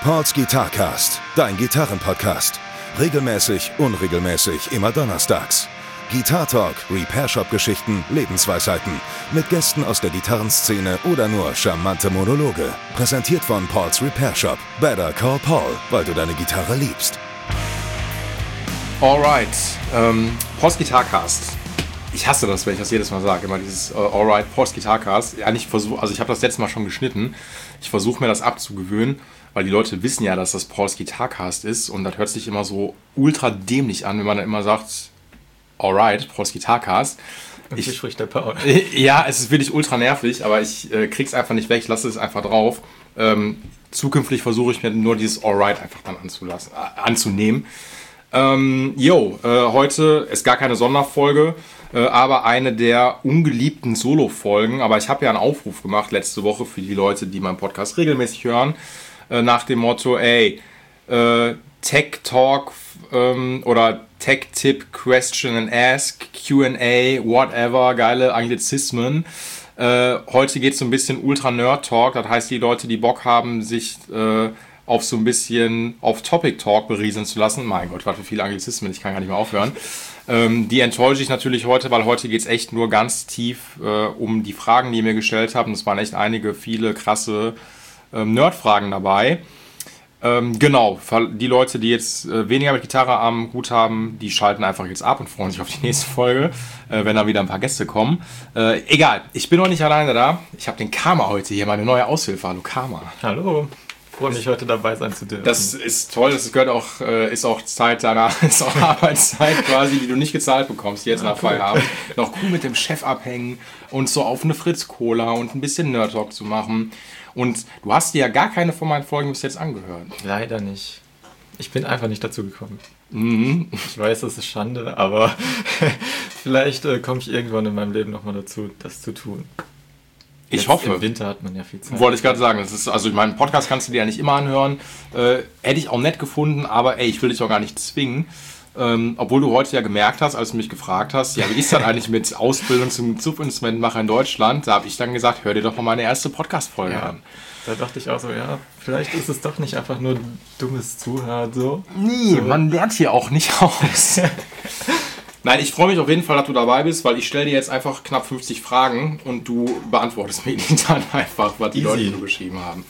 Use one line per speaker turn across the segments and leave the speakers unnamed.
Pauls Guitarcast, dein Gitarrenpodcast. Regelmäßig, unregelmäßig, immer donnerstags. Guitar Talk, Repair Shop Geschichten, Lebensweisheiten. Mit Gästen aus der Gitarrenszene oder nur charmante Monologe. Präsentiert von Pauls Repair Shop. Better call Paul, weil du deine Gitarre liebst.
Alright, Pauls Guitarcast. Ich hasse das, wenn ich das jedes Mal sage. Immer dieses Alright, Pauls Guitarcast. Ja, ich habe das letzte Mal schon geschnitten. Ich versuche mir das abzugewöhnen, weil die Leute wissen ja, dass das Pauls Guitarcast ist. Und das hört sich immer so ultra dämlich an, wenn man dann immer sagt, Alright, Pauls Guitarcast.
Wie spricht der Paul?
Ja, es ist wirklich ultra nervig, aber ich krieg's einfach nicht weg. Ich lasse es einfach drauf. Zukünftig versuche ich mir nur dieses Alright einfach dann anzunehmen. Heute ist gar keine Sonderfolge, aber eine der ungeliebten Solo-Folgen. Aber ich habe ja einen Aufruf gemacht letzte Woche für die Leute, die meinen Podcast regelmäßig hören, nach dem Motto, Tech Talk oder Tech Tip, Question and Ask, Q&A, whatever, geile Anglizismen. Heute geht es so ein bisschen Ultra-Nerd-Talk, das heißt, die Leute, die Bock haben, sich auf so ein bisschen auf Topic-Talk berieseln zu lassen. Mein Gott, was für viele Anglizismen, ich kann gar nicht mehr aufhören. Die enttäusche ich natürlich heute, weil heute geht es echt nur ganz tief um die Fragen, die ihr mir gestellt habt. Und es waren echt viele krasse Nerd-Fragen dabei. Genau, die Leute, die jetzt weniger mit Gitarre am Hut haben, die schalten einfach jetzt ab und freuen sich auf die nächste Folge, wenn da wieder ein paar Gäste kommen. Egal, ich bin noch nicht alleine da. Ich habe den Karma heute hier, meine neue Aushilfe. Hallo Karma.
Hallo. Freue mich, heute dabei sein zu dürfen.
Das ist toll, das gehört auch, ist auch Zeit deiner, ist auch Arbeitszeit quasi, die du nicht gezahlt bekommst, jetzt nach Feierabend. Noch cool mit dem Chef abhängen und so auf eine Fritz-Cola und ein bisschen Nerd-Talk zu machen. Und du hast dir ja gar keine von meinen Folgen bis jetzt angehört.
Leider nicht. Ich bin einfach nicht dazu gekommen.
Mhm.
Ich weiß, das ist Schande, aber vielleicht komme ich irgendwann in meinem Leben nochmal dazu, das zu tun.
Ich hoffe.
Im Winter hat man ja viel Zeit.
Wollte ich gerade sagen. Das ist, also meinen Podcast kannst du dir ja nicht immer anhören. Hätte ich auch nett gefunden, aber ich will dich auch gar nicht zwingen. Obwohl du heute ja gemerkt hast, als du mich gefragt hast, ja, wie ist das eigentlich mit Ausbildung zum Zupfinstrumentenmacher in Deutschland? Da habe ich dann gesagt, hör dir doch mal meine erste Podcast-Folge an.
Da dachte ich auch so, ja, vielleicht ist es doch nicht einfach nur dummes Zuhören so.
Nee, so. Man lernt hier auch nicht aus. Nein, ich freue mich auf jeden Fall, dass du dabei bist, weil ich stelle dir jetzt einfach knapp 50 Fragen und du beantwortest mir die dann einfach, was die Leute so geschrieben haben.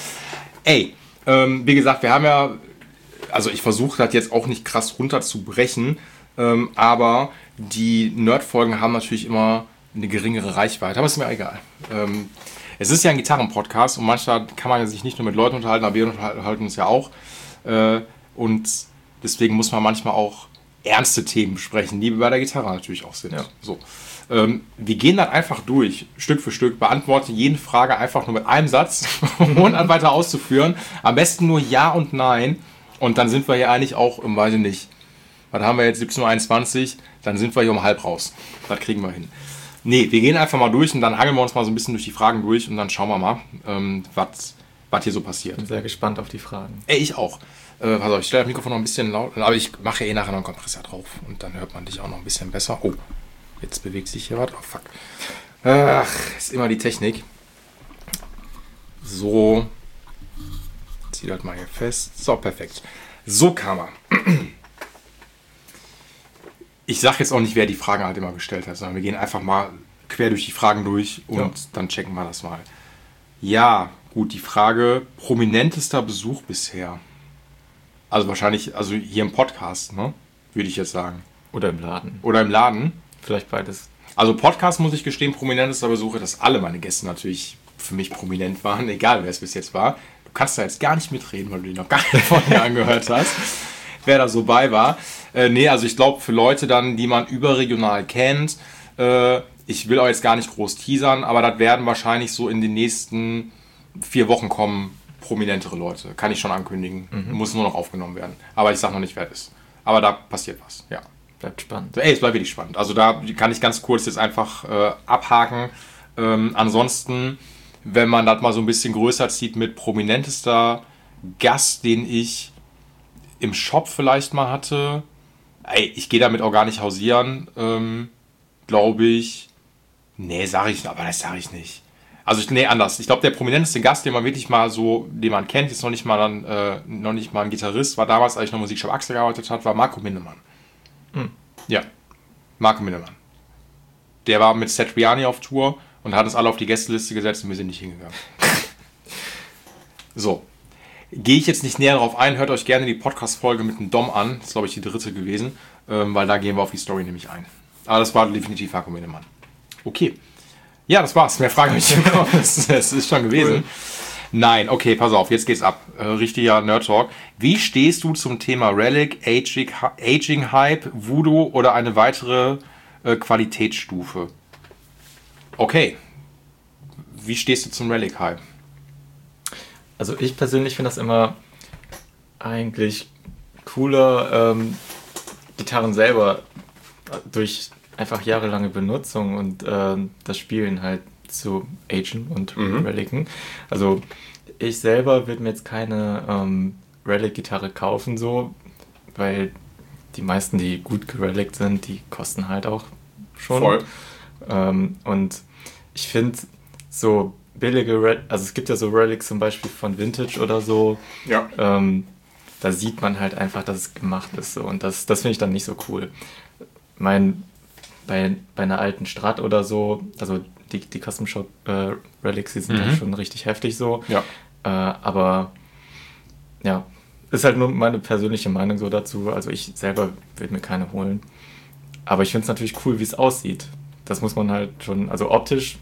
Wie gesagt, wir haben ja, also ich versuche das jetzt auch nicht krass runterzubrechen, aber die Nerd-Folgen haben natürlich immer eine geringere Reichweite, aber ist mir egal. Es ist ja ein Gitarren-Podcast und manchmal kann man sich nicht nur mit Leuten unterhalten, aber wir unterhalten uns ja auch. Und deswegen muss man manchmal auch ernste Themen besprechen, die bei der Gitarre natürlich auch sind. Ja. So. Wir gehen dann einfach durch, Stück für Stück, beantworten jede Frage einfach nur mit einem Satz, ohne dann weiter auszuführen. Am besten nur Ja und Nein. Und dann sind wir hier eigentlich auch im, weiß ich nicht, was haben wir jetzt, 17.21 Uhr, dann sind wir hier um halb raus. Das kriegen wir hin. Nee, wir gehen einfach mal durch und dann hangeln wir uns mal so ein bisschen durch die Fragen durch und dann schauen wir mal, was hier so passiert.
Ich bin sehr gespannt auf die Fragen.
Ich auch. Also ich stelle das Mikrofon noch ein bisschen laut, aber ich mache nachher noch einen Kompressor drauf und dann hört man dich auch noch ein bisschen besser. Oh, jetzt bewegt sich hier was. Oh, fuck. Ach, ist immer die Technik. So. Zieh das mal hier fest. So, perfekt. So kann man. Ich sage jetzt auch nicht, wer die Fragen halt immer gestellt hat, sondern wir gehen einfach mal quer durch die Fragen durch und dann checken wir das mal. Ja, gut, die Frage, prominentester Besuch bisher. Also wahrscheinlich, also hier im Podcast, ne? Würde ich jetzt sagen.
Oder im Laden.
Oder im Laden.
Vielleicht beides.
Also Podcast, muss ich gestehen, prominentester Besuch, dass alle meine Gäste natürlich für mich prominent waren, egal wer es bis jetzt war. Du kannst da jetzt gar nicht mitreden, weil du die noch gar nicht von mir angehört hast, wer da so bei war. Also ich glaube, für Leute dann, die man überregional kennt, ich will auch jetzt gar nicht groß teasern, aber das werden wahrscheinlich so in den nächsten 4 Wochen kommen, prominentere Leute. Kann ich schon ankündigen. Muss nur noch aufgenommen werden. Aber ich sage noch nicht, wer es ist. Aber da passiert was, ja.
Bleibt spannend.
Es bleibt wirklich spannend. Also da kann ich ganz kurz jetzt einfach abhaken. Ansonsten, wenn man das mal so ein bisschen größer zieht mit prominentester Gast, den ich im Shop vielleicht mal hatte. Ich gehe damit auch gar nicht hausieren. Glaube ich. Nee, das sage ich nicht. anders. Ich glaube, der prominenteste Gast, den man wirklich mal so, den man kennt, ist noch nicht mal ein Gitarrist, war damals, als ich noch Musikshop Axel gearbeitet habe, war Marco Minnemann. Ja, Marco Minnemann. Der war mit Satriani auf Tour und hat uns alle auf die Gästeliste gesetzt und wir sind nicht hingegangen. So. Gehe ich jetzt nicht näher darauf ein, hört euch gerne die Podcast-Folge mit dem Dom an. Das ist, glaube ich, die 3. gewesen, weil da gehen wir auf die Story nämlich ein. Aber das war definitiv Marco Minnemann. Okay. Ja, das war's. Mehr Fragen habe ich nicht bekommen. Das ist schon gewesen. Cool. Nein, okay, pass auf, jetzt geht's ab. Richtiger Nerd-Talk. Wie stehst du zum Thema Relic, Aging-Hype, Voodoo oder eine weitere Qualitätsstufe? Okay. Wie stehst du zum Relic-Hype?
Also ich persönlich finde das immer eigentlich cooler, Gitarren selber durch einfach jahrelange Benutzung und das Spielen halt zu agen und relicen. Also ich selber würde mir jetzt keine Relic-Gitarre kaufen, so, weil die meisten, die gut gerelickt sind, die kosten halt auch schon.
Voll.
Und ich finde so billige also es gibt ja so Relics zum Beispiel von Vintage oder so.
Ja.
Da sieht man halt einfach, dass es gemacht ist. So. Und das finde ich dann nicht so cool. Bei einer alten Strat oder so, also die Custom Shop Relics, die sind halt schon richtig heftig so.
Ja.
Aber ja, ist halt nur meine persönliche Meinung so dazu. Also ich selber würde mir keine holen. Aber ich finde es natürlich cool, wie es aussieht. Das muss man halt schon, also optisch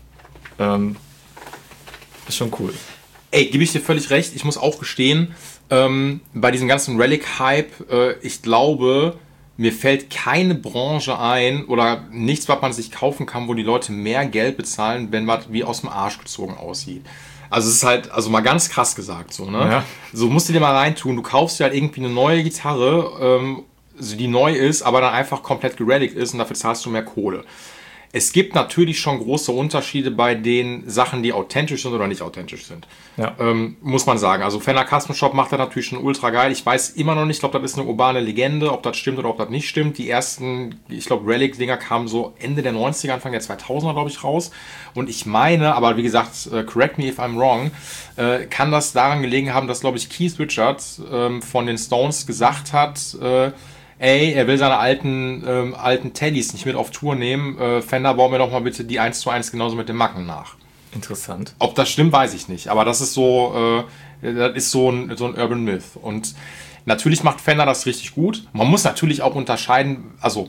ist schon cool.
Ey, gebe ich dir völlig recht. Ich muss auch gestehen, bei diesem ganzen Relic-Hype, ich glaube, mir fällt keine Branche ein oder nichts, was man sich kaufen kann, wo die Leute mehr Geld bezahlen, wenn was wie aus dem Arsch gezogen aussieht. Also es ist halt, also mal ganz krass gesagt so, ne?
Ja.
So musst du dir mal reintun, du kaufst dir halt irgendwie eine neue Gitarre, die neu ist, aber dann einfach komplett gerelict ist und dafür zahlst du mehr Kohle. Es gibt natürlich schon große Unterschiede bei den Sachen, die authentisch sind oder nicht authentisch sind.
Ja.
Muss man sagen. Also Fender Custom Shop macht das natürlich schon ultra geil. Ich weiß immer noch nicht, ich glaube, das ist eine urbane Legende, ob das stimmt oder ob das nicht stimmt. Die ersten, ich glaube, Relic-Dinger kamen so Ende der 90er, Anfang der 2000er, glaube ich, raus. Und ich meine, aber wie gesagt, correct me if I'm wrong, kann das daran gelegen haben, dass, glaube ich, Keith Richards von den Stones gesagt hat, er will seine alten Teddys nicht mit auf Tour nehmen. Fender, bau mir doch mal bitte die 1:1 genauso mit den Macken nach.
Interessant.
Ob das stimmt, weiß ich nicht. Aber das ist so, ein Urban Myth. Und natürlich macht Fender das richtig gut. Man muss natürlich auch unterscheiden, also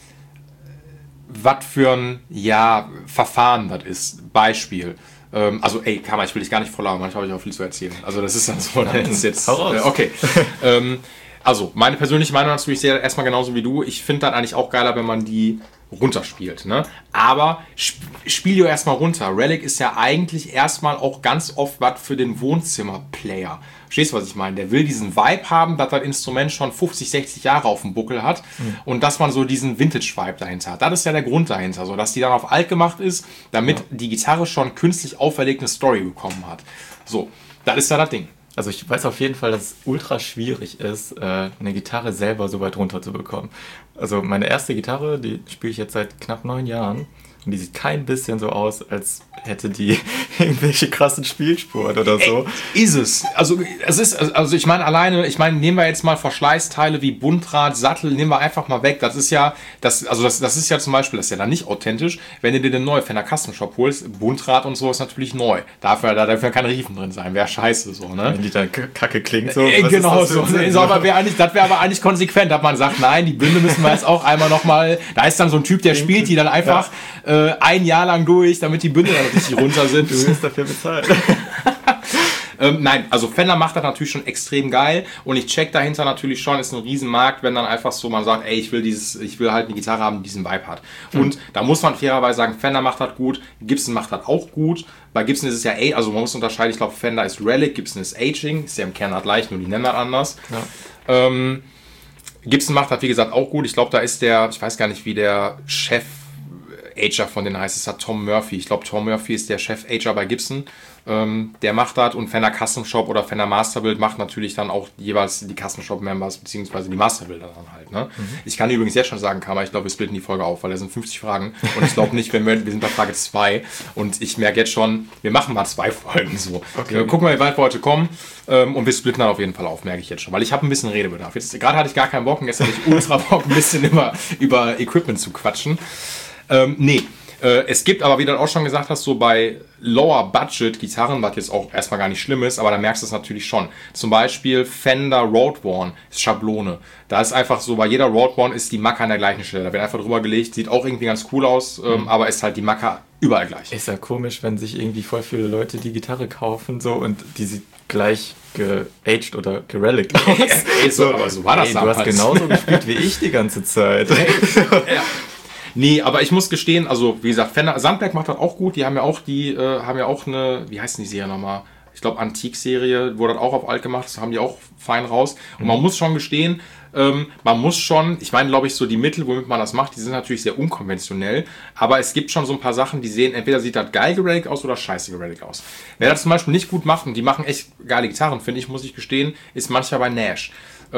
was für ein Verfahren das ist. Beispiel. Also, Karma, ich will dich gar nicht voll labern, manchmal habe ich auch viel zu erzählen. Also das ist dann so, das ist jetzt. Okay. Also, meine persönliche Meinung dazu, ich sehe das erstmal genauso wie du. Ich finde das eigentlich auch geiler, wenn man die runterspielt. Ne? Aber spiel dir erstmal runter. Relic ist ja eigentlich erstmal auch ganz oft was für den Wohnzimmer-Player. Verstehst du, was ich meine? Der will diesen Vibe haben, dass das Instrument schon 50, 60 Jahre auf dem Buckel hat und dass man so diesen Vintage-Vibe dahinter hat. Das ist ja der Grund dahinter, so dass die dann auf alt gemacht ist, damit die Gitarre schon künstlich auferlegt eine Story bekommen hat. So, das ist ja das Ding.
Also ich weiß auf jeden Fall, dass es ultra schwierig ist, eine Gitarre selber so weit runter zu bekommen. Also meine erste Gitarre, die spiele ich jetzt seit knapp 9 Jahren und die sieht kein bisschen so aus, als hätte die irgendwelche krassen Spielspuren oder so.
Ist es. Also ich meine nehmen wir jetzt mal Verschleißteile wie Bundrad, Sattel, nehmen wir einfach mal weg. Das ist ja zum Beispiel, das ist ja dann nicht authentisch, wenn du dir den neuen Fender Custom Shop holst, Bundrad und so ist natürlich neu. Darf ja kein Riefen drin sein, wäre scheiße so, ne?
Wenn die dann kacke klingt so.
Genau so. Das wäre aber eigentlich konsequent, dass man sagt, nein, die Bünde müssen wir jetzt auch einmal nochmal, da ist dann so ein Typ, der spielt die dann einfach ein Jahr lang durch, damit die Bünde dann richtig runter sind.
Du wirst dafür bezahlt.
Nein, also Fender macht das natürlich schon extrem geil und ich check dahinter natürlich schon, ist ein Riesenmarkt, wenn dann einfach so man sagt, ich will halt eine Gitarre haben, die diesen Vibe hat. Und da muss man fairerweise sagen, Fender macht das gut, Gibson macht das auch gut. Bei Gibson ist es ja also man muss unterscheiden, ich glaube Fender ist Relic, Gibson ist Aging, ist ja im Kern das gleich, nur die nennen das anders. Ja. Gibson macht das wie gesagt auch gut, ich glaube da ist ich weiß gar nicht wie der Chef Chef-Ager von denen heißt, es hat Tom Murphy. Ich glaube, Tom Murphy ist der Chef-Ager bei Gibson. Der macht das und Fender Custom Shop oder Fender Masterbuild macht natürlich dann auch jeweils die Custom Shop Members beziehungsweise die Masterbuilder dann halt. Ne? Ich kann übrigens jetzt schon sagen, Karma, ich glaube, wir splitten die Folge auf, weil da sind 50 Fragen und ich glaube nicht, wir sind bei Frage 2 und ich merke jetzt schon, wir machen mal 2 Folgen so. Okay. Gucken wir, wie weit wir heute kommen und wir splitten dann auf jeden Fall auf, merke ich jetzt schon, weil ich habe ein bisschen Redebedarf. Jetzt gerade hatte ich gar keinen Bock und jetzt habe ich ultra Bock, ein bisschen über Equipment zu quatschen. Es gibt aber, wie du auch schon gesagt hast, so bei Lower-Budget-Gitarren, was jetzt auch erstmal gar nicht schlimm ist, aber da merkst du es natürlich schon. Zum Beispiel Fender Road Worn ist Schablone. Da ist einfach so, bei jeder Road Worn ist die Macke an der gleichen Stelle. Da wird einfach drüber gelegt, sieht auch irgendwie ganz cool aus, aber ist halt die Macke überall gleich.
Ist ja komisch, wenn sich irgendwie voll viele Leute die Gitarre kaufen so und die sieht gleich geaged oder gerelict aus.
Aber so war das
damals. Du hast genauso gespielt wie ich die ganze Zeit.
Ja. Nee, aber ich muss gestehen, also wie gesagt, Fender, Sandberg macht das auch gut. Die haben ja auch eine, wie heißt denn die Serie nochmal? Ich glaube, Antik-Serie, wurde das auch auf alt gemacht, das haben die auch fein raus. Und man muss schon gestehen, ich meine, glaube ich, so die Mittel, womit man das macht, die sind natürlich sehr unkonventionell, aber es gibt schon so ein paar Sachen, die sehen, entweder sieht das geil gerelict aus oder scheiße gerelict aus. Wer das zum Beispiel nicht gut macht, und die machen echt geile Gitarren, finde ich, muss ich gestehen, ist manchmal bei Nash.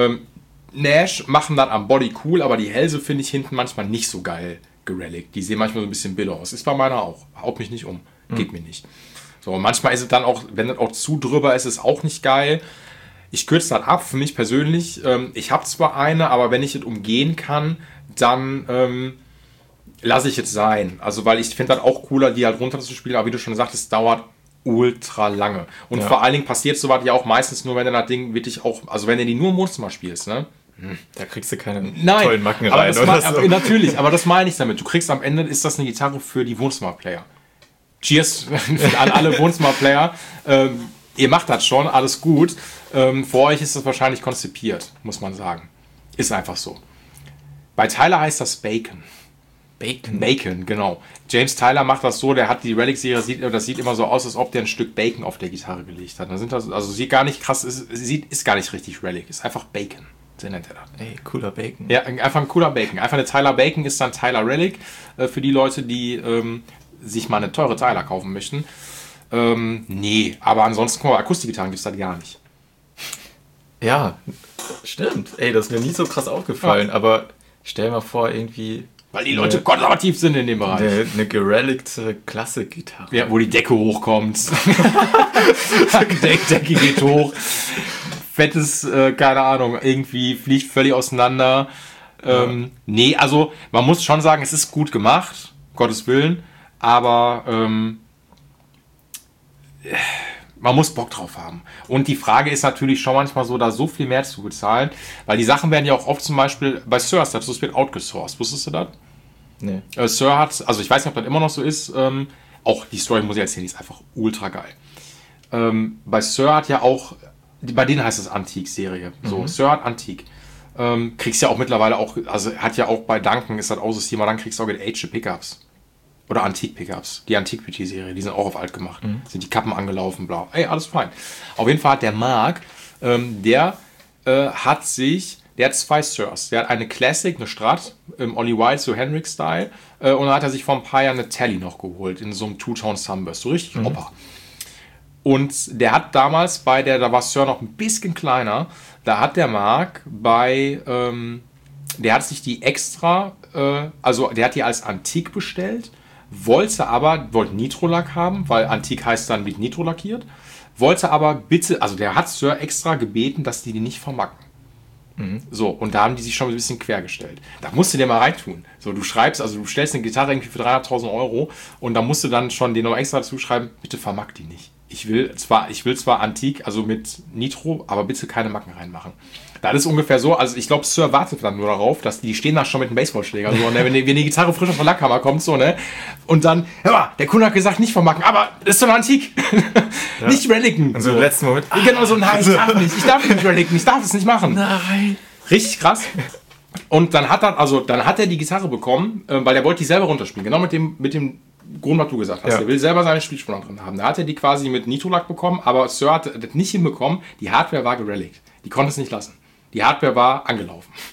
Nash machen dann am Body cool, aber die Hälse finde ich hinten manchmal nicht so geil gerelict. Die sehen manchmal so ein bisschen billig aus. Ist bei meiner auch. Haut mich nicht um. Geht mir nicht. So, und manchmal ist es dann auch, wenn das auch zu drüber ist, ist es auch nicht geil. Ich kürze das ab, für mich persönlich. Ich habe zwar eine, aber wenn ich es umgehen kann, dann lasse ich es sein. Also, weil ich finde das auch cooler, die halt runter zu spielen, aber wie du schon sagtest, es dauert ultra lange. Und vor allen Dingen passiert sowas ja auch meistens nur, wenn du das Ding wirklich auch, also wenn du die nur im Wohnzimmer spielst, ne?
Da kriegst du keine tollen Macken rein.
Aber natürlich, aber das meine ich damit. Du kriegst am Ende, ist das eine Gitarre für die Wohnzimmerplayer. Cheers an alle Wohnzimmerplayer. Ihr macht das schon, alles gut. Für euch ist das wahrscheinlich konzipiert, muss man sagen. Ist einfach so. Bei Tyler heißt das Bacon. Bacon, genau. James Tyler macht das so, der hat die Relic-Serie, das sieht immer so aus, als ob der ein Stück Bacon auf der Gitarre gelegt hat. Sieht gar nicht krass, ist gar nicht richtig Relic, ist einfach Bacon. So nennt er das.
Ey, cooler Bacon.
Ja, einfach ein cooler Bacon. Einfach eine Tyler Bacon ist dann Tyler Relic für die Leute, die sich mal eine teure Tyler kaufen möchten. Nee, aber ansonsten, Akustikgitarren gibt es das gar nicht.
Ja, stimmt. Ey, das ist mir nie so krass aufgefallen, aber stell mal vor, irgendwie...
Weil die Leute konservativ sind in dem Bereich.
Eine gerelicte Klassikgitarre.
Ja, wo die Decke hochkommt. Decke geht hoch. Fettes, keine Ahnung, irgendwie fliegt völlig auseinander. Nee, also man muss schon sagen, es ist gut gemacht, Gottes Willen, aber man muss Bock drauf haben. Und die Frage ist natürlich schon manchmal so, da so viel mehr zu bezahlen, weil die Sachen werden ja auch oft zum Beispiel bei Sir, das wird outgesourced. Wusstest du das?
Nee.
Sir hat, also ich weiß nicht, ob das immer noch so ist, auch die Story muss ich erzählen, die ist einfach ultra geil. Bei Sir hat ja auch, bei denen heißt es Antik-Serie. So, Sir hat Antik. Kriegst ja auch mittlerweile auch, also hat ja auch bei Duncan ist das auch System, aber dann kriegst du auch Aged Pickups. Oder Antik-Pickups. Die Antiquity-Serie, die sind auch auf alt gemacht. Sind die Kappen angelaufen, blau. Ey, alles fein. Auf jeden Fall hat der Marc, der hat 2 Sirs. Der hat eine Classic, eine Strat, Ollie White, so Hendrix-Style. Und dann hat er sich vor ein paar Jahren eine Tele noch geholt, in so einem Two-Tone Sunburst. So richtig Opa. Und der hat damals da war Sir noch ein bisschen kleiner, da hat der Marc der hat sich die extra, der hat die als Antik bestellt, wollte Nitrolack haben, weil Antik heißt dann wird Nitro lackiert, wollte aber bitte, also der hat Sir extra gebeten, dass die nicht vermacken. So, und da haben die sich schon ein bisschen quergestellt. Da musst du dir mal reintun. So, du stellst eine Gitarre irgendwie für 300.000 Euro und da musst du dann schon den noch extra dazu schreiben, bitte vermack die nicht. Ich will zwar Antik, also mit Nitro, aber bitte keine Macken reinmachen. Das ist ungefähr so, also ich glaube, Sir wartet dann nur darauf, dass die stehen da schon mit einem Baseballschläger. So, ne, wenn die Gitarre frisch aus der Lackhammer kommt, so, ne? Und dann, hör mal, der Kunde hat gesagt, nicht vermacken, aber das ist doch eine Antik. Ja. Nicht relicen.
Und so im letzten Moment.
Genau so, nein, ich darf nicht relicen, ich darf es nicht machen.
Nein.
Richtig krass. Und dann hat er die Gitarre bekommen, weil er wollte die selber runterspielen. Genau mit dem Grund, was du gesagt hast. Ja. Er will selber seine Spielspuren drin haben. Da hat er die quasi mit Nitrolack bekommen, aber Sir hat das nicht hinbekommen. Die Hardware war gerelict. Die konnte es nicht lassen. Die Hardware war angelaufen.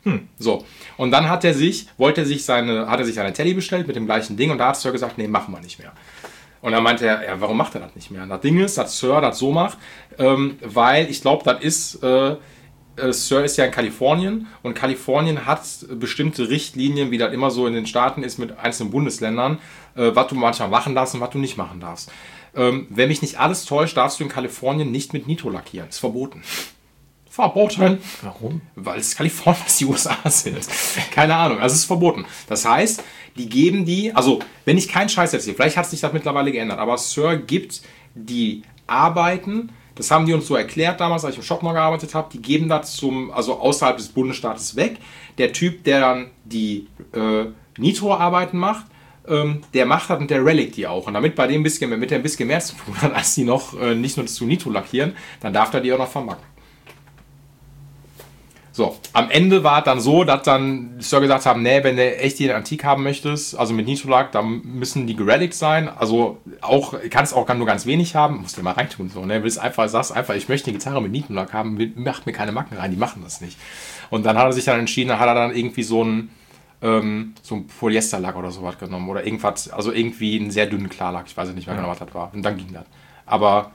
So. Und dann hat er sich seine Teddy bestellt mit dem gleichen Ding und da hat Sir gesagt, nee, machen wir nicht mehr. Und dann meinte er, ja, warum macht er das nicht mehr? Und das Ding ist, dass Sir das so macht, weil ich glaube, das ist, Sir ist ja in Kalifornien und Kalifornien hat bestimmte Richtlinien, wie das immer so in den Staaten ist mit einzelnen Bundesländern, was du manchmal machen darfst und was du nicht machen darfst. Wenn mich nicht alles täuscht, darfst du in Kalifornien nicht mit Nitro lackieren. Ist verboten. Verboten.
Warum?
Weil es Kalifornien, was die USA sind. Keine Ahnung, also es ist verboten. Das heißt, die geben also wenn ich keinen Scheiß erzähle, vielleicht hat sich das mittlerweile geändert, aber Sir gibt die Arbeiten, das haben die uns so erklärt damals, als ich im Shop mal gearbeitet habe, die geben das also außerhalb des Bundesstaates weg. Der Typ, der dann die Nitro-Arbeiten macht, der macht das und der relikt die auch. Und damit der ein bisschen mehr zu tun hat, als die noch nicht nur zu Nitro lackieren, dann darf er die auch noch vermarkten. So, am Ende war es dann so, dass dann Sir gesagt haben, nee, wenn du echt die Antik haben möchtest, also mit Nitro-Lack, dann müssen die gerelikt sein. Also kannst auch nur ganz wenig haben, musst du mal reintun. So, ne? Sagst einfach, ich möchte eine Gitarre mit Nitro-Lack haben, macht mir keine Macken rein, die machen das nicht. Und dann hat er sich dann entschieden, hat er dann irgendwie so ein Polyesterlack oder sowas genommen oder irgendwas, also irgendwie einen sehr dünnen Klarlack, ich weiß nicht mehr genau, was das war. Und dann ging das. Aber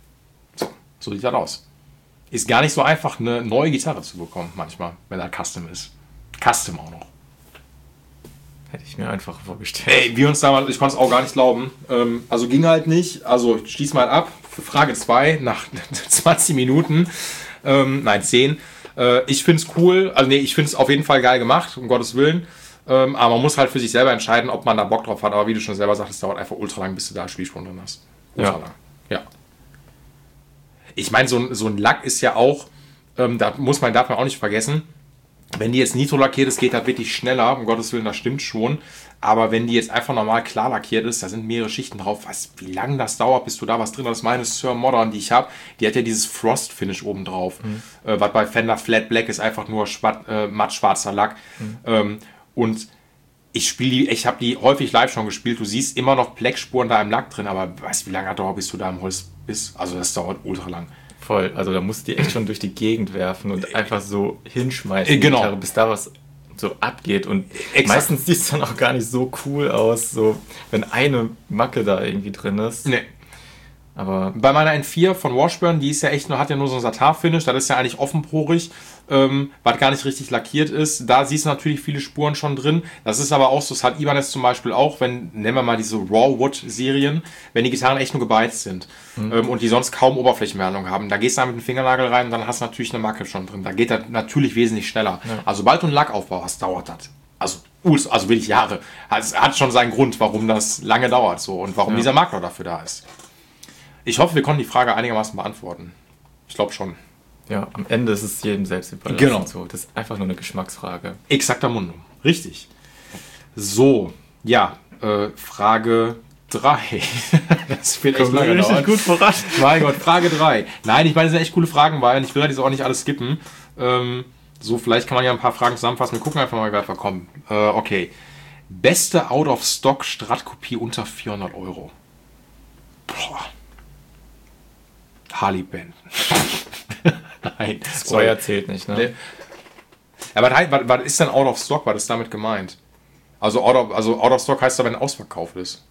so sieht das aus. Ist gar nicht so einfach, eine neue Gitarre zu bekommen, manchmal, wenn er Custom ist. Custom auch noch.
Hätte ich mir einfach vorgestellt.
Ey, wir uns damals, ich konnte es auch gar nicht glauben. Also ging halt nicht. Also ich schließ mal ab. Für Frage 2 nach 20 Minuten. 10. Ich finde es cool. Also nee, ich finde es auf jeden Fall geil gemacht, um Gottes Willen. Aber man muss halt für sich selber entscheiden, ob man da Bock drauf hat. Aber wie du schon selber sagst, es dauert einfach ultra lang, bis du da Spielspuren drin hast. Ultra lang. Ja. Ich meine, so ein Lack ist ja auch, darf man auch nicht vergessen, wenn die jetzt Nitro lackiert ist, geht das wirklich schneller, um Gottes Willen, das stimmt schon. Aber wenn die jetzt einfach normal klar lackiert ist, da sind mehrere Schichten drauf, wie lange das dauert, bis du da was drin hast. Meine Sir Modern, die ich habe, die hat ja dieses Frost-Finish oben drauf. Was bei Fender Flat Black ist einfach nur matt schwarzer Lack. Und ich habe die häufig live schon gespielt. Du siehst immer noch Blackspuren da im Lack drin, aber weißt du, wie lange das dauert, bis du da im Holz bist? Also das dauert ultra lang.
Voll, also da musst du die echt schon durch die Gegend werfen und einfach so hinschmeißen,
genau.
Gitarre, bis da was so abgeht. Und
Exakt.
Meistens sieht es dann auch gar nicht so cool aus, so wenn eine Macke da irgendwie drin ist.
Nee.
Aber
bei meiner N4 von Washburn, die ist ja echt hat ja nur so ein Satin-Finish, das ist ja eigentlich offenporig, was gar nicht richtig lackiert ist. Da siehst du natürlich viele Spuren schon drin. Das ist aber auch so, das hat Ibanez zum Beispiel auch, nennen wir mal diese Raw Wood-Serien, wenn die Gitarren echt nur gebeizt sind und die sonst kaum Oberflächenbehandlung haben. Da gehst du mit dem Fingernagel rein und dann hast du natürlich eine Macke schon drin. Da geht das natürlich wesentlich schneller. Ja. Also sobald du einen Lackaufbau hast, dauert das. Also wirklich Jahre. Es hat schon seinen Grund, warum das lange dauert so und warum dieser Makler dafür da ist. Ich hoffe, wir konnten die Frage einigermaßen beantworten. Ich glaube schon.
Ja, am Ende ist es jedem selbst überlassen.
Genau.
So. Das ist einfach nur eine Geschmacksfrage.
Exakter Mundum. Richtig. So, ja, Frage 3. Das wird echt lange dauern.
Gut voran.
Mein Gott, Frage 3. Nein, ich meine, das sind echt coole Fragen, weil ich will das auch nicht alles skippen. So, vielleicht kann man ja ein paar Fragen zusammenfassen. Wir gucken einfach mal, wer kommen. Okay. Beste Out-of-Stock-Strat-Kopie unter 400 €. Boah. Harley Benton. Nein.
Squire zählt nicht, ne?
Aber was ist denn Out of Stock? Was ist damit gemeint? Also Out of Stock heißt aber, wenn ausverkauft ist.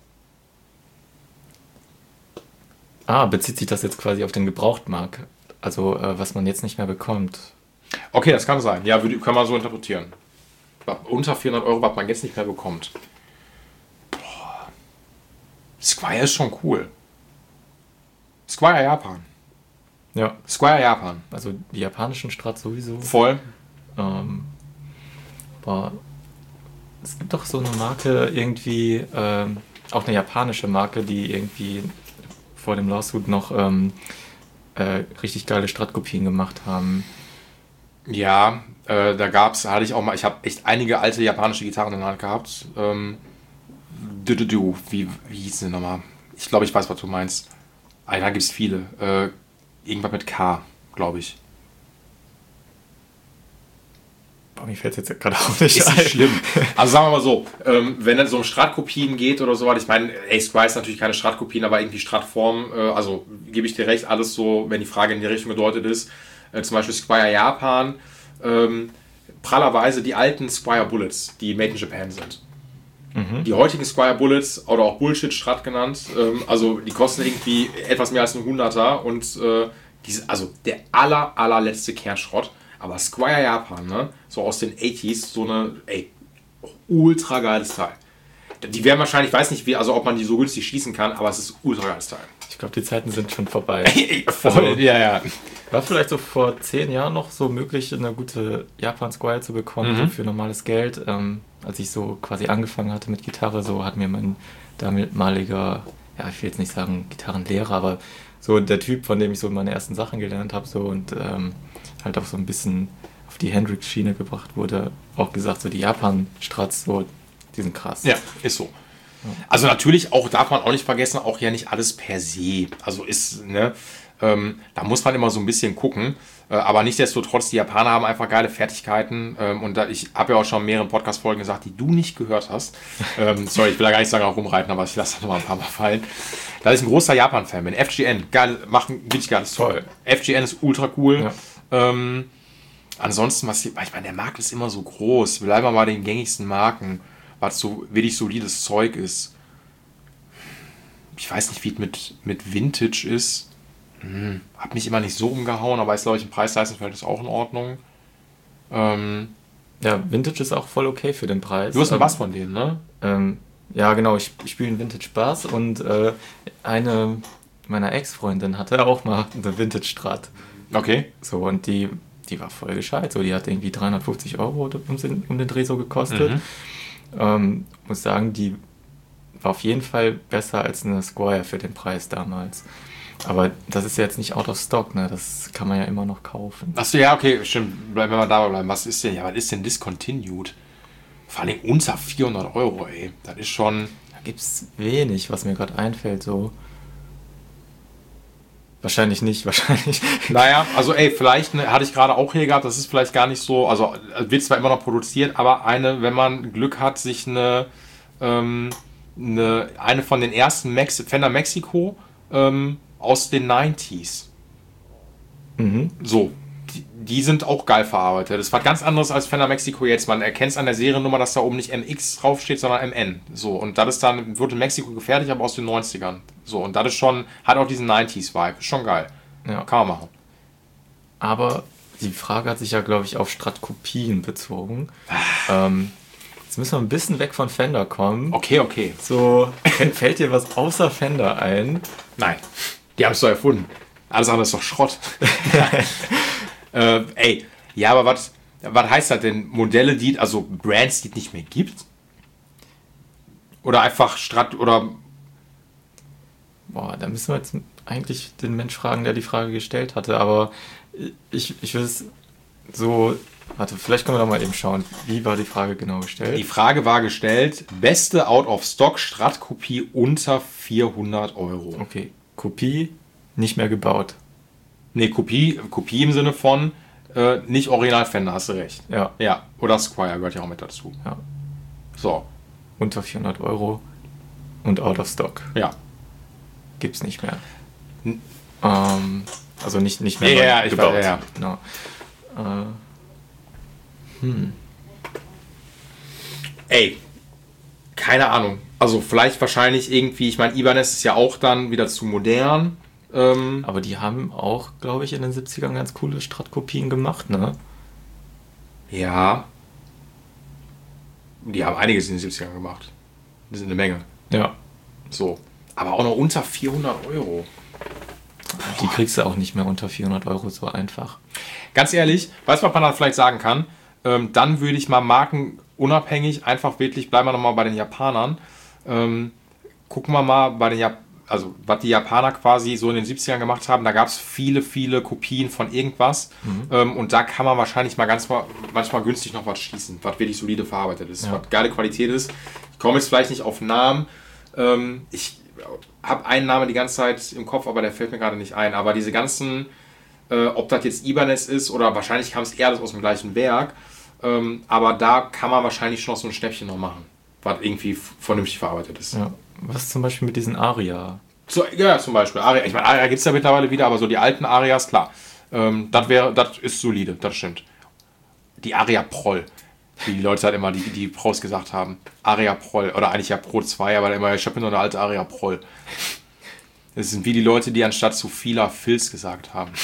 Bezieht sich das jetzt quasi auf den Gebrauchtmarkt? Also, was man jetzt nicht mehr bekommt.
Okay, das kann sein. Ja, kann man so interpretieren. Unter 400 €, was man jetzt nicht mehr bekommt. Boah. Squire ist schon cool. Squire Japan.
Ja.
Squire Japan.
Also die japanischen Strat sowieso.
Voll.
Es gibt doch so eine Marke irgendwie, auch eine japanische Marke, die irgendwie vor dem Lawsuit noch richtig geile Strat-Kopien gemacht haben.
Ja, hatte ich auch mal, ich habe echt einige alte japanische Gitarren in der Hand gehabt. Wie hieß die nochmal? Ich glaube, ich weiß, was du meinst. Da gibt es viele. Irgendwas mit K, glaube ich.
Boah, mir fällt es jetzt gerade auch nicht
ein. Ist nicht schlimm. Also sagen wir mal so, wenn es so um Strat-Kopien geht oder so, ich meine, Squire ist natürlich keine Strat-Kopien, aber irgendwie Strat-Form, also gebe ich dir recht, alles so, wenn die Frage in die Richtung gedeutet ist. Zum Beispiel Squire Japan, prallerweise die alten Squire Bullets, die made in Japan sind. Die heutigen Squire Bullets, oder auch Bullshit Strat genannt, also die kosten irgendwie etwas mehr als ein Hunderter und also der allerletzte Kernschrott. Aber Squire Japan, ne, so aus den 80s, so eine, ultra geiles Teil. Die werden wahrscheinlich, ich weiß nicht, ob man die so günstig schießen kann, aber es ist ultra geiles Teil.
Ich glaube, die Zeiten sind schon vorbei.
Voll, also, ja.
War vielleicht so vor 10 Jahren noch so möglich, eine gute Japan Squire zu bekommen, so für normales Geld. Als ich so quasi angefangen hatte mit Gitarre, so hat mir mein damaliger, ich will jetzt nicht sagen Gitarrenlehrer, aber so der Typ, von dem ich so meine ersten Sachen gelernt habe, so und halt auch so ein bisschen auf die Hendrix-Schiene gebracht wurde, auch gesagt, so die Japan-Strats, so, die sind krass.
Ja, ist so. Also natürlich auch, darf man auch nicht vergessen, auch ja nicht alles per se. Also ist, ne, da muss man immer so ein bisschen gucken. Aber nichtsdestotrotz, die Japaner haben einfach geile Fertigkeiten. Und ich habe ja auch schon in mehreren Podcast-Folgen gesagt, die du nicht gehört hast. Sorry, ich will da gar nicht sagen, auch rumreiten, aber ich lasse das nochmal ein paar Mal fallen. Da ich ein großer Japan-Fan bin. FGN, geil, machen wirklich geiles Zeug. FGN ist ultra cool. Ja. Ansonsten, ich meine, der Markt ist immer so groß. Wir bleiben mal bei den gängigsten Marken, was so wirklich solides Zeug ist. Ich weiß nicht, wie es mit Vintage ist. Hat mich immer nicht so umgehauen, aber ist, glaube ich, im Preis-Leistungs-Verhältnis auch in Ordnung.
Ja, Vintage ist auch voll okay für den Preis.
Du hast einen Bass von denen, ne?
Ja, genau, ich spiele einen Vintage-Bass und eine meiner Ex-Freundin hatte auch mal eine Vintage-Strat.
Okay.
So, und die war voll gescheit. So, die hat irgendwie 350 Euro um den Dreh so gekostet. Muss sagen, die war auf jeden Fall besser als eine Squire für den Preis damals. Aber das ist ja jetzt nicht out of stock, ne? Das kann man ja immer noch kaufen.
Achso, ja, okay, stimmt. Bleiben wir mal dabei bleiben. Was ist denn discontinued? Vor allem unter 400 Euro, ey. Das ist schon...
Da gibt's wenig, was mir gerade einfällt, so. Wahrscheinlich nicht.
Naja, also vielleicht, hatte ich gerade auch hier gehabt, das ist vielleicht gar nicht so, also wird zwar immer noch produziert, aber wenn man Glück hat, sich eine von den ersten Fender Mexico aus den 90s. So, die sind auch geil verarbeitet. Das war ganz anderes als Fender Mexico jetzt. Man erkennt es an der Seriennummer, dass da oben nicht MX draufsteht, sondern MN. So, und das ist dann, wird in Mexiko gefertigt, aber aus den 90ern. So, und das ist schon, hat auch diesen 90s-Vibe. Ist schon geil. Ja. Kann man machen.
Aber die Frage hat sich ja, glaube ich, auf Strat-Kopien bezogen. Jetzt müssen wir ein bisschen weg von Fender kommen.
Okay.
So, fällt dir was außer Fender ein?
Nein. Die haben es doch erfunden. Alles andere ist doch Schrott. Aber was heißt das denn? Modelle, also Brands, die es nicht mehr gibt? Oder einfach Strat oder...
Boah, da müssen wir jetzt eigentlich den Mensch fragen, der die Frage gestellt hatte, aber ich will es so... Warte, vielleicht können wir doch mal eben schauen, wie war die Frage genau gestellt?
Die Frage war gestellt, beste Out-of-Stock-Strat-Kopie unter 400 Euro.
Okay, Kopie nicht mehr gebaut.
Nee, Kopie im Sinne von nicht Original Fender, hast du recht. Ja, oder Squire gehört ja auch mit dazu.
Ja.
So.
Unter 400 Euro und out of stock.
Ja.
Gibt's nicht mehr. Also nicht mehr
ja,
gebaut.
Ja.
Genau.
Keine Ahnung. Also vielleicht wahrscheinlich irgendwie, ich meine, Ibanez ist ja auch dann wieder zu modern.
Aber die haben auch, glaube ich, in den 70ern ganz coole Strat-Kopien gemacht, ne?
Ja. Die haben einiges in den 70ern gemacht. Das ist eine Menge.
Ja.
So. Aber auch noch unter 400 Euro.
Die kriegst du auch nicht mehr unter 400 Euro so einfach.
Ganz ehrlich, weißt du, was man da vielleicht sagen kann? Dann würde ich mal markenunabhängig einfach wirklich, bleiben wir nochmal bei den Japanern, gucken wir mal bei den was die Japaner quasi so in den 70ern gemacht haben, da gab es viele, viele Kopien von irgendwas und da kann man wahrscheinlich mal manchmal günstig noch was schießen, was wirklich solide verarbeitet ist, was geile Qualität ist. Ich komme jetzt vielleicht nicht auf Namen, ich habe einen Namen die ganze Zeit im Kopf, aber der fällt mir gerade nicht ein, aber diese ganzen, ob das jetzt Ibanez ist oder wahrscheinlich kam es eher aus dem gleichen Werk, aber da kann man wahrscheinlich schon noch so ein Schnäppchen noch machen, was irgendwie vernünftig verarbeitet ist.
Ja. Was zum Beispiel mit diesen Aria?
Ja, zum Beispiel. Aria. Ich meine, Aria gibt es ja mittlerweile wieder, aber so die alten Arias, klar. Das ist solide, das stimmt. Die Aria Proll. Wie die Leute halt immer, die Pros gesagt haben. Aria Proll. Oder eigentlich ja Pro 2, aber immer, ich habe nur eine alte Aria Proll. Das sind wie die Leute, die anstatt zu vieler Filz gesagt haben.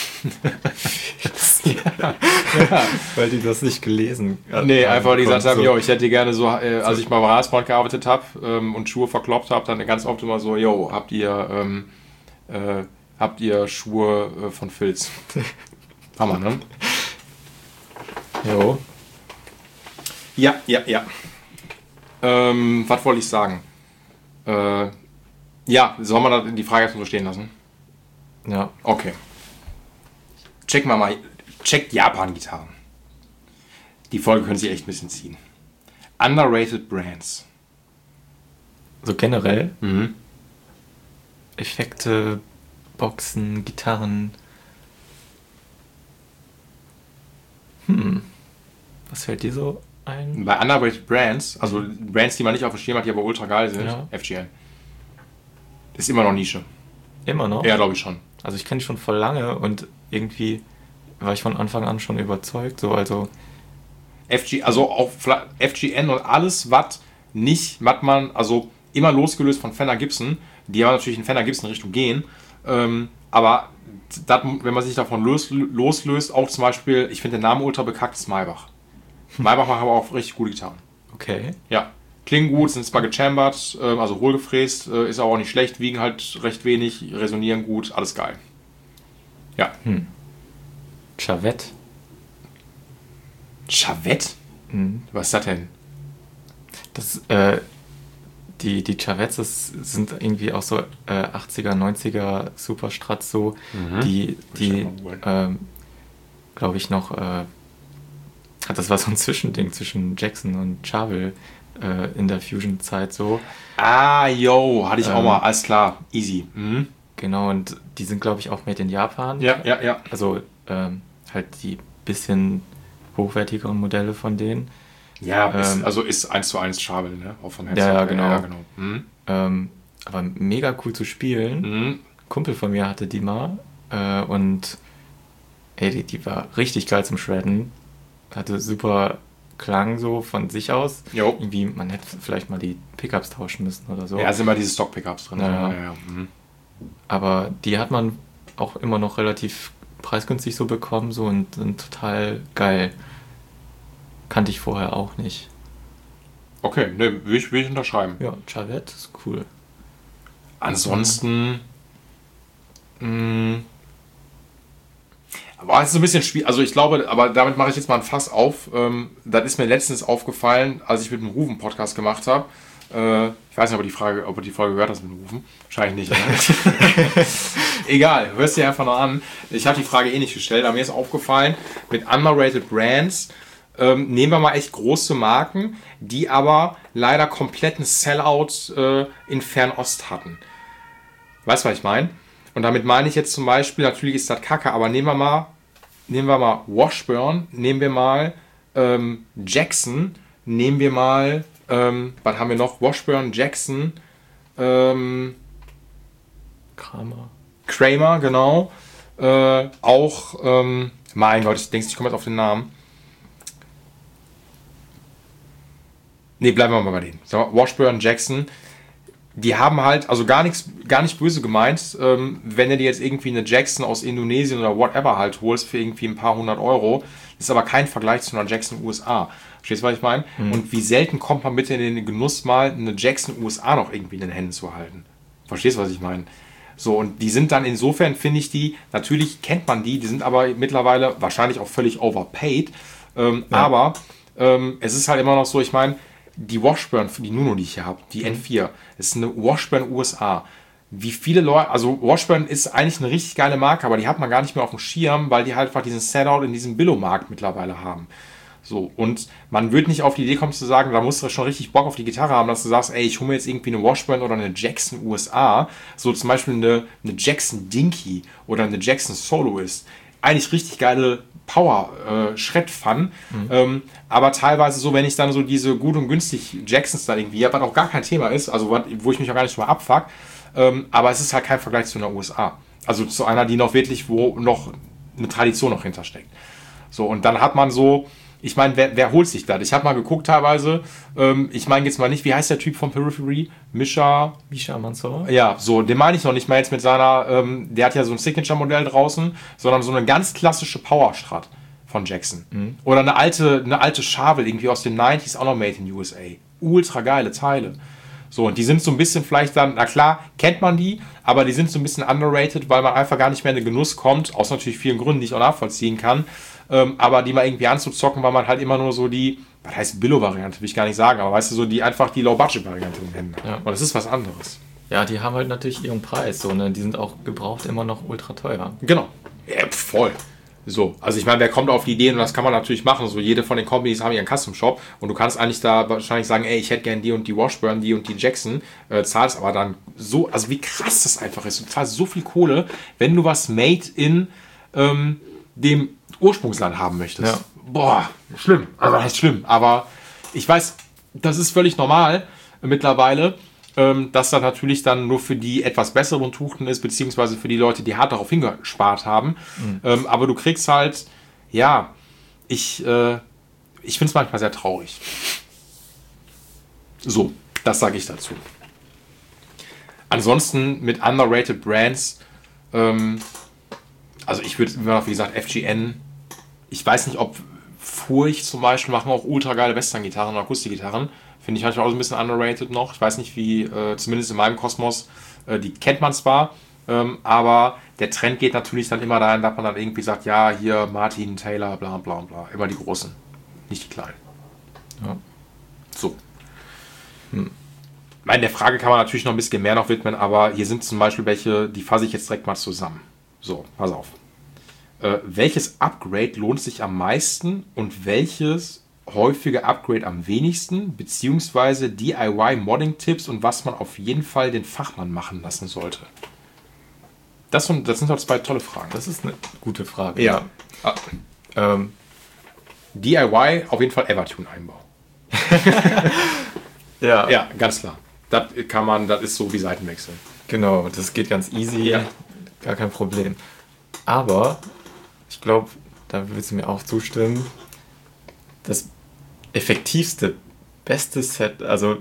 Ja. Weil die das nicht gelesen haben.
Nee, einfach die gesagt haben, ich hätte gerne so, als ich mal bei Rasport gearbeitet habe und Schuhe verkloppt habe, dann ganz oft immer so, habt ihr Schuhe von Filz? Hammer, ne?
Jo.
Ja. Was wollte ich sagen? Soll man da die Frage erstmal so stehen lassen?
Ja.
Okay. Checkt Japan-Gitarren. Die Folge können sich echt ein bisschen ziehen. Underrated Brands.
So generell? Effekte, Boxen, Gitarren. Was fällt dir so ein?
Bei Underrated Brands, also Brands, die man nicht auf dem Schirm hat, die aber ultra geil sind,
Ja.
FGN. Ist immer noch Nische.
Immer noch?
Ja, glaube ich schon.
Also ich kenne die schon voll lange und irgendwie war ich von Anfang an schon überzeugt. So, also
Also auch FGN und alles, was man, also immer losgelöst von Fender Gibson, die aber natürlich in Fender Gibson Richtung gehen, aber wenn man sich davon loslöst, auch zum Beispiel, ich finde den Namen ultra bekackt, ist Maybach. Maybach macht aber auch richtig gute Gitarren.
okay.
Ja, klingen gut, sind zwar gechambert, also hohlgefräst, ist aber auch nicht schlecht, wiegen halt recht wenig, resonieren gut, alles geil. Ja.
Chavette.
Chavette? Was ist das denn?
Das, die Chavettes sind irgendwie auch so 80er, 90er Superstrats so, die glaube ich noch, das war so ein Zwischending zwischen Jackson und Charvel in der Fusion-Zeit so.
Hatte ich auch mal, alles klar, easy.
Genau, und die sind glaube ich auch made in Japan.
Ja.
Also halt die bisschen hochwertigeren Modelle von denen.
Ja, ist 1:1 Schabel, ne? Auch vom Headset.
Ja, genau.
Ja, genau.
Aber mega cool zu spielen. Ein Kumpel von mir hatte die mal und die war richtig geil zum Shredden. Hatte super Klang so von sich aus.
Jo.
Irgendwie, man hätte vielleicht mal die Pickups tauschen müssen oder so.
Ja, sind immer diese Stock-Pickups drin.
Ja. Aber die hat man auch immer noch relativ preisgünstig so bekommen so und sind total geil. Kannte ich vorher auch nicht.
Okay, ne, will ich unterschreiben.
Ja, Chavette ist cool.
Ansonsten. Aber es ist ein bisschen schwierig. Also ich glaube, aber damit mache ich jetzt mal ein Fass auf. Das ist mir letztens aufgefallen, als ich mit dem Rufen-Podcast gemacht habe. Ich weiß nicht, ob du die Folge gehört hast mit dem Rufen. Wahrscheinlich nicht. Ne? Egal, hörst dir einfach noch an. Ich habe die Frage eh nicht gestellt, aber mir ist aufgefallen, mit Underrated Brands nehmen wir mal echt große Marken, die aber leider kompletten Sellout in Fernost hatten. Weißt du, was ich meine? Und damit meine ich jetzt zum Beispiel, natürlich ist das Kacke, aber nehmen wir mal Washburn, nehmen wir mal Jackson, nehmen wir mal, was haben wir noch? Washburn, Jackson, Kramer, genau. Mein Gott, ich denke, ich komme jetzt auf den Namen. Ne, bleiben wir mal bei denen. So, Washburn, Jackson, die haben halt, also gar nicht böse gemeint, wenn du dir jetzt irgendwie eine Jackson aus Indonesien oder whatever halt holst für irgendwie ein paar hundert Euro, ist aber kein Vergleich zu einer Jackson USA. Verstehst du, was ich meine? Und wie selten kommt man bitte in den Genuss mal, eine Jackson USA noch irgendwie in den Händen zu halten? Verstehst du, was ich meine? So, und die sind dann insofern, finde ich die, natürlich kennt man die sind aber mittlerweile wahrscheinlich auch völlig overpaid, aber es ist halt immer noch so, ich meine, die Washburn, die Nuno, die ich hier habe, die N4, ist eine Washburn USA. Wie viele Leute, also Washburn ist eigentlich eine richtig geile Marke, aber die hat man gar nicht mehr auf dem Schirm, weil die halt einfach diesen Sellout in diesem Billo-Markt mittlerweile haben. So, und man würde nicht auf die Idee kommen zu sagen, da musst du schon richtig Bock auf die Gitarre haben, dass du sagst, ey, ich hole mir jetzt irgendwie eine Washburn oder eine Jackson USA, so zum Beispiel eine Jackson Dinky oder eine Jackson Soloist. Eigentlich richtig geile Power-Shred-Fun, aber teilweise so, wenn ich dann so diese gut und günstig Jacksons da irgendwie habe, was auch gar kein Thema ist, also wo ich mich auch gar nicht drüber abfuck, aber es ist halt kein Vergleich zu einer USA. Also zu einer, die noch wirklich, wo noch eine Tradition noch hintersteckt. So, und dann hat man so, ich meine, wer holt sich das? Ich habe mal geguckt teilweise, ich meine jetzt mal nicht, wie heißt der Typ von Periphery? Misha
Mansour?
Ja, so, den meine ich noch nicht mal jetzt mit seiner, der hat ja so ein Signature-Modell draußen, sondern so eine ganz klassische Power-Strat von Jackson. Oder eine alte Chavel irgendwie aus den 90s, auch noch made in USA. Ultra geile Teile. So, und die sind so ein bisschen vielleicht dann, na klar, kennt man die, aber die sind so ein bisschen underrated, weil man einfach gar nicht mehr in den Genuss kommt, aus natürlich vielen Gründen, die ich auch nachvollziehen kann, aber die mal irgendwie anzuzocken, weil man halt immer nur so die, was heißt Billo-Variante, will ich gar nicht sagen, aber weißt du, so die einfach die Low-Budget-Variante in den Händen. Ja. Und das ist was anderes.
Ja, die haben halt natürlich ihren Preis, so, ne? Die sind auch gebraucht immer noch ultra teuer.
Genau. Ja, voll. So, also ich meine, wer kommt auf die Ideen und das kann man natürlich machen. So, jede von den Companies haben ihren Custom-Shop und du kannst eigentlich da wahrscheinlich sagen, ey, ich hätte gern die und die Washburn, die und die Jackson, zahlst aber dann so, also wie krass das einfach ist. Du zahlst so viel Kohle, wenn du was made in dem Ursprungsland haben möchtest. Ja. Boah, schlimm. Also das heißt schlimm, aber ich weiß, das ist völlig normal mittlerweile, dass das natürlich dann nur für die etwas besseren Tuchten ist, beziehungsweise für die Leute, die hart darauf hingespart haben. Aber du kriegst halt, ja, ich finde es manchmal sehr traurig. So, das sage ich dazu. Ansonsten mit underrated Brands, also ich würde, wie gesagt, FGN, ich weiß nicht, ob Furch zum Beispiel machen auch ultra geile Western-Gitarren und Akustikgitarren. Finde ich manchmal auch so ein bisschen underrated noch. Ich weiß nicht, wie, zumindest in meinem Kosmos, die kennt man zwar, aber der Trend geht natürlich dann immer dahin, dass man dann irgendwie sagt, ja, hier Martin, Taylor, bla bla bla. Immer die Großen, nicht die Kleinen. Ja. So. Ich meine, der Frage kann man natürlich noch ein bisschen mehr noch widmen, aber hier sind zum Beispiel welche, die fasse ich jetzt direkt mal zusammen. So, pass auf. Welches Upgrade lohnt sich am meisten und welches häufige Upgrade am wenigsten, beziehungsweise DIY-Modding-Tipps und was man auf jeden Fall den Fachmann machen lassen sollte? Das sind doch zwei tolle Fragen.
Das ist eine gute Frage.
Ja. DIY auf jeden Fall Evertune-Einbau. Ja. Ja, ganz klar. Das ist so wie Seitenwechsel.
Genau, das geht ganz easy. Ja. Gar kein Problem. Aber ich glaube, da willst du mir auch zustimmen, das effektivste, beste Set, also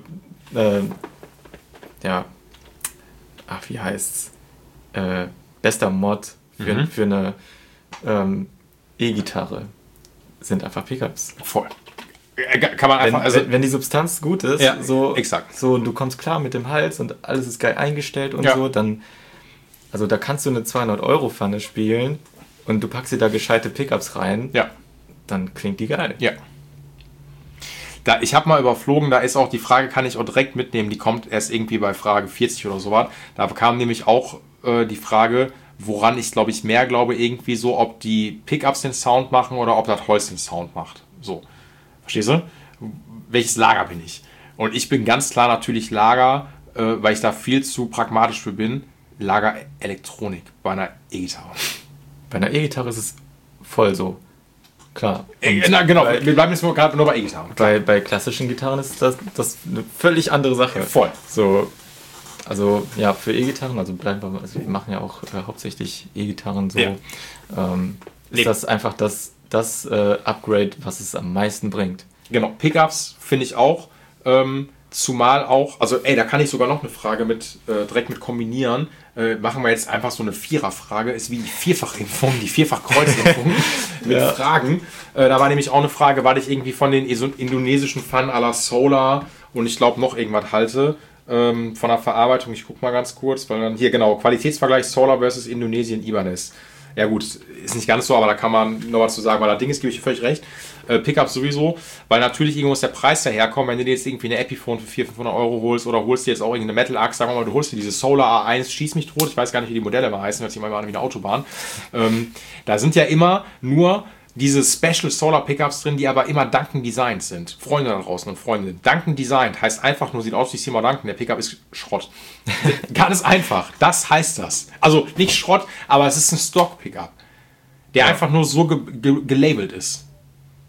wie heißt's? Bester Mod für eine E-Gitarre sind einfach Pickups.
Voll. Kann man einfach,
wenn die Substanz gut ist,
ja, exakt.
So du kommst klar mit dem Hals und alles ist geil eingestellt und so, dann, also da kannst du eine 200-Euro-Pfanne spielen und du packst dir da gescheite Pickups rein, dann klingt die geil.
Ja. Ich habe mal überflogen, da ist auch die Frage, kann ich auch direkt mitnehmen, die kommt erst irgendwie bei Frage 40 oder so was. Da kam nämlich auch die Frage, woran ich mehr glaube, irgendwie so, ob die Pickups den Sound machen oder ob das Holz den Sound macht. So. Verstehst du? Welches Lager bin ich? Und ich bin ganz klar natürlich Lager, weil ich da viel zu pragmatisch für bin, Lager Elektronik bei einer E-Gitarre.
Bei einer E-Gitarre ist es voll so. Klar.
Genau, wir bleiben jetzt gerade nur bei E-Gitarren.
Bei klassischen Gitarren ist das eine völlig andere Sache.
Voll.
So, also ja, für E-Gitarren, also wir machen ja auch hauptsächlich E-Gitarren so, ist das einfach das Upgrade, was es am meisten bringt.
Genau, Pickups finde ich auch. Zumal auch, also da kann ich sogar noch eine Frage direkt mit kombinieren. Machen wir jetzt einfach so eine Vierer-Frage, ist wie die Vierfachimpfung, die Vierfach-Kreuzimpfung mit Fragen. Da war nämlich auch eine Frage, weil ich irgendwie von den indonesischen Pfannen à la Solar und ich glaube noch irgendwas halte, von der Verarbeitung, ich gucke mal ganz kurz, weil dann hier genau, Qualitätsvergleich Solar versus Indonesien Ibanez. Ja gut, ist nicht ganz so, aber da kann man noch was zu sagen, weil das Ding ist, gebe ich dir völlig recht. Pickup sowieso, weil natürlich irgendwo muss der Preis daherkommen, wenn du dir jetzt irgendwie eine Epiphone für 400-500 Euro holst oder holst dir jetzt auch irgendeine Metal-Axe, sagen wir mal, du holst dir diese Solar A1, schieß mich tot, ich weiß gar nicht, wie die Modelle immer heißen, hört sich immer an wie eine Autobahn. Da sind ja immer nur diese Special Solar Pickups drin, die aber immer Duncan Designed sind. Freunde da draußen und Freundinnen. Duncan Designed heißt einfach nur, sieht aus wie Seymour Duncan, der Pickup ist Schrott. Ganz einfach, das heißt das. Also nicht Schrott, aber es ist ein Stock Pickup, der einfach nur so gelabelt ist.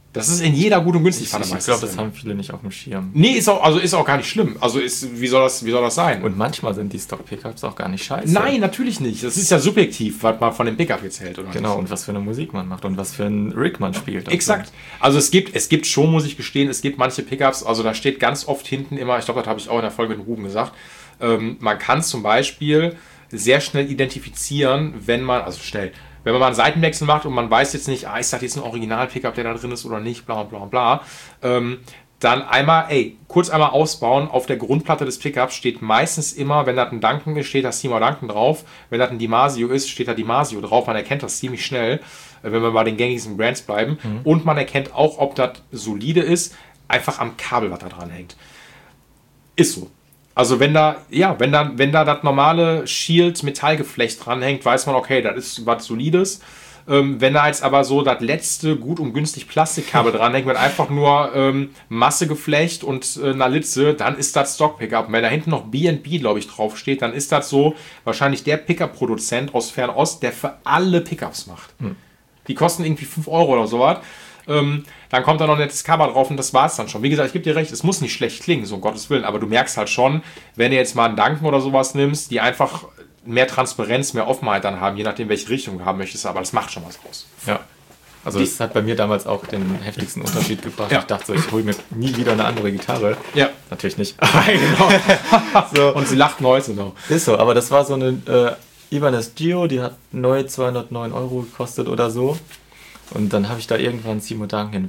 Das ist in jeder gut und günstig Pfanne
Ich
meistens
glaube, das
drin.
haben viele nicht auf dem Schirm.
Nee, ist auch gar nicht schlimm. Also wie soll das sein?
Und manchmal sind die Stock-Pickups auch gar nicht scheiße.
Nein, natürlich nicht. Das ist ja subjektiv, was man von dem Pickup jetzt hält. Oder
Genau,
nicht.
und was für eine Musik man macht und was für einen Rig man spielt.
Exakt. Also es gibt schon, muss ich gestehen, es gibt manche Pickups, also da steht ganz oft hinten immer, ich glaube, das habe ich auch in der Folge mit Ruben gesagt, man kann zum Beispiel sehr schnell identifizieren, wenn man mal einen Seitenwechsel macht und man weiß jetzt nicht, ist das jetzt ein Original-Pickup, der da drin ist oder nicht, bla bla bla, dann kurz einmal ausbauen. Auf der Grundplatte des Pickups steht meistens immer, wenn das ein Duncan ist, steht da Seymour Duncan drauf. Wenn das ein DiMarzio ist, steht da DiMarzio drauf. Man erkennt das ziemlich schnell, wenn wir bei den gängigsten Brands bleiben. Und man erkennt auch, ob das solide ist, einfach am Kabel, was da dran hängt. Ist so. Also wenn da das normale Shield-Metallgeflecht dranhängt, weiß man, okay, das ist was Solides. Wenn da jetzt aber so das letzte gut und günstig Plastikkabel dranhängt mit einfach nur Massegeflecht und einer Litze, dann ist das Stock-Pickup. Und wenn da hinten noch B&B, glaube ich, draufsteht, dann ist das so wahrscheinlich der Pickup-Produzent aus Fernost, der für alle Pickups macht. Die kosten irgendwie 5 Euro oder sowas. Dann kommt da noch ein nettes Cover drauf und das war es dann schon. Wie gesagt, ich gebe dir recht, es muss nicht schlecht klingen, so um Gottes Willen, aber du merkst halt schon, wenn du jetzt mal einen Duncan oder sowas nimmst, die einfach mehr Transparenz, mehr Offenheit dann haben, je nachdem, welche Richtung du haben möchtest, aber das macht schon was aus.
Ja. Also das hat bei mir damals auch den heftigsten Unterschied gebracht.
Ja.
Ich dachte so, ich hole mir nie wieder eine andere Gitarre.
Ja.
Natürlich nicht.
Genau.
So.
Und sie lacht heute noch.
Ist so, aber das war so eine Ibanez Gio, die hat neu 209 Euro gekostet oder so. Und dann habe ich da irgendwann Seymour Duncan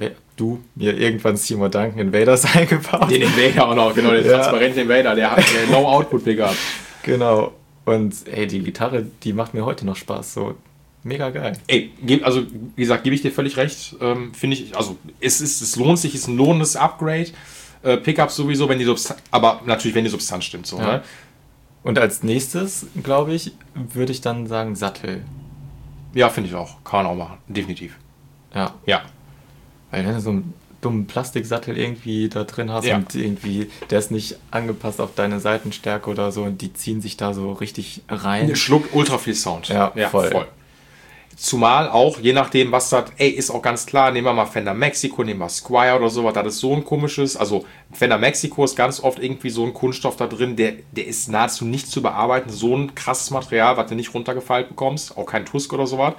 Invaders eingebaut.
Den Invader auch noch, genau, den transparenten Invader, der No-Output-Pickup.
Genau. Und die Gitarre, die macht mir heute noch Spaß. So mega geil.
Also wie gesagt, gebe ich dir völlig recht. Finde ich, also es lohnt sich, ist ein lohnendes Upgrade. Pickups sowieso, aber natürlich, wenn die Substanz stimmt. So,
ja.
Ne?
Und als nächstes, glaube ich, würde ich dann sagen Sattel.
Ja, finde ich auch. Kann man auch machen. Definitiv.
Ja.
Ja.
Weil wenn du so einen dummen Plastiksattel irgendwie da drin hast und irgendwie, der ist nicht angepasst auf deine Seitenstärke oder so und die ziehen sich da so richtig rein.
Schluckt ultra viel Sound.
Ja, voll.
Zumal auch, je nachdem, was das, ist auch ganz klar, nehmen wir mal Fender Mexico, nehmen wir Squier oder sowas, das ist so ein komisches, also Fender Mexico ist ganz oft irgendwie so ein Kunststoff da drin, der ist nahezu nicht zu bearbeiten, so ein krasses Material, was du nicht runtergefeilt bekommst, auch kein Tusk oder sowas.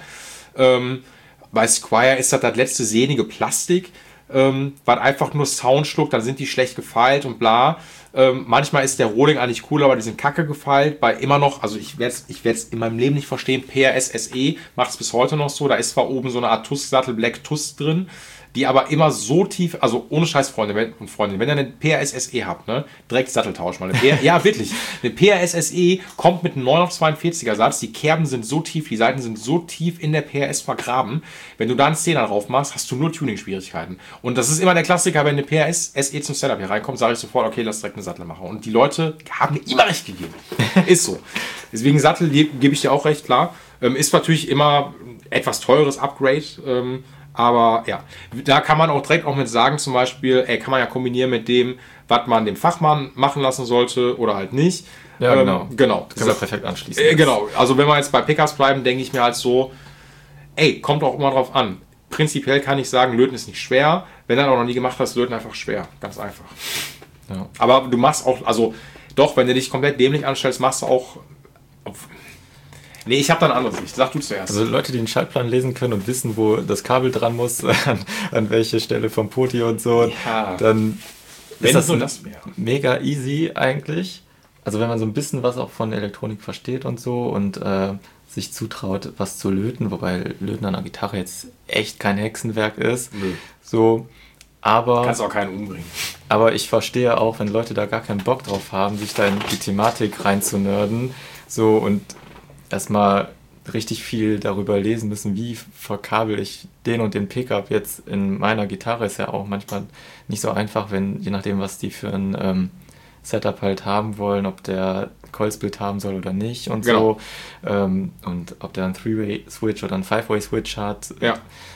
Bei Squier ist das letzte sehnige Plastik, was einfach nur Sound schluckt, dann sind die schlecht gefeilt und bla. Manchmal ist der Rohling eigentlich cooler, aber die sind kacke gefeilt. Bei immer noch, also ich werde es in meinem Leben nicht verstehen, PRS SE macht es bis heute noch so. Da ist zwar oben so eine Art Tusk-Sattel, Black Tusk drin, die aber immer so tief, also ohne Scheiß, Freunde und Freundinnen, wenn ihr einen PRS SE habt, ne, direkt Satteltausch mal. Ja, wirklich. Eine PRS SE kommt mit einem 9 auf 42er Satz, die Kerben sind so tief, die Seiten sind so tief in der PRS vergraben. Wenn du da einen 10er drauf machst, hast du nur Tuning-Schwierigkeiten. Und das ist immer der Klassiker, wenn eine PRS SE zum Setup hier reinkommt, sage ich sofort, okay, lass direkt eine Sattel machen. Und die Leute haben mir immer recht gegeben. Ist so. Deswegen Sattel gebe ich dir auch recht, klar. Ist natürlich immer etwas teures Upgrade, aber ja, da kann man auch direkt mit sagen, zum Beispiel, kann man ja kombinieren mit dem, was man dem Fachmann machen lassen sollte oder halt nicht.
Ja, genau.
Genau.
Das kann man perfekt anschließen.
Genau. Also wenn wir jetzt bei Pickups bleiben, denke ich mir halt so, kommt auch immer drauf an. Prinzipiell kann ich sagen, Löten ist nicht schwer. Wenn du das auch noch nie gemacht hast, Löten einfach schwer. Ganz einfach.
Ja.
Aber du machst auch, also doch, wenn du dich komplett dämlich anstellst, machst du auch... Nee, ich habe da eine andere Sicht. Sag du zuerst.
Also Leute, die den Schaltplan lesen können und wissen, wo das Kabel dran muss, an welche Stelle vom Poti und so, dann ist das mega easy eigentlich. Also wenn man so ein bisschen was auch von Elektronik versteht und so und sich zutraut, was zu löten, wobei Löten an einer Gitarre jetzt echt kein Hexenwerk ist.
Nö.
So, aber...
Kannst auch keinen umbringen.
Aber ich verstehe auch, wenn Leute da gar keinen Bock drauf haben, sich da in die Thematik reinzunörden, so und erstmal richtig viel darüber lesen müssen, wie verkabel ich den und den Pickup jetzt in meiner Gitarre, ist ja auch manchmal nicht so einfach, je nachdem, was die für ein Setup halt haben wollen, ob der Coil-Split haben soll oder nicht und
genau.
So. Und ob der einen 3-Way-Switch oder einen 5-Way-Switch hat.
Ja.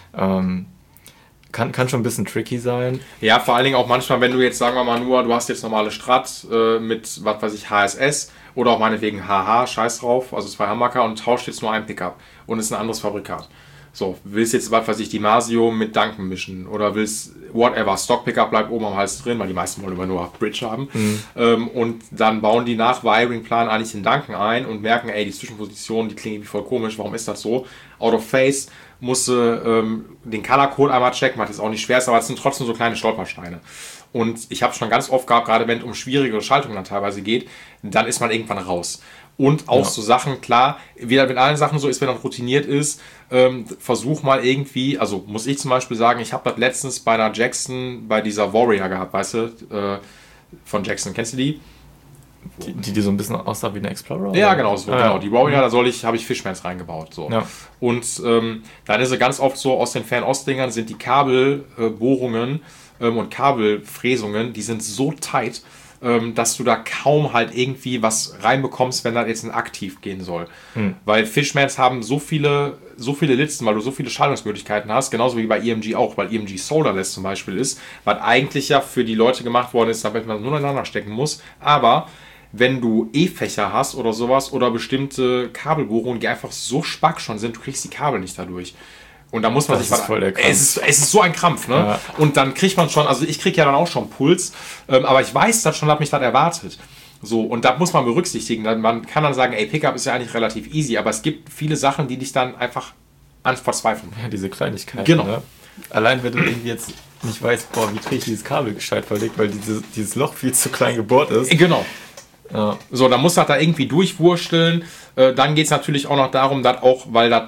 Kann schon ein bisschen tricky sein.
Ja, vor allen Dingen auch manchmal, wenn du jetzt, sagen wir mal nur, du hast jetzt normale Strat mit, was weiß ich, HSS oder auch meinetwegen HH, scheiß drauf, also 2 Humbucker und tauscht jetzt nur einen Pickup und ist ein anderes Fabrikat. So, willst jetzt, was weiß ich, die Masio mit Duncan mischen oder willst whatever, Stock-Pickup bleibt oben am Hals drin, weil die meisten wollen immer nur Bridge haben. Und dann bauen die nach Wiring-Plan eigentlich den Duncan ein und merken, ey, die Zwischenpositionen, die klingen irgendwie voll komisch, warum ist das so? Out of Phase, musste den Color-Code einmal checken, was jetzt auch nicht schwer ist, aber es sind trotzdem so kleine Stolpersteine. Und ich habe schon ganz oft gehabt, gerade wenn es um schwierigere Schaltungen dann teilweise geht, dann ist man irgendwann raus. Und auch so Sachen, klar, wieder mit allen Sachen so ist, wenn man routiniert ist, versuch mal irgendwie, also muss ich zum Beispiel sagen, ich habe das letztens bei einer Jackson, bei dieser Warrior gehabt, weißt du, von Jackson, kennst du die?
Die so ein bisschen aussah wie eine Explorer?
Ja,
oder?
genau, so, genau. Die Warrior, da habe ich Fishmans reingebaut. So. Ja. Und dann ist es ganz oft so, aus den Fernost-Dingern sind die Kabelbohrungen und Kabelfräsungen, die sind so tight, dass du da kaum halt irgendwie was reinbekommst, wenn da jetzt ein Aktiv gehen soll. Weil Fishmans haben so viele Litzen, weil du so viele Schaltungsmöglichkeiten hast, genauso wie bei EMG auch, weil EMG Solderless zum Beispiel ist, was eigentlich ja für die Leute gemacht worden ist, damit man nur ineinander stecken muss. Aber wenn du E-Fächer hast oder sowas oder bestimmte Kabelbohrungen, die einfach so spack schon sind, du kriegst die Kabel nicht dadurch. Und da muss man sich
voll der Krampf.
Es ist so ein Krampf, ne? Ja. Und dann kriegt man schon, also ich kriege ja dann auch schon Puls, aber ich weiß das schon, habe mich das erwartet. So, und da muss man berücksichtigen. Man kann dann sagen, ey, Pickup ist ja eigentlich relativ easy, aber es gibt viele Sachen, die dich dann einfach verzweifeln.
Ja, diese Kleinigkeiten.
Genau.
Ne? Allein wenn du irgendwie jetzt nicht weißt, boah, wie kriege ich dieses Kabel gescheit verlegt, weil dieses Loch viel zu klein gebohrt ist.
Genau.
Ja.
So, dann muss das da irgendwie durchwursteln. Dann geht es natürlich auch noch darum, dass auch, weil das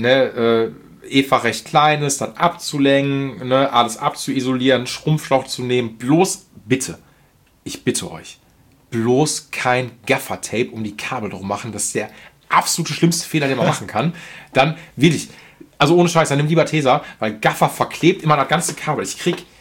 Eva recht klein ist, das abzulenken, ne, alles abzuisolieren, Schrumpfschlauch zu nehmen. Bloß bitte, ich bitte euch, bloß kein Gaffer-Tape um die Kabel drum machen. Das ist der absolute schlimmste Fehler, den man machen kann. Dann wirklich, also ohne Scheiß, dann nimm lieber Tesa, weil Gaffer verklebt immer das ganze Kabel. Ich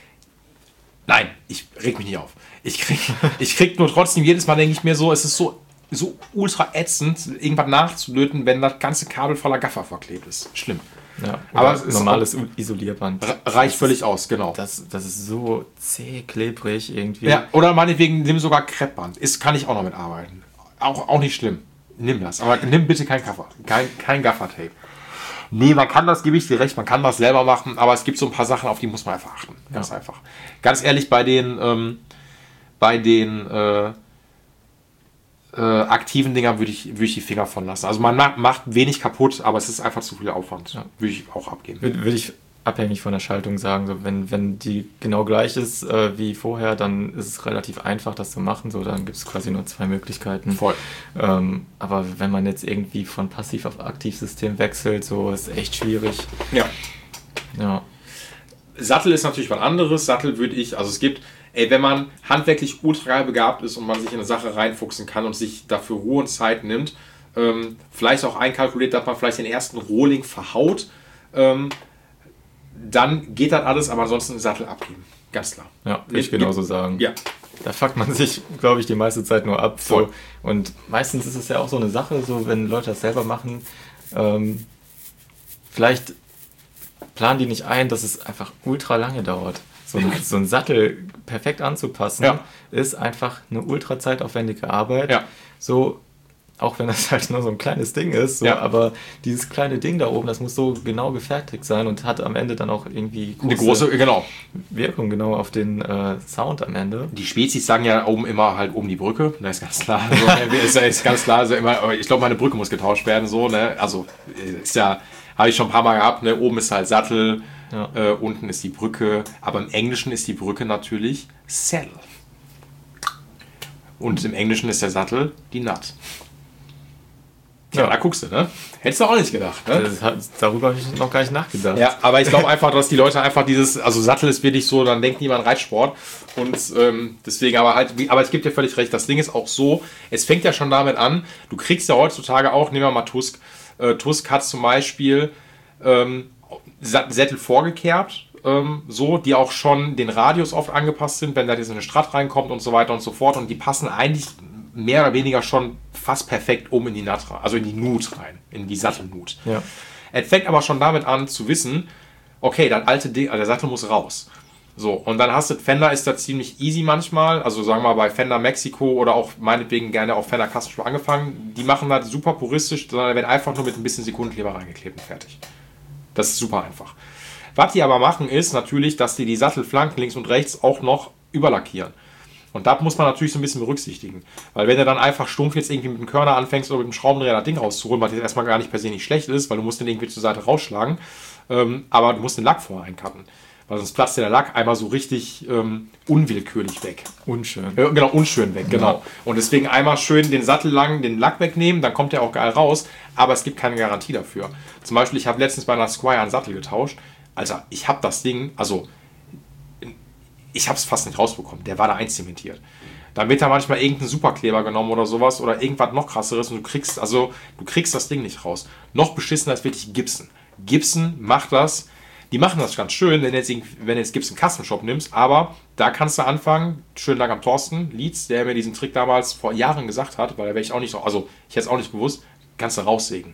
reg mich nicht auf. Ich krieg nur trotzdem jedes Mal, denke ich mir so, es ist so ultra ätzend, irgendwas nachzulöten, wenn das ganze Kabel voller Gaffer verklebt ist. Schlimm.
Ja,
aber
es ist normales Isolierband.
Reicht völlig aus, genau.
Das ist so zäh, klebrig irgendwie.
Ja, oder meinetwegen nimm sogar Kreppband. Kann ich auch noch mit arbeiten. Auch nicht schlimm. Nimm das. Aber nimm bitte kein Gaffer. Kein Gaffer-Tape. Nee, man kann das, gebe ich dir recht, man kann das selber machen, aber es gibt so ein paar Sachen, auf die muss man einfach achten. Ganz einfach. Ganz ehrlich, bei den aktiven Dingern würde ich die Finger von lassen. Also man macht wenig kaputt, aber es ist einfach zu viel Aufwand. Ja. Würde ich auch abgeben.
Würde ich abhängig von der Schaltung sagen, so wenn die genau gleich ist wie vorher, dann ist es relativ einfach, das zu machen. So, dann gibt es quasi nur 2 Möglichkeiten.
Voll.
Aber wenn man jetzt irgendwie von Passiv auf Aktivsystem wechselt, so ist echt schwierig. Ja.
Sattel ist natürlich was anderes. Sattel würde ich, also es gibt, wenn man handwerklich ultra begabt ist und man sich in eine Sache reinfuchsen kann und sich dafür Ruhe und Zeit nimmt, vielleicht auch einkalkuliert, dass man vielleicht den ersten Rohling verhaut, dann geht das alles, aber ansonsten den Sattel abgeben. Ganz klar.
Ja, würde ich genauso sagen.
Ja.
Da fuckt man sich, glaube ich, die meiste Zeit nur ab.
Voll.
So. Und meistens ist es ja auch so eine Sache, so wenn Leute das selber machen, vielleicht planen die nicht ein, dass es einfach ultra lange dauert. So ein Sattel perfekt anzupassen, ist einfach eine ultra zeitaufwendige Arbeit.
Ja.
So, auch wenn das halt nur so ein kleines Ding ist, so, aber dieses kleine Ding da oben, das muss so genau gefertigt sein und hat am Ende dann auch irgendwie
eine große
Wirkung genau auf den Sound am Ende.
Die Spezies sagen ja oben immer halt oben die Brücke, das ist ganz klar. Also, ist ganz klar, also immer, ich glaube, meine Brücke muss getauscht werden, so, ne? Also ist ja, habe ich schon ein paar Mal gehabt, ne? Oben ist halt Sattel, unten ist die Brücke, aber im Englischen ist die Brücke natürlich Saddle. Und im Englischen ist der Sattel die Nut. Ja, da guckst du, ne? Hättest du auch nicht gedacht, ne?
Darüber habe ich noch gar nicht nachgedacht.
Ja, aber ich glaube einfach, dass die Leute einfach also Sattel ist wirklich so, dann denkt niemand Reitsport. Und deswegen, aber ich gebe dir völlig recht, das Ding ist auch so, es fängt ja schon damit an, du kriegst ja heutzutage auch, nehmen wir mal Tusk. Tusk hat zum Beispiel Sättel vorgekerbt, die auch schon den Radius oft angepasst sind, wenn da jetzt eine Strat reinkommt und so weiter und so fort. Und die passen eigentlich mehr oder weniger schon fast perfekt in die Nut rein, also in die Nut rein, in die Sattelnut.
Ja.
Es fängt aber schon damit an zu wissen, okay, das alte Ding, der Sattel muss raus. So, und dann hast du, Fender ist da ziemlich easy manchmal, also sagen wir mal bei Fender Mexiko oder auch meinetwegen gerne auch Fender Custom schon angefangen, die machen das super puristisch, sondern werden einfach nur mit ein bisschen Sekundenkleber reingeklebt und fertig. Das ist super einfach. Was die aber machen, ist natürlich, dass die Sattelflanken links und rechts auch noch überlackieren. Und da muss man natürlich so ein bisschen berücksichtigen. Weil wenn du dann einfach stumpf jetzt irgendwie mit dem Körner anfängst oder mit dem Schraubendreher das Ding rauszuholen, was jetzt erstmal gar nicht per se nicht schlecht ist, weil du musst den irgendwie zur Seite rausschlagen, aber du musst den Lack vorher einkappen. Weil sonst platzt der Lack einmal so richtig unwillkürlich weg.
Unschön.
Genau, unschön weg, genau. Und deswegen einmal schön den Sattel lang, den Lack wegnehmen, dann kommt der auch geil raus, aber es gibt keine Garantie dafür. Zum Beispiel, ich habe letztens bei einer Squire einen Sattel getauscht. Alter, ich habe das Ding, also ich habe es fast nicht rausbekommen. Der war da einzementiert. Dann wird da manchmal irgendein Superkleber genommen oder sowas oder irgendwas noch krasseres und du kriegst das Ding nicht raus. Noch beschissener ist wirklich Gibson. Gibson macht das. Die machen das ganz schön, wenn du jetzt Gibson Custom Shop nimmst, aber da kannst du anfangen. Schönen Dank am Thorsten Lietz, der mir diesen Trick damals vor Jahren gesagt hat, weil da wäre ich auch nicht so, also ich hätte es auch nicht gewusst, kannst du raussägen.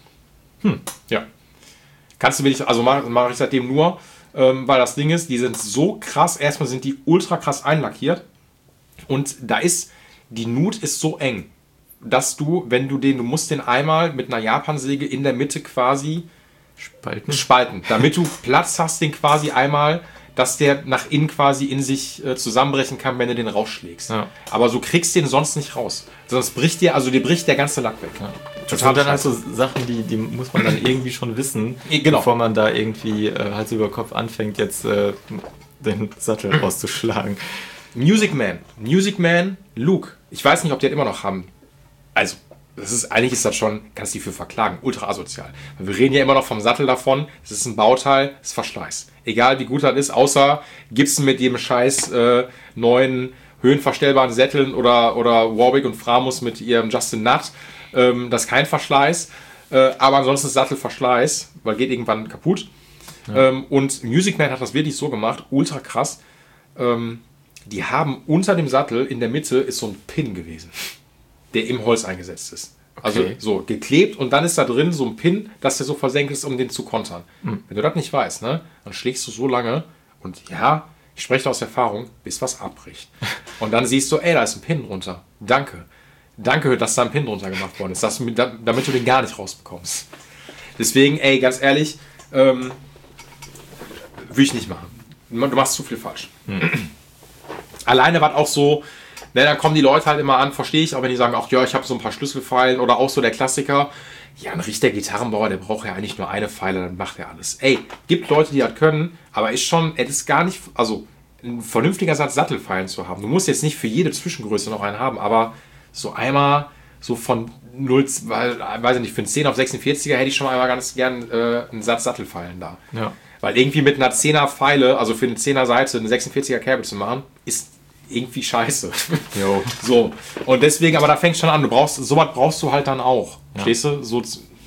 Ja. Kannst du wirklich, also mache ich seitdem nur, weil das Ding ist, die sind so krass, erstmal sind die ultra krass einlackiert und die Nut ist so eng, dass du musst den einmal mit einer Japansäge in der Mitte quasi spalten, damit du Platz hast, den quasi einmal, dass der nach innen quasi in sich zusammenbrechen kann, wenn du den rausschlägst. Ja. Aber so kriegst du den sonst nicht raus. Sonst bricht dir der ganze Lack weg. Ja.
Das sind dann halt so Sachen, die muss man dann irgendwie schon wissen,
genau,
bevor man da irgendwie Hals über Kopf anfängt, jetzt den Sattel rauszuschlagen.
Music Man, Luke. Ich weiß nicht, ob die das immer noch haben. Also, eigentlich ist das schon, kannst du die für verklagen, ultra asozial. Wir reden ja immer noch vom Sattel davon, es ist ein Bauteil, es ist Verschleiß. Egal wie gut das ist, außer Gibson mit dem scheiß neuen höhenverstellbaren Sätteln oder Warwick und Framus mit ihrem Justin Nutt. Das ist kein Verschleiß, aber ansonsten ist Sattelverschleiß, weil geht irgendwann kaputt. Ja. Und Music Man hat das wirklich so gemacht, ultra krass. Die haben unter dem Sattel in der Mitte ist so ein Pin gewesen, der im Holz eingesetzt ist. Also so geklebt und dann ist da drin so ein Pin, dass der so versenkt ist, um den zu kontern. Wenn du das nicht weißt, ne, dann schlägst du so lange und ja, ich spreche aus Erfahrung, bis was abbricht. Und dann siehst du, ey, da ist ein Pin drunter. Danke, dass da ein Pin drunter gemacht worden ist, damit du den gar nicht rausbekommst. Deswegen, ey, ganz ehrlich, würde ich nicht machen. Du machst zu viel falsch. Alleine war auch so, ne, dann kommen die Leute halt immer an, verstehe ich, aber wenn die sagen, ach ja, ich habe so ein paar Schlüsselfeilen oder auch so der Klassiker, ja, ein richtiger Gitarrenbauer, der braucht ja eigentlich nur eine Feile, dann macht er alles. Ey, gibt Leute, die das können, aber es ist gar nicht, also ein vernünftiger Satz Sattelfeilen zu haben. Du musst jetzt nicht für jede Zwischengröße noch einen haben, aber so einmal so von 0, weiß ich nicht, für einen 10 auf 46er hätte ich schon einmal ganz gern einen Satz Sattelfeilen da. Ja. Weil irgendwie mit einer 10er Feile, also für eine 10er Seite, eine 46er Kerbe zu machen, ist irgendwie scheiße. Jo. So. Und deswegen, aber da fängt schon an, sowas brauchst du halt dann auch. Ja. Verstehst du? So,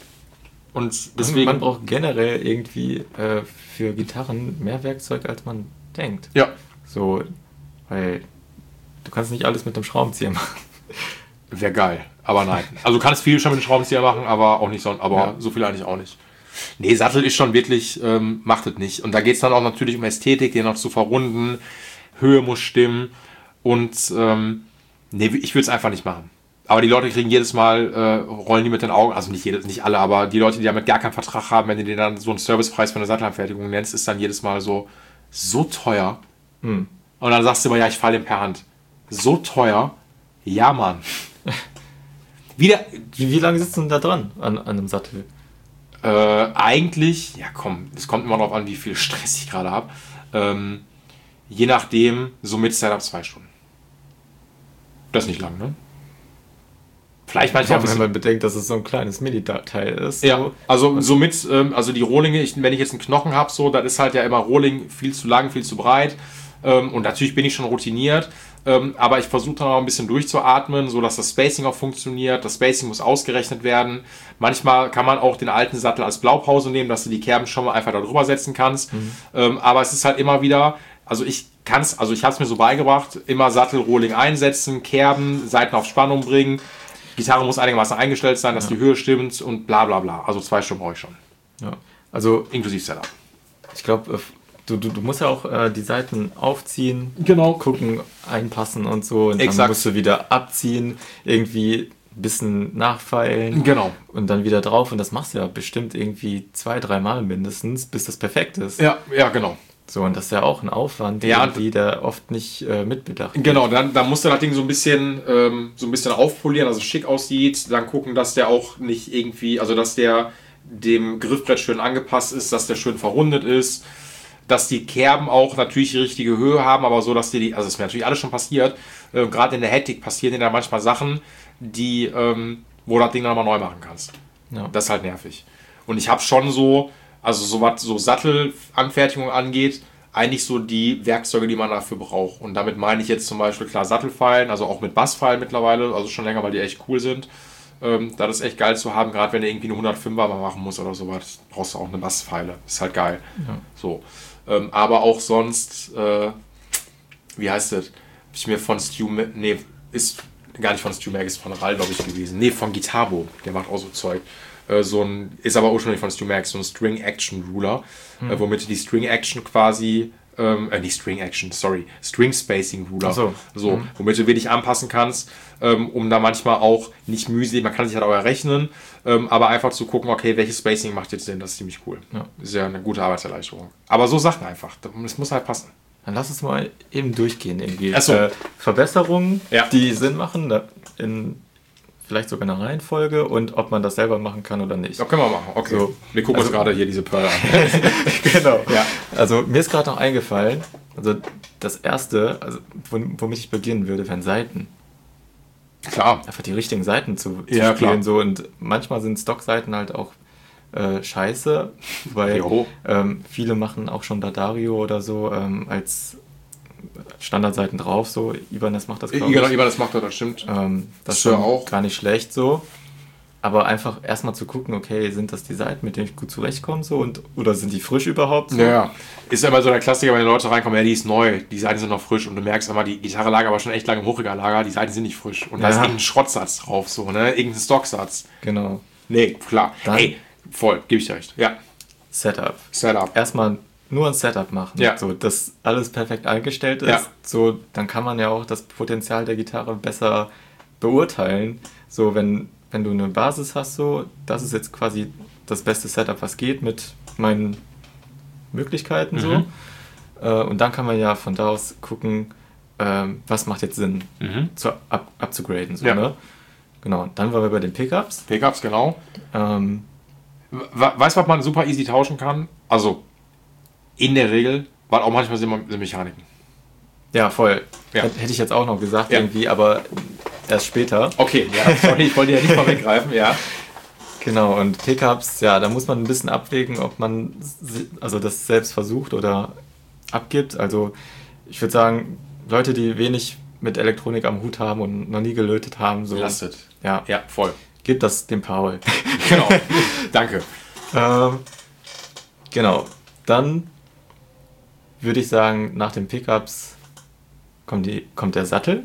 und deswegen.
Man braucht generell irgendwie für Gitarren mehr Werkzeug, als man denkt.
Ja.
So, weil du kannst nicht alles mit dem Schraubenzieher machen.
Wäre geil, aber nein. Also du kannst viel schon mit dem Schraubenzieher machen, aber auch nicht so, so viel eigentlich auch nicht. Nee, Sattel ist schon wirklich, macht es nicht. Und da geht es dann auch natürlich um Ästhetik, den noch zu verrunden. Höhe muss stimmen. Und nee, ich würde es einfach nicht machen. Aber die Leute kriegen jedes Mal, rollen die mit den Augen, also nicht alle, aber die Leute, die damit gar keinen Vertrag haben, wenn du denen dann so einen Servicepreis für eine Sattelanfertigung nennst, ist dann jedes Mal so teuer. Und dann sagst du immer, ja, ich falle den per Hand. So teuer? Ja, Mann.
Wie lange sitzt du denn da dran an einem Sattel?
Eigentlich, ja komm, es kommt immer darauf an, wie viel Stress ich gerade habe. Je nachdem, so mit Setup 2 Stunden. Das ist nicht lang, ne? Vielleicht manchmal,
wenn man bedenkt, dass es so ein kleines Mini-Teil ist.
Ja, so. Also somit, also die Rohlinge, wenn ich jetzt einen Knochen habe, so, das ist halt ja immer Rohling viel zu lang, viel zu breit. Und natürlich bin ich schon routiniert, aber ich versuche dann auch ein bisschen durchzuatmen, so dass das Spacing auch funktioniert. Das Spacing muss ausgerechnet werden. Manchmal kann man auch den alten Sattel als Blaupause nehmen, dass du die Kerben schon mal einfach da drüber setzen kannst. Aber es ist halt immer wieder, ich habe es mir so beigebracht, immer Sattelrohling einsetzen, Kerben, Seiten auf Spannung bringen. Gitarre muss einigermaßen eingestellt sein, dass die Höhe stimmt und bla bla bla. Also 2 Stunden brauche ich schon.
Ja. Also
inklusive Setup.
Ich glaube, du musst ja auch die Seiten aufziehen,
genau,
gucken, einpassen und so. Und
exakt.
Dann musst du wieder abziehen, irgendwie ein bisschen nachfeilen.
Genau.
Und dann wieder drauf. Und das machst du ja bestimmt irgendwie 2-3 Mal mindestens, bis das perfekt ist.
Ja, genau.
So, und das ist ja auch ein Aufwand,
Ja,
irgendwie, der oft nicht mitbedacht wird.
Genau, dann musst du das Ding so ein bisschen aufpolieren, also schick aussieht, dann gucken, dass der auch nicht irgendwie, also dass der dem Griffbrett schön angepasst ist, dass der schön verrundet ist, dass die Kerben auch natürlich die richtige Höhe haben, aber so, dass also das ist mir natürlich alles schon passiert, gerade in der Hektik passieren dir da manchmal Sachen, die, wo du das Ding dann nochmal neu machen kannst.
Ja.
Das ist halt nervig. Und ich habe schon so, also so was so Sattelanfertigung angeht, eigentlich so die Werkzeuge, die man dafür braucht. Und damit meine ich jetzt zum Beispiel klar Sattelfeilen, also auch mit Basspfeilen mittlerweile, also schon länger, weil die echt cool sind. Das ist echt geil zu haben, gerade wenn du irgendwie eine 105er mal machen musst oder sowas, brauchst du auch eine Basspfeile. Ist halt geil.
Ja.
So. Aber auch sonst, wie heißt das? Hab ich mir von ist gar nicht von Stu Mag, ist von Ral, glaube ich, gewesen. Nee, von Gitarbo, der macht auch so Zeug. Ist aber ursprünglich von Stu Mag, so ein String Action Ruler, womit du die String Action quasi, String Spacing Ruler, womit du wirklich anpassen kannst, um da manchmal auch nicht mühselig, man kann sich halt auch errechnen, aber einfach zu gucken, okay, welches Spacing macht jetzt Sinn, das ist ziemlich cool.
Ja.
Ist ja eine gute Arbeitserleichterung. Aber so Sachen einfach, es muss halt passen.
Dann lass uns mal eben durchgehen irgendwie.
Ach so.
Verbesserungen,
Ja.
die Sinn machen, in vielleicht sogar eine Reihenfolge und ob man das selber machen kann oder nicht.
Ja, können wir machen, okay.
So.
Wir gucken uns gerade hier diese Pearl an.
Genau.
Ja.
Also mir ist gerade noch eingefallen, also das erste, also womit ich beginnen würde, wären Seiten.
Klar.
Einfach die richtigen Seiten zu
Ja,
spielen.
klar.
So. Und manchmal sind Stockseiten halt auch scheiße, weil
Jo.
viele machen auch schon Dadario oder so als Standardseiten drauf. So Ibanez macht das, glaube ich.
Genau, das macht das stimmt.
Das ist
ja
schon
auch.
gar nicht schlecht so. Aber einfach erstmal zu gucken, okay, sind das die Seiten, mit denen ich gut zurechtkomme so oder sind die frisch überhaupt so?
Ja, ist ja immer so der Klassiker, wenn die Leute reinkommen, ja, die ist neu, die Seiten sind noch frisch und du merkst immer, die Gitarre lag aber schon echt lange im Hochregallager, die Seiten sind nicht frisch und da ist irgendein Schrottsatz drauf, so, ne, irgendein Stocksatz.
Genau.
Nee, klar.
Dann-
Hey, voll, gebe ich dir recht. Ja,
Setup.
Setup.
Erstmal nur ein Setup machen,
Ja.
so, dass alles perfekt eingestellt ist.
Ja.
So, dann kann man ja auch das Potenzial der Gitarre besser beurteilen. So, wenn du eine Basis hast, so, das ist jetzt quasi das beste Setup, was geht mit meinen Möglichkeiten. So. Und dann kann man ja von da aus gucken, was macht jetzt Sinn, abzugraden. So,
Ja.
ne? Genau, dann waren wir bei den Pickups.
Pickups, genau. Weißt du, was man super easy tauschen kann? Also, in der Regel, weil auch manchmal sind Mechaniken.
Ja, voll.
Ja.
Hätte ich jetzt auch noch gesagt,
Ja.
irgendwie, aber erst später.
Okay, ja, sorry, ich wollte ja nicht mal weggreifen, ja.
Genau, und Pickups, ja, da muss man ein bisschen abwägen, ob man das selbst versucht oder abgibt. Also ich würde sagen, Leute, die wenig mit Elektronik am Hut haben und noch nie gelötet haben, so
Lasst.
ja,
Ja, voll.
gebt das dem Paul.
Genau. Danke.
Genau, dann würde ich sagen, nach den Pickups kommt der Sattel.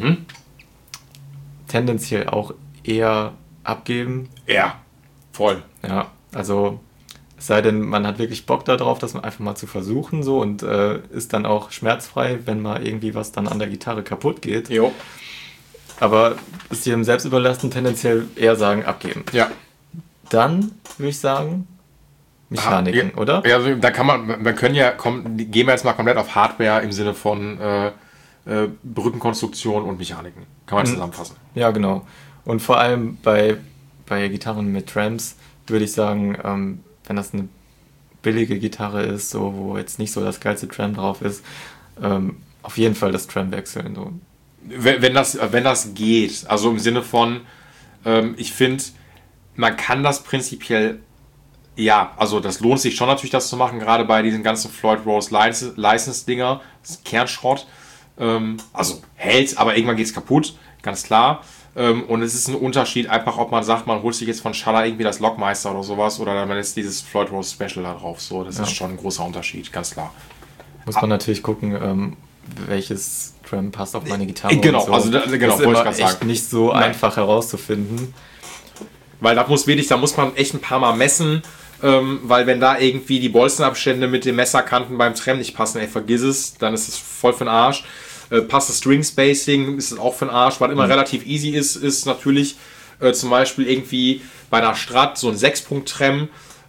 Tendenziell auch eher abgeben.
Ja, voll.
Ja, also es sei denn, man hat wirklich Bock darauf, das einfach mal zu versuchen so und ist dann auch schmerzfrei, wenn mal irgendwie was dann an der Gitarre kaputt geht.
Jo.
Aber ist jedem selbst überlassen, tendenziell eher sagen, abgeben.
Ja.
Dann würde ich sagen, Mechaniken, oder?
Ja, also da kann man können ja, gehen wir jetzt mal komplett auf Hardware im Sinne von Brückenkonstruktion und Mechaniken. Kann man zusammenfassen.
Ja, genau. Und vor allem bei Gitarren mit Trams würde ich sagen, wenn das eine billige Gitarre ist, so, wo jetzt nicht so das geilste Tram drauf ist, auf jeden Fall das Tram wechseln. So.
Wenn das geht, also im Sinne von, ich finde, man kann das prinzipiell, ja, also das lohnt sich schon natürlich, das zu machen, gerade bei diesen ganzen Floyd Rose License-Dinger, das ist Kernschrott, also hält, aber irgendwann geht es kaputt, ganz klar. Und es ist ein Unterschied, einfach ob man sagt, man holt sich jetzt von Schaller irgendwie das Lockmeister oder sowas oder man lässt dieses Floyd Rose Special da drauf. So, das ist schon ein großer Unterschied, ganz klar.
Muss man natürlich gucken, welches Tram passt auf meine Gitarre.
Genau,
und so.
also genau,
das ist
wollte ich
immer
gerade
echt
sagen.
nicht so einfach herauszufinden.
Weil da muss man echt ein paar Mal messen, weil wenn da irgendwie die Bolzenabstände mit den Messerkanten beim Trem nicht passen, ey, vergiss es, dann ist es voll für den Arsch. Passt das String Spacing, ist es auch für den Arsch, weil immer relativ easy ist natürlich, Zum Beispiel irgendwie bei einer Strat so ein 6-Punkt-Trem.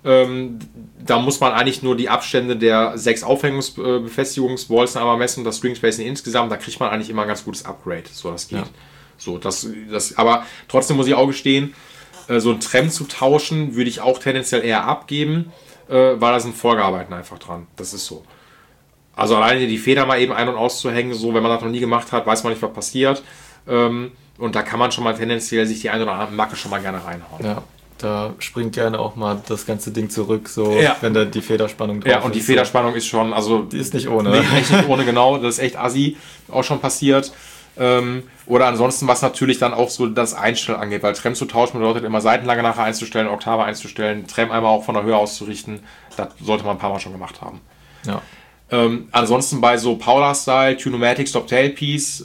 Da muss man eigentlich nur die Abstände der 6 Aufhängungsbefestigungsbolzen einmal messen, das String Spacing insgesamt, da kriegt man eigentlich immer ein ganz gutes Upgrade. So, das geht. Ja. So, aber trotzdem muss ich auch gestehen, so ein Trem zu tauschen, würde ich auch tendenziell eher abgeben, weil da sind Folgearbeiten einfach dran. Das ist so. Also alleine die Feder mal eben ein- und auszuhängen, so, wenn man das noch nie gemacht hat, weiß man nicht, was passiert. Und da kann man schon mal tendenziell sich die eine oder andere Macke schon mal gerne reinhauen.
Ja. Da springt gerne auch mal das ganze Ding zurück, so wenn da die Federspannung drauf ist.
Ja, und die Federspannung ist schon, also...
Die ist nicht ohne.
Nee, echt nicht ohne, genau. Das ist echt assi, auch schon passiert. Oder ansonsten, was natürlich dann auch so das Einstellen angeht, weil Trem zu tauschen bedeutet immer Seitenlage nachher einzustellen, Oktave einzustellen, Trem einmal auch von der Höhe auszurichten. Das sollte man ein paar Mal schon gemacht haben.
Ja.
Ansonsten bei so Paula-Style, Tune-O-Matic, Stop-Tail-Piece,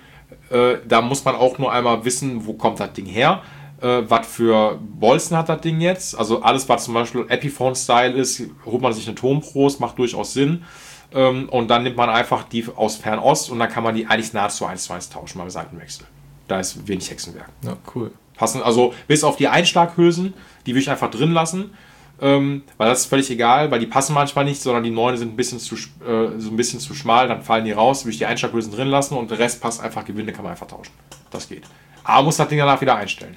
da muss man auch nur einmal wissen, wo kommt das Ding her. Was für Bolzen hat das Ding jetzt? Also alles, was zum Beispiel Epiphone-Style ist, holt man sich eine Tonpros, macht durchaus Sinn. Und dann nimmt man einfach die aus Fernost und dann kann man die eigentlich nahezu 1:1 tauschen beim Seitenwechsel. Da ist wenig Hexenwerk.
Ja, cool.
Passen, also bis auf die Einschlaghülsen, die will ich einfach drin lassen. Weil das ist völlig egal, weil die passen manchmal nicht, sondern die Neune sind so ein bisschen zu schmal, dann fallen die raus, will ich die Einschlaghülsen drin lassen und der Rest passt einfach, Gewinde kann man einfach tauschen. Das geht. Aber muss das Ding danach wieder einstellen.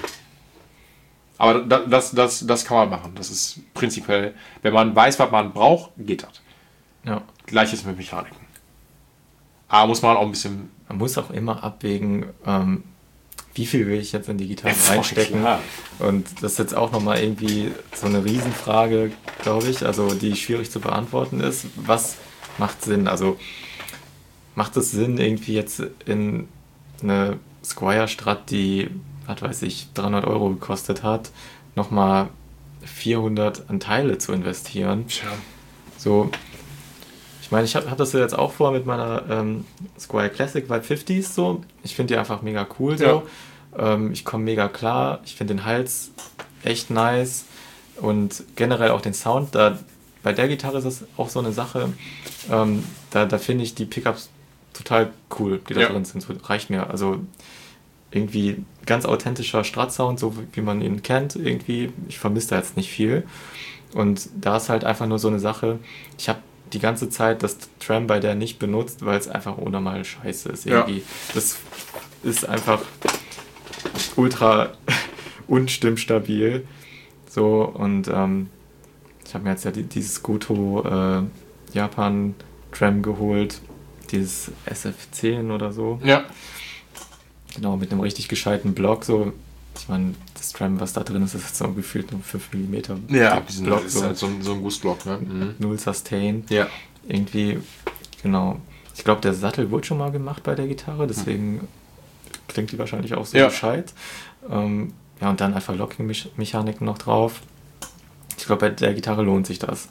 Aber das kann man machen. Das ist prinzipiell, wenn man weiß, was man braucht, geht das.
Ja.
Gleiches mit Mechaniken. Aber muss man auch ein bisschen...
Man muss auch immer abwägen, wie viel will ich jetzt in die Gitarre reinstecken.
Klar.
Und das ist jetzt auch nochmal irgendwie so eine Riesenfrage, glaube ich, also die schwierig zu beantworten ist. Was macht Sinn? Also macht es Sinn, irgendwie jetzt in eine Squier Strat, die, was weiß ich, 300 € gekostet hat, nochmal 400 an Teile zu investieren?
Tja.
So, ich meine, ich hab das jetzt auch vor mit meiner Squier Classic Vibe 50s so. Ich finde die einfach mega cool so. Ja. Ich komme mega klar. Ich finde den Hals echt nice und generell auch den Sound. Bei der Gitarre ist das auch so eine Sache. Da finde ich die Pickups total cool, die da drin sind. So, reicht mir. Also irgendwie ganz authentischer Strat-Sound, so wie man ihn kennt. Irgendwie, ich vermisse da jetzt nicht viel. Und da ist halt einfach nur so eine Sache. Ich habe die ganze Zeit das Trem bei der nicht benutzt, weil es einfach unnormal scheiße ist. Irgendwie. Ja. Das ist einfach ultra unstimmstabil. So, und ich habe mir jetzt ja dieses Goto Japan Trem geholt. Dieses SF10 oder so.
Ja.
Genau, mit einem richtig gescheiten Block. So. Ich meine, das Trem, was da drin ist, ist jetzt so gefühlt nur 5 mm.
Ja, Block, ist halt so ein Gussblock, ne?
Mhm. Null Sustain.
Ja.
Irgendwie, genau. Ich glaube, der Sattel wurde schon mal gemacht bei der Gitarre, deswegen klingt die wahrscheinlich auch so gescheit. Ja, und dann einfach Locking-Mechaniken noch drauf. Ich glaube, bei der Gitarre lohnt sich das.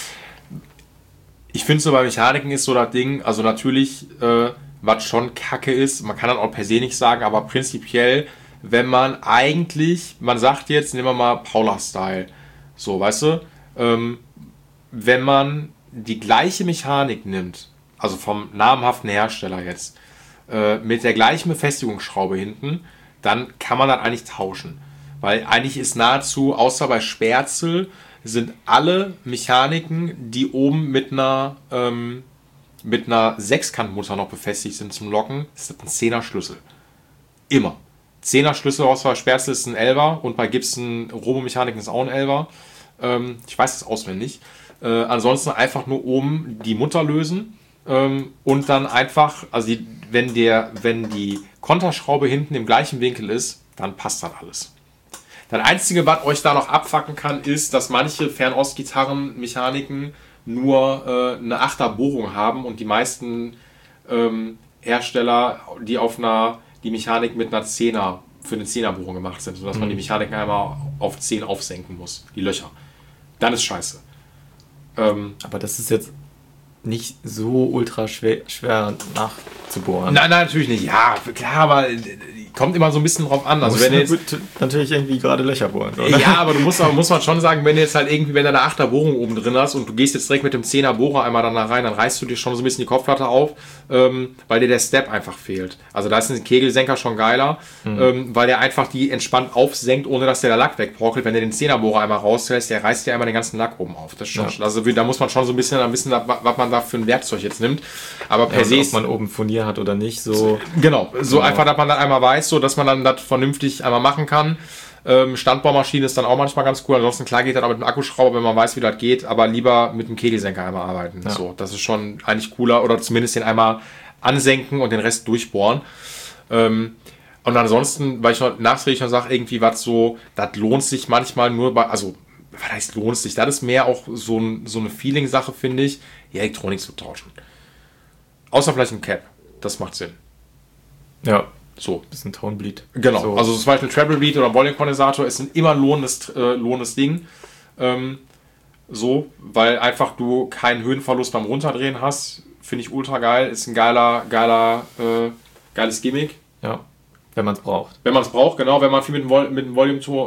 Ich finde so, bei Mechaniken ist so das Ding, also natürlich, was schon kacke ist, man kann das auch per se nicht sagen, aber prinzipiell, wenn man eigentlich, man sagt jetzt, nehmen wir mal Paula-Style, so, weißt du, wenn man die gleiche Mechanik nimmt, also vom namhaften Hersteller jetzt, mit der gleichen Befestigungsschraube hinten, dann kann man das eigentlich tauschen. Weil eigentlich ist nahezu, außer bei Sperzel, sind alle Mechaniken, die oben mit einer Sechskantmutter noch befestigt sind zum Locken, ist das ein 10er Schlüssel. Immer. 10er Schlüssel, außer bei Sperzel ist ein 11er und bei Gibson Robomechaniken ist auch ein 11er. Ich weiß das auswendig. Ansonsten einfach nur oben die Mutter lösen und dann einfach, also wenn die Konterschraube hinten im gleichen Winkel ist, dann passt das alles. Das Einzige, was euch da noch abfacken kann, ist, dass manche Fernost-Gitarren-Mechaniken nur eine 8er Bohrung haben und die meisten Hersteller, die die Mechanik mit einer 10er, für eine 10er Bohrung gemacht sind, sodass man die Mechaniken einmal auf 10 aufsenken muss, die Löcher. Dann ist scheiße.
Aber das ist jetzt nicht so ultra schwer zu bohren.
Nein, natürlich nicht. Ja, klar, aber kommt immer so ein bisschen drauf an. Also wenn du jetzt
natürlich irgendwie gerade Löcher bohren. Oder?
Ja, aber muss man schon sagen, wenn du jetzt halt irgendwie, wenn du eine 8er Bohrung oben drin hast und du gehst jetzt direkt mit dem 10er Bohrer einmal dann da rein, dann reißt du dir schon so ein bisschen die Kopfplatte auf, weil dir der Step einfach fehlt. Also da ist ein Kegelsenker schon geiler, weil der einfach die entspannt aufsenkt, ohne dass der Lack wegbrockelt. Wenn du den 10er Bohrer einmal rauslässt, der reißt dir einmal den ganzen Lack oben auf. Das ist schon, also da muss man schon so ein bisschen wissen, was man da für ein Werkzeug jetzt nimmt. Aber per se
ob man oben Furnier hat oder nicht, so.
Genau, so einfach, dass man dann einmal weiß, so dass man dann das vernünftig einmal machen kann. Standbohrmaschine ist dann auch manchmal ganz cool. Ansonsten klar geht das auch mit dem Akkuschrauber, wenn man weiß, wie das geht, aber lieber mit dem Kegelsenker einmal arbeiten. Ja. So, das ist schon eigentlich cooler, oder zumindest den einmal ansenken und den Rest durchbohren. Und ansonsten, weil ich noch nachträglich noch sage, irgendwie was so, das lohnt sich manchmal nur bei, also was heißt lohnt sich? Das ist mehr auch so eine Feeling-Sache, finde ich, die Elektronik zu tauschen. Außer vielleicht ein Cap. Das macht Sinn.
Ja.
So.
Bisschen Tonebleed.
Genau.
So.
Also zum Beispiel Treble Beat oder Volume-Kondensator ist ein immer lohnendes Ding. So, weil einfach du keinen Höhenverlust beim Runterdrehen hast. Finde ich ultra geil. Ist ein geiles Gimmick.
Ja. Wenn man es braucht.
Wenn man es braucht, genau. Wenn man viel mit dem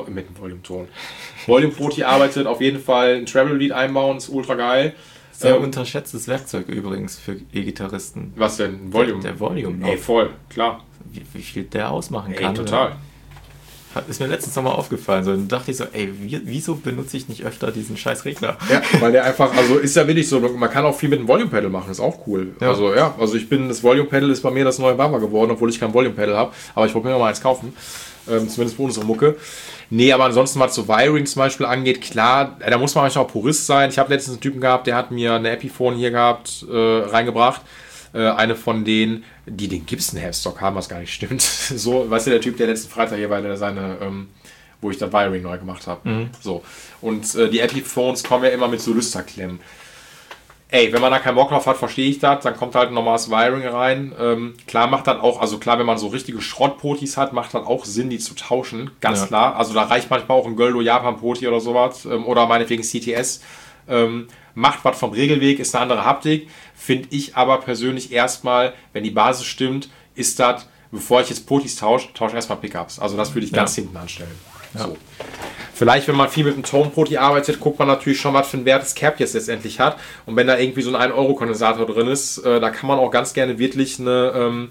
Volume-Proti arbeitet, auf jeden Fall ein Treble Beat einbauen. Ist ultra geil.
Sehr unterschätztes Werkzeug übrigens für E-Gitarristen.
Was denn? Volume?
Der Volume.
Ey, voll, klar.
Wie viel der ausmachen kann.
Total.
Ist mir letztens nochmal aufgefallen. So, dann dachte ich so, ey, wieso benutze ich nicht öfter diesen scheiß Regler?
Ja, weil der einfach, also ist ja wirklich so, man kann auch viel mit dem Volume Pedal machen, ist auch cool. Ja. Also das Volume Pedal ist bei mir das neue Baba geworden, obwohl ich kein Volume Pedal habe. Aber ich wollte mir mal eins kaufen. Zumindest für unsere Mucke. Nee, aber ansonsten, was so Wiring zum Beispiel angeht, klar, da muss man manchmal auch Purist sein. Ich habe letztens einen Typen gehabt, der hat mir eine Epiphone hier gehabt, reingebracht. Eine von denen, die den Gibson-Headstock haben, was gar nicht stimmt. So, weißt du, der Typ, der letzten Freitag hier war, wo ich das Wiring neu gemacht habe. So. Und die Epiphones kommen ja immer mit so Lüsterklemmen. Ey, wenn man da keinen Bock drauf hat, verstehe ich das, dann kommt halt ein normales Wiring rein. Klar macht das auch, also klar, wenn man so richtige Schrottpotis hat, macht das auch Sinn, die zu tauschen, ganz klar. Also da reicht manchmal auch ein Göldo Japan-Poti oder sowas, oder meinetwegen CTS. Macht was vom Regelweg, ist eine andere Haptik. Finde ich aber persönlich erstmal, wenn die Basis stimmt, ist das, bevor ich jetzt Potis tausche erstmal Pickups. Also das würde ich ganz hinten anstellen. Ja. So. Vielleicht, wenn man viel mit dem Tone-Poti arbeitet, guckt man natürlich schon, was für ein Wert das Cap jetzt letztendlich hat. Und wenn da irgendwie so ein 1-Euro-Kondensator drin ist, da kann man auch ganz gerne wirklich einen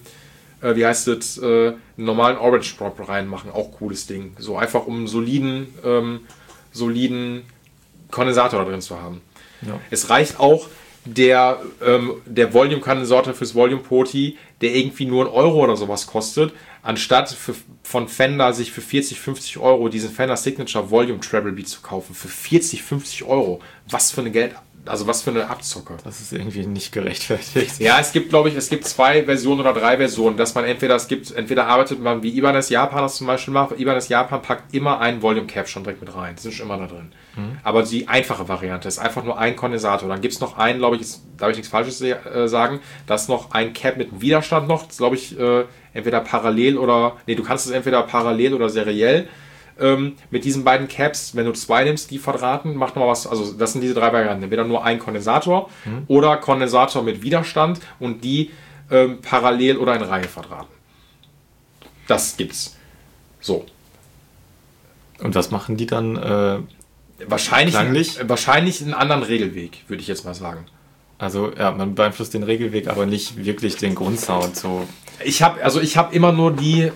normalen Orange Drop reinmachen. Auch cooles Ding. So einfach, um einen soliden Kondensator da drin zu haben. Ja. Es reicht auch der Volume-Kondensator fürs Volume-Poti, der irgendwie nur 1 Euro oder sowas kostet, anstatt von Fender sich für 40, 50 Euro diesen Fender Signature Volume Treble Beat zu kaufen. Für 40, 50 Euro. Was für eine Abzocke.
Das ist irgendwie nicht gerechtfertigt.
Ja, es gibt 2 Versionen oder 3 Versionen, dass man entweder arbeitet man wie Ibanez Japan das zum Beispiel macht. Ibanez Japan packt immer einen Volume Cap schon direkt mit rein. Die sind schon immer da drin. Aber die einfache Variante ist einfach nur ein Kondensator. Dann gibt es noch einen, glaube ich, darf ich nichts Falsches sagen, da ist noch ein Cap mit einem Widerstand noch. Das glaube ich entweder parallel oder, du kannst es entweder parallel oder seriell mit diesen beiden Caps, wenn du 2 nimmst, die verdrahten, macht nochmal was, also das sind diese 3 Varianten. Entweder nur ein Kondensator oder Kondensator mit Widerstand und die parallel oder in Reihe verdrahten. Das gibt's. So.
Und was machen die dann?
Wahrscheinlich einen anderen Regelweg, würde ich jetzt mal sagen.
Also ja, man beeinflusst den Regelweg, aber nicht wirklich den Grundsound. So.
Ich habe immer nur ich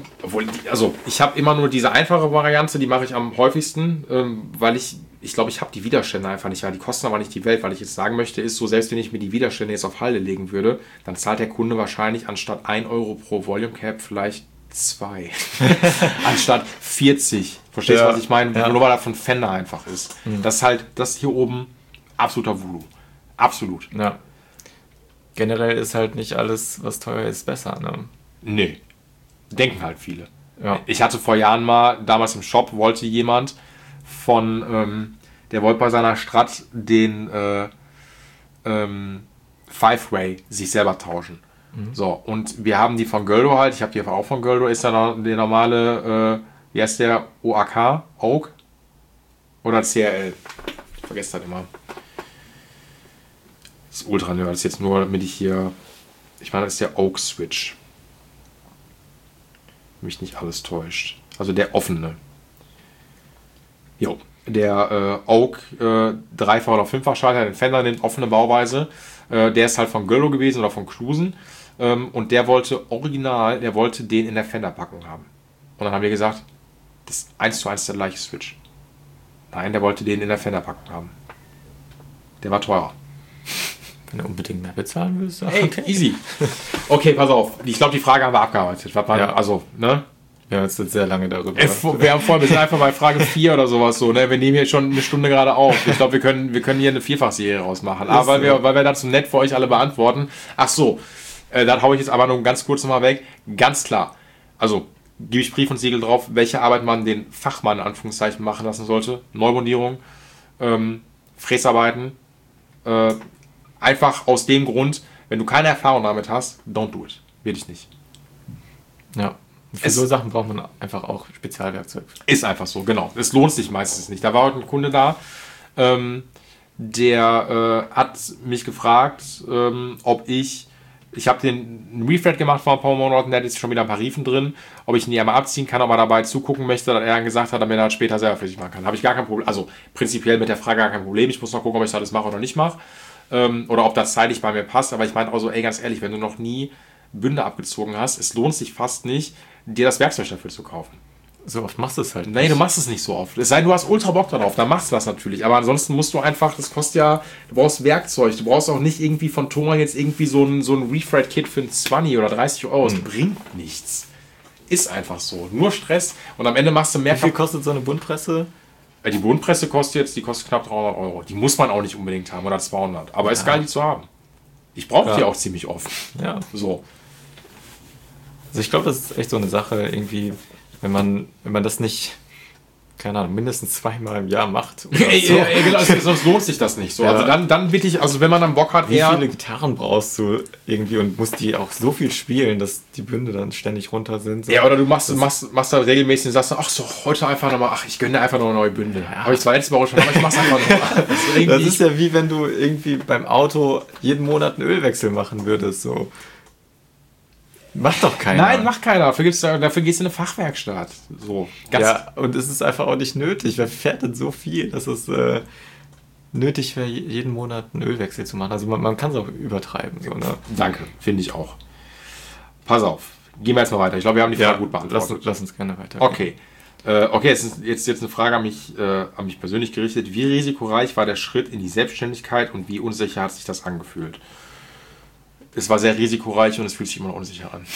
habe immer nur diese einfache Variante, die mache ich am häufigsten, weil ich glaube, ich habe die Widerstände einfach nicht, weil die kosten aber nicht die Welt, weil ich jetzt sagen möchte, ist so, selbst wenn ich mir die Widerstände jetzt auf Halde legen würde, dann zahlt der Kunde wahrscheinlich anstatt 1 Euro pro Volume Cap vielleicht 2. Anstatt 40. Verstehst du, was ich meine? Ja. Nur weil das von Fender einfach ist. Das ist halt, das hier oben, absoluter Voodoo. Absolut.
Ja. Generell ist halt nicht alles, was teuer ist, besser, ne?
Nee. Denken halt viele.
Ja.
Ich hatte vor Jahren mal, damals im Shop, wollte jemand der wollte bei seiner Strat den Five-Way sich selber tauschen. So, und wir haben die von Göldo halt, ich habe die auch von Göldo, ist dann der normale, wie heißt der, OAK, Oak oder CRL? Ich vergesse das immer. Das ist ultra nerd, das ist jetzt nur, damit ich hier Ich meine, das ist der Oak Switch. Wenn mich nicht alles täuscht. Also der offene. Jo. Der Oak 3-fach oder 5-fach Schalter, den Fender, den offene Bauweise. Der ist halt von Göllo gewesen oder von Klusen. Und der wollte den in der Fender-Packung haben. Und dann haben wir gesagt, das ist 1:1 der gleiche Switch. Nein, der wollte den in der Fender-Packung haben. Der war teurer.
Wenn du unbedingt mehr bezahlen willst.
Hey, easy. Okay, pass auf. Ich glaube, die Frage haben wir abgearbeitet.
Ja.
Also, ne?
Wir haben jetzt sehr lange darüber.
Wir sind einfach bei Frage 4 oder sowas so, ne? Wir nehmen hier schon eine Stunde gerade auf. Ich glaube, wir können hier eine Vierfachserie rausmachen. Aber weil wir das so nett für euch alle beantworten. Ach so, da haue ich jetzt aber nur ganz kurz nochmal weg. Ganz klar. Also, gebe ich Brief und Siegel drauf, welche Arbeit man den Fachmann in Anführungszeichen machen lassen sollte. Neubondierung, Fräsarbeiten. Einfach aus dem Grund, wenn du keine Erfahrung damit hast, don't do it. Wirklich nicht.
Ja. Für so Sachen braucht man einfach auch Spezialwerkzeug.
Ist einfach so, genau. Es lohnt sich meistens nicht. Da war heute ein Kunde da, der hat mich gefragt, ob ich habe den Refret gemacht vor ein paar Monaten, der hat jetzt schon wieder ein paar Riefen drin, ob ich ihn hier einmal abziehen kann, ob er dabei zugucken möchte, dass er dann gesagt hat, damit er das später selber fertig machen kann. Habe ich gar kein Problem, also prinzipiell mit der Frage gar kein Problem. Ich muss noch gucken, ob ich das alles mache oder nicht mache. Oder ob das zeitlich bei mir passt. Aber ich meine auch so, ey, ganz ehrlich, wenn du noch nie Bünde abgezogen hast, es lohnt sich fast nicht, dir das Werkzeug dafür zu kaufen.
So oft machst du es halt nicht.
Nee, du machst es nicht so oft. Es sei denn, du hast ultra Bock darauf, dann machst du das natürlich. Aber ansonsten musst du einfach, das kostet ja, du brauchst Werkzeug. Du brauchst auch nicht irgendwie von Thomann jetzt irgendwie so ein Refret-Kit für 20 oder 30 Euro. Das bringt nichts. Ist einfach so. Nur Stress und am Ende machst du mehr.
Wie viel kostet so eine Bundpresse?
Die Bundpresse kostet knapp 300 Euro. Die muss man auch nicht unbedingt haben oder 200. Aber ist geil, die zu haben. Ich brauche die auch ziemlich oft.
Ja.
So.
Also ich glaube, das ist echt so eine Sache, irgendwie, wenn man das nicht, keine Ahnung, mindestens 2-mal im Jahr macht.
Genau, sonst lohnt sich das nicht. So.
Ja.
Also dann wirklich, also wenn man dann Bock hat,
wie viele Gitarren brauchst du irgendwie und musst die auch so viel spielen, dass die Bünde dann ständig runter sind. So.
Ja, oder du machst dann regelmäßig und sagst, ach so, heute einfach nochmal, ich gönne dir einfach noch eine neue Bünde. Ja. Habe ich zwar letzte Woche schon, aber ich mach's einfach nochmal.
Das ist ja wie wenn du irgendwie beim Auto jeden Monat einen Ölwechsel machen würdest. So. Macht doch keiner.
Nein, macht keiner. Dafür gehst du in eine Fachwerkstatt. So.
Ja, und es ist einfach auch nicht nötig. Wer fährt denn so viel, dass es nötig wäre, jeden Monat einen Ölwechsel zu machen? Also man kann es auch übertreiben. So, ne?
Danke, finde ich auch. Pass auf. Gehen wir jetzt mal weiter. Ich glaube, wir haben die Frage gut beantwortet.
Lass uns gerne weiter.
Okay. Jetzt eine Frage an mich persönlich gerichtet. Wie risikoreich war der Schritt in die Selbstständigkeit und wie unsicher hat sich das angefühlt? Es war sehr risikoreich und es fühlt sich immer noch unsicher an.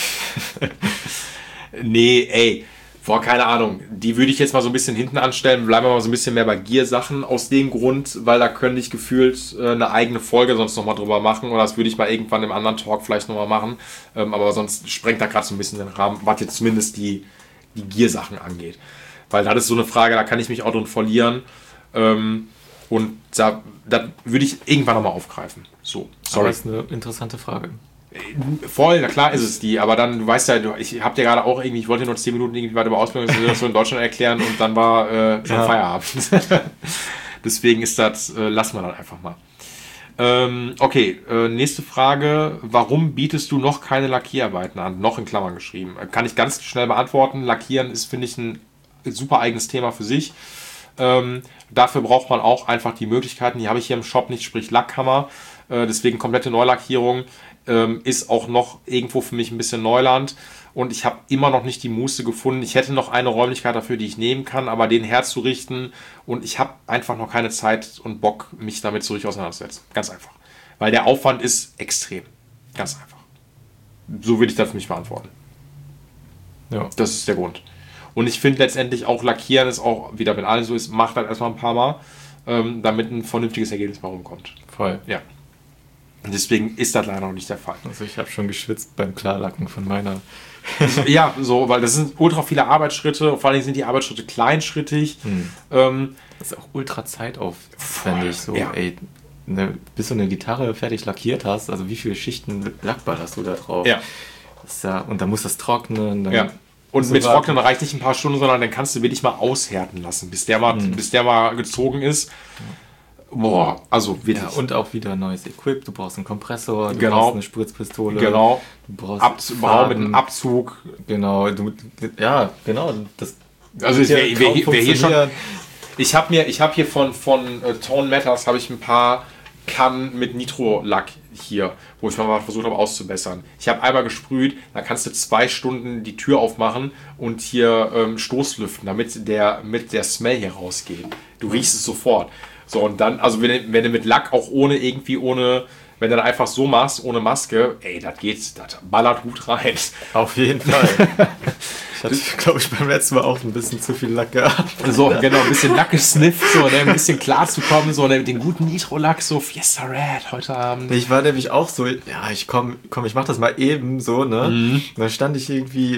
Keine Ahnung. Die würde ich jetzt mal so ein bisschen hinten anstellen. Bleiben wir mal so ein bisschen mehr bei Gear-Sachen aus dem Grund, weil da könnte ich gefühlt eine eigene Folge sonst nochmal drüber machen oder das würde ich mal irgendwann im anderen Talk vielleicht nochmal machen. Aber sonst sprengt da gerade so ein bisschen den Rahmen, was jetzt zumindest die Gear-Sachen angeht. Weil das ist so eine Frage, da kann ich mich auch drin verlieren. Und da würde ich irgendwann nochmal aufgreifen. So,
sorry. Das ist eine interessante Frage.
Voll, na klar ist es die, aber dann, du weißt ja, ich habe dir gerade auch irgendwie, ich wollte nur 10 Minuten irgendwie weiter über Ausbildung so in Deutschland erklären und dann war schon Feierabend. Deswegen ist das, lassen wir dann einfach mal. Okay, nächste Frage. Warum bietest du noch keine Lackierarbeiten an? Noch in Klammern geschrieben. Kann ich ganz schnell beantworten. Lackieren ist, finde ich, ein super eigenes Thema für sich. Dafür braucht man auch einfach die Möglichkeiten, die habe ich hier im Shop nicht, sprich Lackhammer, deswegen komplette Neulackierung ist auch noch irgendwo für mich ein bisschen Neuland und ich habe immer noch nicht die Muße gefunden. Ich hätte noch eine Räumlichkeit dafür, die ich nehmen kann, aber den herzurichten und ich habe einfach noch keine Zeit und Bock, mich damit so richtig auseinanderzusetzen. Ganz einfach. Weil der Aufwand ist extrem. Ganz einfach. So würde ich das für mich beantworten. Ja. Das ist der Grund. Und ich finde letztendlich auch Lackieren ist auch, wieder wenn alles so ist, macht halt erstmal ein paar Mal, damit ein vernünftiges Ergebnis mal rumkommt.
Voll.
Ja. Und deswegen ist das leider noch nicht der Fall.
Also ich habe schon geschwitzt beim Klarlacken von meiner.
Ja, so, weil das sind ultra viele Arbeitsschritte, vor allem sind die Arbeitsschritte kleinschrittig.
Das ist auch ultra zeitaufwendig. So, ja. Bis du eine Gitarre fertig lackiert hast, also wie viele Schichten Lackball hast du da drauf?
Ja.
Und dann muss das trocknen. Dann
ja. Und mit Trocknen reicht nicht ein paar Stunden, sondern dann kannst du wirklich mal aushärten lassen, bis der mal gezogen ist. Boah, also wirklich.
Ja, und auch wieder neues Equip. Du brauchst einen Kompressor, du
Genau.
brauchst eine Spritzpistole.
Genau.
Du brauchst
Raum mit einem Abzug.
Genau, genau. Das
Also
wird
es
ja
wär
kaum
hier schon...
funktionieren.
Ich habe hier von Tone Matters habe ich ein paar Kannen mit Nitro-Lack hier, wo ich mal versucht habe auszubessern. Ich habe einmal gesprüht, da kannst du 2 Stunden die Tür aufmachen und hier Stoßlüften, damit der Smell hier rausgeht. Du riechst es sofort. So, und dann, also wenn du mit Lack auch ohne, wenn du dann einfach so machst, ohne Maske, ey, das ballert gut rein.
Auf jeden Fall. Ich hatte, glaube ich, beim letzten Mal auch ein bisschen zu viel Lack gehabt.
So, genau, ein bisschen Lack gesnifft, so, ein bisschen klar zu kommen, so, mit den guten Nitro-Lack, so, Fiesta Red heute Abend.
Ich war nämlich auch so, ja, ich mach das mal eben so, ne? Und dann stand ich irgendwie,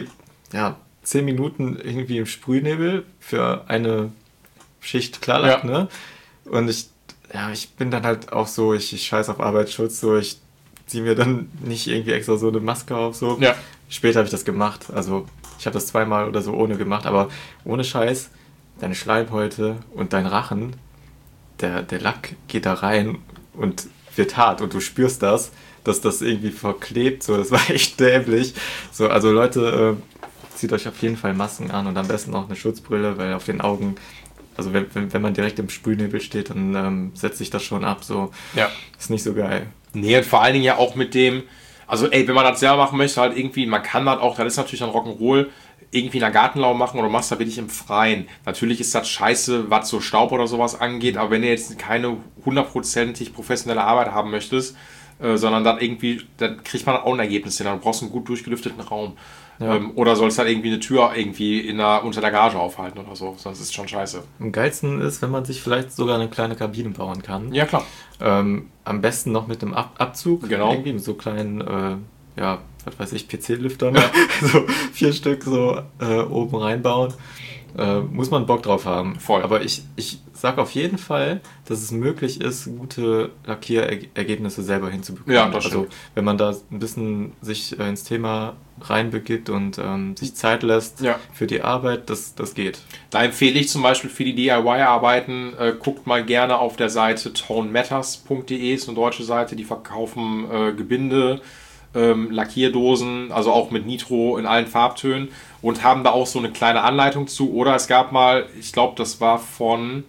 10 Minuten irgendwie im Sprühnebel für eine Schicht Klarlack, ne? Und ich bin dann halt auch so, ich scheiß auf Arbeitsschutz, so, ich ziehe mir dann nicht irgendwie extra so eine Maske auf, so.
Ja.
Später habe ich das gemacht, also ich habe das 2-mal oder so ohne gemacht, aber ohne Scheiß, deine Schleimhäute und dein Rachen, der Lack geht da rein und wird hart und du spürst das, dass das irgendwie verklebt, so, das war echt dämlich. So, also Leute, zieht euch auf jeden Fall Masken an und am besten auch eine Schutzbrille, weil auf den Augen, also wenn man direkt im Sprühnebel steht, dann setzt sich das schon ab, so.
Ja.
Ist nicht so geil.
Nee, und vor allen Dingen ja auch mit dem, also ey, wenn man das selber machen möchte, halt irgendwie, man kann das auch, das ist natürlich ein Rock'n'Roll, irgendwie in der Gartenlaube machen oder machst da wirklich im Freien. Natürlich ist das scheiße, was so Staub oder sowas angeht, aber wenn du jetzt keine 100% professionelle Arbeit haben möchtest, sondern dann irgendwie, dann kriegt man auch ein Ergebnis hin, dann brauchst du einen gut durchgelüfteten Raum.
Ja.
Oder sollst halt irgendwie eine Tür irgendwie unter der Garage aufhalten oder so, sonst ist es schon scheiße.
Am geilsten ist, wenn man sich vielleicht sogar eine kleine Kabine bauen kann.
Ja, klar.
Am besten noch mit einem Abzug,
Genau.
irgendwie mit so kleinen, was weiß ich, PC-Lüftern, so 4 Stück so oben reinbauen. Muss man Bock drauf haben.
Voll.
Aber ich sag auf jeden Fall, dass es möglich ist, gute Lackierergebnisse selber hinzubekommen.
Ja, das stimmt.
Also wenn man da ein bisschen sich ins Thema reinbegibt und sich Zeit lässt für die Arbeit, das geht.
Da empfehle ich zum Beispiel für die DIY-Arbeiten, guckt mal gerne auf der Seite tonematters.de, ist eine deutsche Seite, die verkaufen Gebinde, Lackierdosen, also auch mit Nitro in allen Farbtönen und haben da auch so eine kleine Anleitung zu. Oder es gab mal, ich glaube, das war von,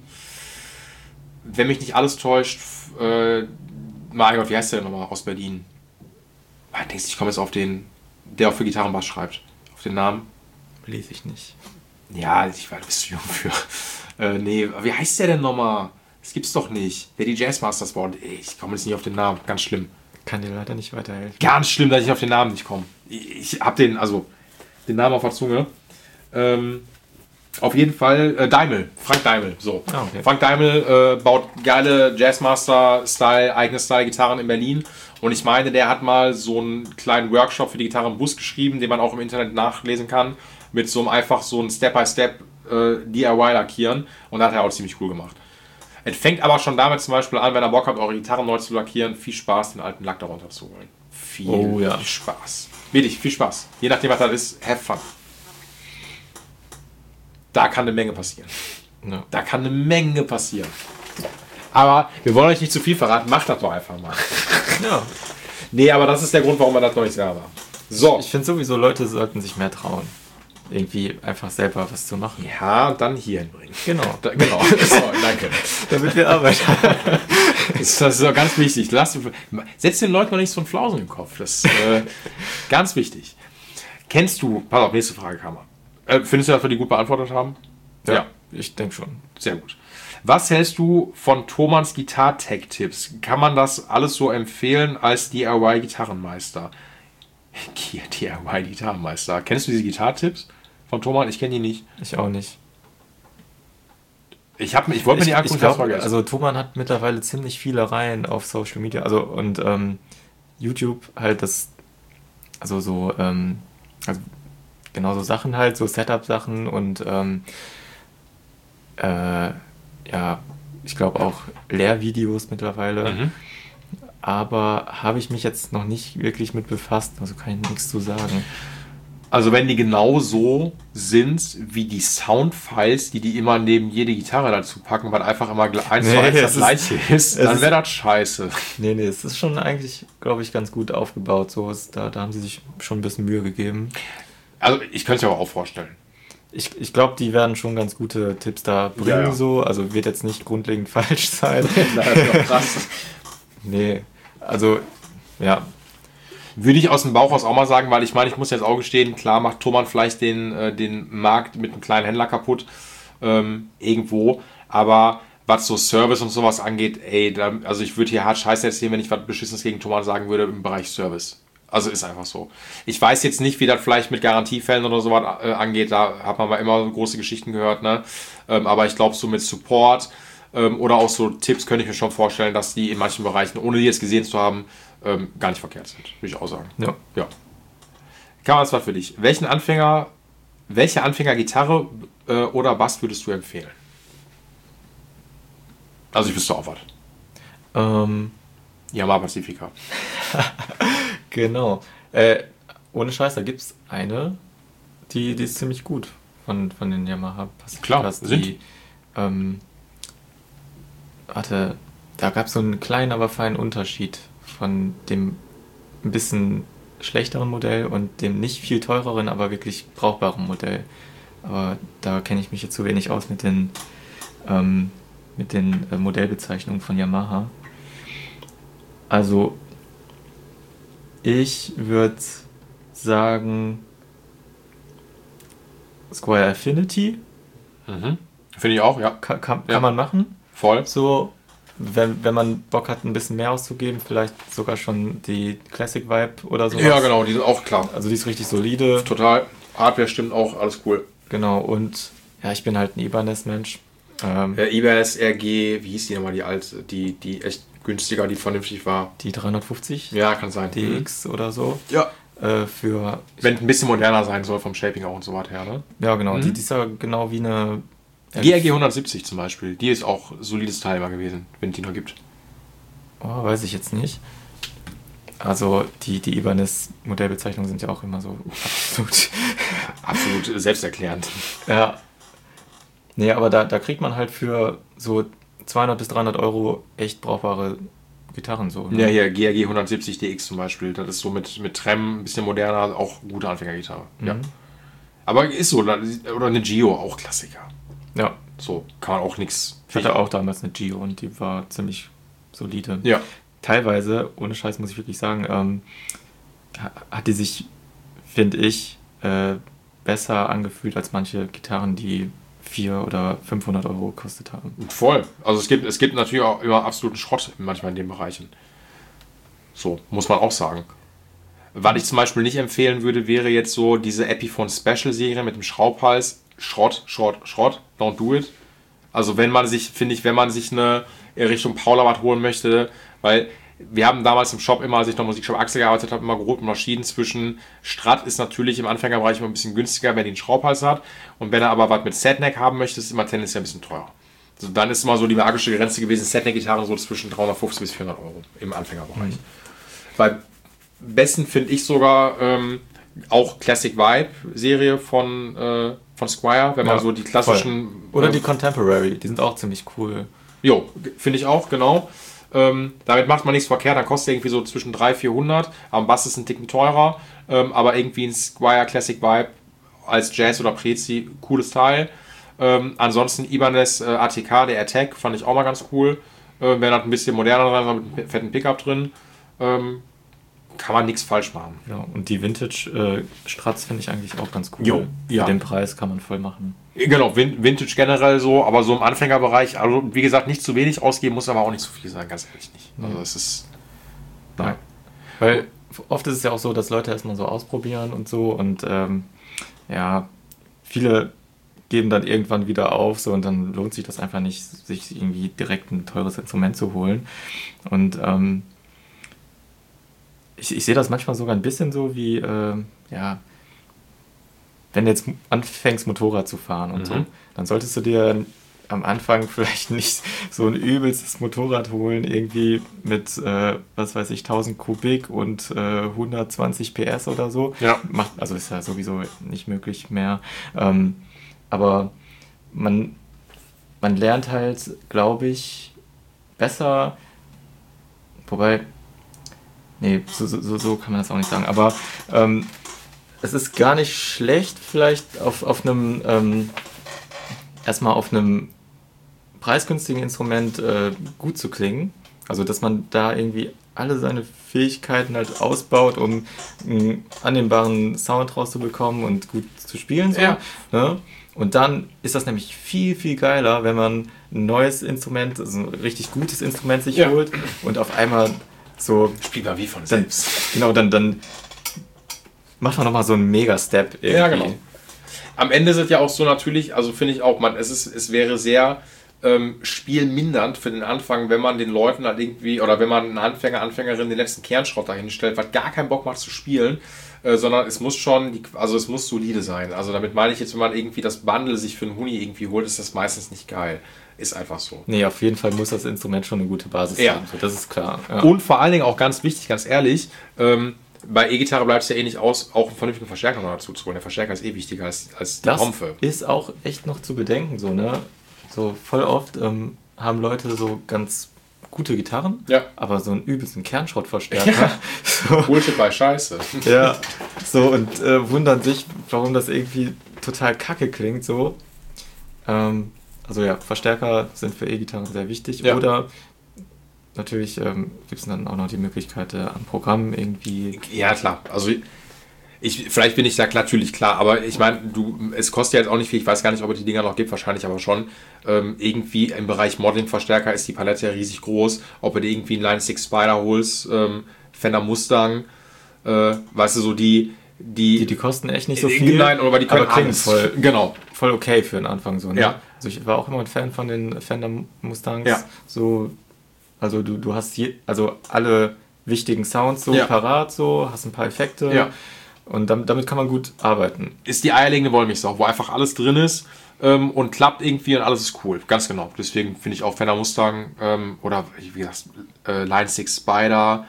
wenn mich nicht alles täuscht, mein Gott, wie heißt der nochmal aus Berlin? Ich komme jetzt auf den, der auch für Gitarrenbass schreibt. Auf den Namen.
Lese ich nicht.
Ja, ich war ein bisschen jung für. Nee, wie heißt der denn nochmal? Das gibt's doch nicht. Der die Jazzmasters baut. Ich komme jetzt nicht auf den Namen. Ganz schlimm.
Kann dir leider nicht weiterhelfen.
Ganz schlimm, dass ich auf den Namen nicht komme. Ich habe den Namen auf der Zunge. Auf jeden Fall Daimel. Frank Daimel. So.
Ah, okay.
Frank Daimel baut geile Jazzmaster-Style, eigene Style-Gitarren in Berlin. Und ich meine, der hat mal so einen kleinen Workshop für die Gitarre im Bus geschrieben, den man auch im Internet nachlesen kann. Mit so einem Step-by-Step DIY-Lackieren. Und das hat er auch ziemlich cool gemacht. Es fängt aber schon damit zum Beispiel an, wenn ihr Bock habt, eure Gitarren neu zu lackieren, viel Spaß, den alten Lack darunter zu holen. Viel Spaß. Wirklich, viel Spaß. Je nachdem, was das ist, have fun. Da kann eine Menge passieren.
Ja.
Da kann eine Menge passieren. Aber wir wollen euch nicht zu viel verraten, macht das doch einfach mal.
Ja.
Nee, aber das ist der Grund, warum man das noch nicht selber macht. So.
Ich finde sowieso, Leute sollten sich mehr trauen. Irgendwie einfach selber was zu machen.
Ja, und dann hier hinbringen.
Genau.
Genau. So, danke.
Damit wir Arbeit haben.
Das ist auch ganz wichtig. Setz den Leuten noch nicht so einen Flausen im Kopf. Das ist ganz wichtig. Kennst du, pass auf, nächste Frage, Kammer. Findest du, dass wir die gut beantwortet haben?
Ja, ich denke schon.
Sehr gut. Was hältst du von Thomans Gitar-Tech-Tipps? Kann man das alles so empfehlen als DIY-Gitarrenmeister? DIY-Gitarrenmeister. Kennst du diese Gitar-Tipps von Thomann? Ich kenne die nicht.
Ich auch nicht.
Ich wollte mir die angucken,
ich glaub, also Thomann hat mittlerweile ziemlich viele Reihen auf Social Media, also und YouTube halt also genau so Sachen halt, so Setup-Sachen und ich glaube auch Lehrvideos mittlerweile.
Mhm.
Aber habe ich mich jetzt noch nicht wirklich mit befasst, also kann ich nichts zu sagen.
Also wenn die genau so sind, wie die Soundfiles, die immer neben jede Gitarre dazu packen, weil einfach immer 1:1 das gleiche ist, dann wäre das scheiße.
Nee, es ist schon eigentlich, glaube ich, ganz gut aufgebaut. So da haben sie sich schon ein bisschen Mühe gegeben.
Also ich könnte es mir aber auch vorstellen.
Ich glaube, die werden schon ganz gute Tipps da bringen,
Ja.
so. Also wird jetzt nicht grundlegend falsch sein.
Das ist doch krass.
Nee, also, ja.
Würde ich aus dem Bauch aus auch mal sagen, weil ich meine, ich muss jetzt auch gestehen, klar macht Thomann vielleicht den Markt mit einem kleinen Händler kaputt, irgendwo, aber was so Service und sowas angeht, also ich würde hier hart Scheiße erzählen, wenn ich was Beschissenes gegen Thomann sagen würde im Bereich Service. Also ist einfach so. Ich weiß jetzt nicht, wie das vielleicht mit Garantiefällen oder sowas angeht, da hat man mal immer so große Geschichten gehört, ne? Aber ich glaube, so mit Support oder auch so Tipps könnte ich mir schon vorstellen, dass die in manchen Bereichen, ohne die jetzt gesehen zu haben, gar nicht verkehrt sind, würde ich auch sagen.
Ja.
Kammer, das war für dich. Welche Anfänger-Gitarre oder Bass würdest du empfehlen? Also ich wüsste auch was. Yamaha Pacifica.
Genau. Ohne Scheiß, da gibt es eine, die ist ziemlich gut von den Yamaha Pacificas.
Klar,
die, da gab es so einen kleinen, aber feinen Unterschied von dem ein bisschen schlechteren Modell und dem nicht viel teureren, aber wirklich brauchbaren Modell. Aber da kenne ich mich jetzt zu wenig aus mit den Modellbezeichnungen von Yamaha. Also ich würde sagen Squier Affinity.
Finde ich auch, ja.
Kann man machen.
Voll.
So, wenn man Bock hat, ein bisschen mehr auszugeben, vielleicht sogar schon die Classic Vibe oder so.
Ja, genau, die sind auch klar.
Also die ist richtig solide.
Total. Hardware stimmt auch, alles cool.
Genau, und ja, ich bin halt ein Ibanez-Mensch.
Ibanez RG, wie hieß die nochmal, die alte, die echt günstiger, die vernünftig war.
Die 350?
Ja, kann sein.
DX oder so.
Ja.
Für...
Wenn ein bisschen moderner sein soll vom Shaping auch und so weiter her, ne?
Ja, genau. Die ist ja genau wie eine...
Die RG 170 zum Beispiel, die ist auch solides Teil mal gewesen, wenn es die noch gibt.
Oh, weiß ich jetzt nicht. Also die Ibanez-Modellbezeichnungen sind ja auch immer so
absolut selbsterklärend.
Ja. Nee, aber da kriegt man halt für so 200 bis 300 Euro echt brauchbare Gitarren so. Ne?
Ja, hier GRG 170 DX zum Beispiel, das ist so mit Trem, ein bisschen moderner, auch gute Anfängergitarre. Ja. Aber ist so, oder eine Gio, auch Klassiker.
Ja.
So, kann man auch nichts.
Ich hatte auch damals eine Gio und die war ziemlich solide.
Ja.
Teilweise, ohne Scheiß muss ich wirklich sagen, hat die sich, finde ich, besser angefühlt als manche Gitarren, die 400 oder 500 Euro gekostet haben.
Voll. Also es gibt natürlich auch immer absoluten Schrott manchmal in den Bereichen. So, muss man auch sagen. Was ich zum Beispiel nicht empfehlen würde, wäre jetzt so diese Epiphone Special Serie mit dem Schraubhals. Schrott. Don't do it. Also wenn man sich eine Richtung Paulawatt holen möchte, weil wir haben damals im Shop immer, als ich noch Musikshop Axel gearbeitet habe, immer grob unterschieden zwischen Strat ist natürlich im Anfängerbereich immer ein bisschen günstiger, wenn er einen Schraubhals hat, und wenn er aber was mit Setneck haben möchte, ist es immer tendenziell ein bisschen teurer. Also dann ist immer so die magische Grenze gewesen, Setneck-Gitarren so zwischen 350 bis 400 Euro im Anfängerbereich. Weil besten finde ich sogar auch Classic Vibe Serie von Squier, wenn man so die klassischen...
Oder die Contemporary, die sind auch ziemlich cool.
Jo, finde ich auch, genau. Damit macht man nichts verkehrt, dann kostet irgendwie so zwischen 300-400, am Bass ist ein Ticken teurer, aber irgendwie ein Squier Classic Vibe als Jazz oder Prezi, cooles Teil. Ansonsten Ibanez ATK, der Attack, fand ich auch mal ganz cool. Wenn das ein bisschen moderner sein soll, mit einem fetten Pickup drin, kann man nichts falsch machen.
Ja, und die Vintage Strats finde ich eigentlich auch ganz cool.
Jo, ja.
Für den Preis kann man voll machen.
Genau, Vintage generell so, aber so im Anfängerbereich, also wie gesagt, nicht zu wenig ausgeben, muss aber auch nicht zu viel sein, ganz ehrlich nicht. Also es ist...
Nein. Weil oft ist es ja auch so, dass Leute erstmal so ausprobieren und so und ja, viele geben dann irgendwann wieder auf so und dann lohnt sich das einfach nicht, sich irgendwie direkt ein teures Instrument zu holen. Und ich sehe das manchmal sogar ein bisschen so wie, ja, wenn du jetzt anfängst Motorrad zu fahren und so, dann solltest du dir am Anfang vielleicht nicht so ein übelstes Motorrad holen, irgendwie mit, was weiß ich, 1000 Kubik und 120 PS oder so.
Ja.
Also ist ja sowieso nicht möglich mehr. Aber man lernt halt, glaube ich, besser, wobei, nee, so kann man das auch nicht sagen, aber es ist gar nicht schlecht, vielleicht auf einem, erstmal auf einem preisgünstigen Instrument gut zu klingen. Also, dass man da irgendwie alle seine Fähigkeiten halt ausbaut, um einen annehmbaren Sound rauszubekommen und gut zu spielen. So,
Ja.
ne? Und dann ist das nämlich viel, viel geiler, wenn man ein neues Instrument, also ein richtig gutes Instrument sich holt und auf einmal so...
Spielt man wie von
dann,
selbst.
genau, dann macht man nochmal so einen Mega-Step irgendwie.
Ja, genau. Am Ende ist es ja auch so natürlich, also finde ich auch, es wäre sehr spielmindernd für den Anfang, wenn man den Leuten halt irgendwie, oder wenn man einen Anfänger, den letzten Kernschrott dahin stellt, was gar keinen Bock macht zu spielen, sondern es muss schon, es muss solide sein. Also damit meine ich jetzt, wenn man irgendwie das Bundle sich für einen Huni irgendwie holt, ist das meistens nicht geil. Ist einfach so.
Nee, auf jeden Fall muss das Instrument schon eine gute Basis haben. So, das ist klar. Ja.
Und vor allen Dingen auch ganz wichtig, ganz ehrlich, bei E-Gitarre bleibt es ja eh nicht aus, auch einen vernünftigen Verstärker noch dazu zu holen. Der Verstärker ist eh wichtiger als die
das
Trompe.
Ist auch echt noch zu bedenken, so, ne? So voll oft haben Leute so ganz gute Gitarren, aber so einen übelsten Kernschrottverstärker.
Ja.
So.
Bullshit bei Scheiße.
Ja, so und wundern sich, warum das irgendwie total kacke klingt, so. Also ja, Verstärker sind für E-Gitarren sehr wichtig.
Ja.
Oder natürlich gibt es dann auch noch die Möglichkeit, am Programm irgendwie...
Ja, klar. Also vielleicht bin ich da natürlich klar, aber ich meine, es kostet ja jetzt auch nicht viel, ich weiß gar nicht, ob es die Dinger noch gibt, wahrscheinlich aber schon. Irgendwie im Bereich Modeling-Verstärker ist die Palette ja riesig groß. Ob du dir irgendwie einen Line 6 Spider holst, Fender Mustang, weißt du, so die
kosten echt nicht so viel.
Nein, aber die können
aber klingen
voll,
voll okay für den Anfang. So, ne?
Ja.
Also ich war auch immer ein Fan von den Fender Mustangs.
Ja.
So, also du hast hier also alle wichtigen Sounds so parat, so, hast ein paar Effekte.
Ja.
Und damit kann man gut arbeiten.
Ist die eierlegende Wollmilchsau, wo einfach alles drin ist und klappt irgendwie und alles ist cool. Ganz genau. Deswegen finde ich auch Fender Mustang oder wie gesagt Line 6 Spider,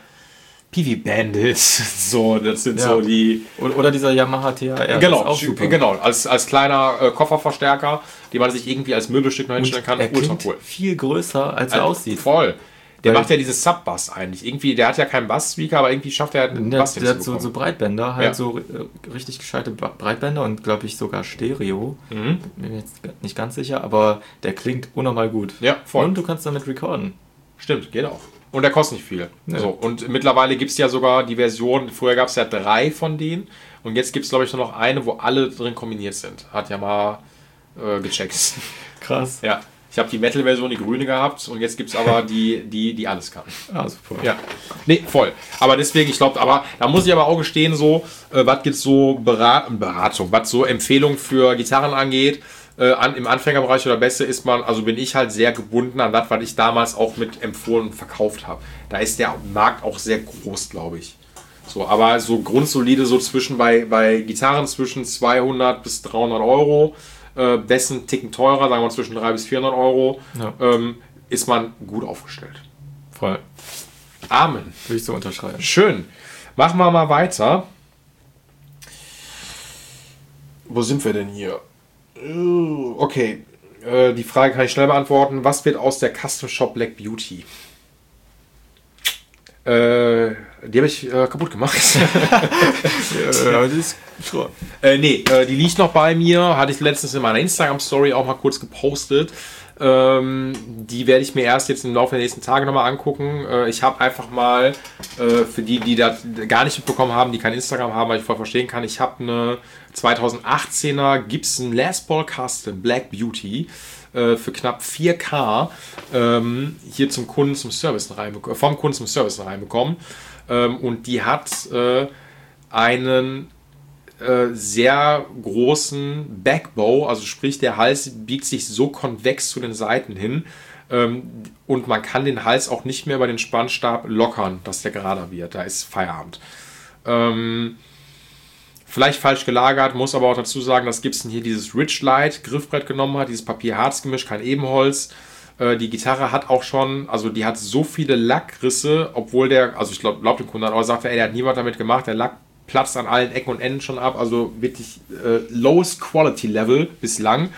PV Bandits, so, das sind so die...
Oder dieser Yamaha THR,
genau,
ist auch super.
Genau, als kleiner Kofferverstärker, den man sich irgendwie als Möbelstück noch hinstellen kann.
Er klingt viel größer, als er aussieht.
Voll. Der macht ja dieses Sub-Bass eigentlich. Irgendwie, der hat ja keinen Bass-Speaker, aber irgendwie schafft er einen Bass.
Der hat so Breitbänder, halt so richtig gescheite Breitbänder und glaube ich sogar Stereo. Bin mir jetzt nicht ganz sicher, aber der klingt unnormal gut.
Ja, voll.
Und du kannst damit recorden.
Stimmt, geht auch. Und der kostet nicht viel. Ja. So, und mittlerweile gibt es ja sogar die Version, früher gab es ja 3 von denen und jetzt gibt es glaube ich nur noch eine, wo alle drin kombiniert sind. Hat ja mal gecheckt.
Krass.
Ja. Ich habe die Metal-Version, die grüne gehabt und jetzt gibt es aber die alles kann.
Ah, super.
Ja. Nee, voll. Aber deswegen, ich glaube, da muss ich aber auch gestehen, so, was gibt es so Beratung, was so Empfehlungen für Gitarren angeht, im Anfängerbereich oder Beste ist man, also bin ich halt sehr gebunden an das, was ich damals auch mit empfohlen und verkauft habe. Da ist der Markt auch sehr groß, glaube ich. So, aber so grundsolide so bei Gitarren zwischen 200 bis 300 Euro, dessen Ticken teurer, sagen wir zwischen 300 bis 400 Euro, ist man gut aufgestellt.
Voll.
Amen.
Würde ich so unterschreiben.
Schön. Machen wir mal weiter. Wo sind wir denn hier? Okay. Die Frage kann ich schnell beantworten. Was wird aus der Custom Shop Black Beauty? Die habe ich kaputt gemacht. Nee, die liegt noch bei mir. Hatte ich letztens in meiner Instagram-Story auch mal kurz gepostet. Die werde ich mir erst jetzt im Laufe der nächsten Tage nochmal angucken. Ich habe einfach mal, für die das gar nicht mitbekommen haben, die kein Instagram haben, weil ich voll verstehen kann, ich habe eine 2018er Gibson Les Paul Custom Black Beauty für knapp 4K hier vom Kunden zum Service reinbekommen. Und die hat einen sehr großen Backbow, also sprich der Hals biegt sich so konvex zu den Seiten hin und man kann den Hals auch nicht mehr über den Spannstab lockern, dass der gerader wird. Da ist Feierabend. Vielleicht falsch gelagert, muss aber auch dazu sagen, dass Gibson hier dieses Ridge-Light Griffbrett genommen hat, dieses Papier-Harz-Gemisch, kein Ebenholz. Die Gitarre hat auch schon, also die hat so viele Lackrisse, obwohl also ich glaube dem Kunden hat auch gesagt, der hat niemand damit gemacht, der Lack platzt an allen Ecken und Enden schon ab, also wirklich lowest Quality Level bislang.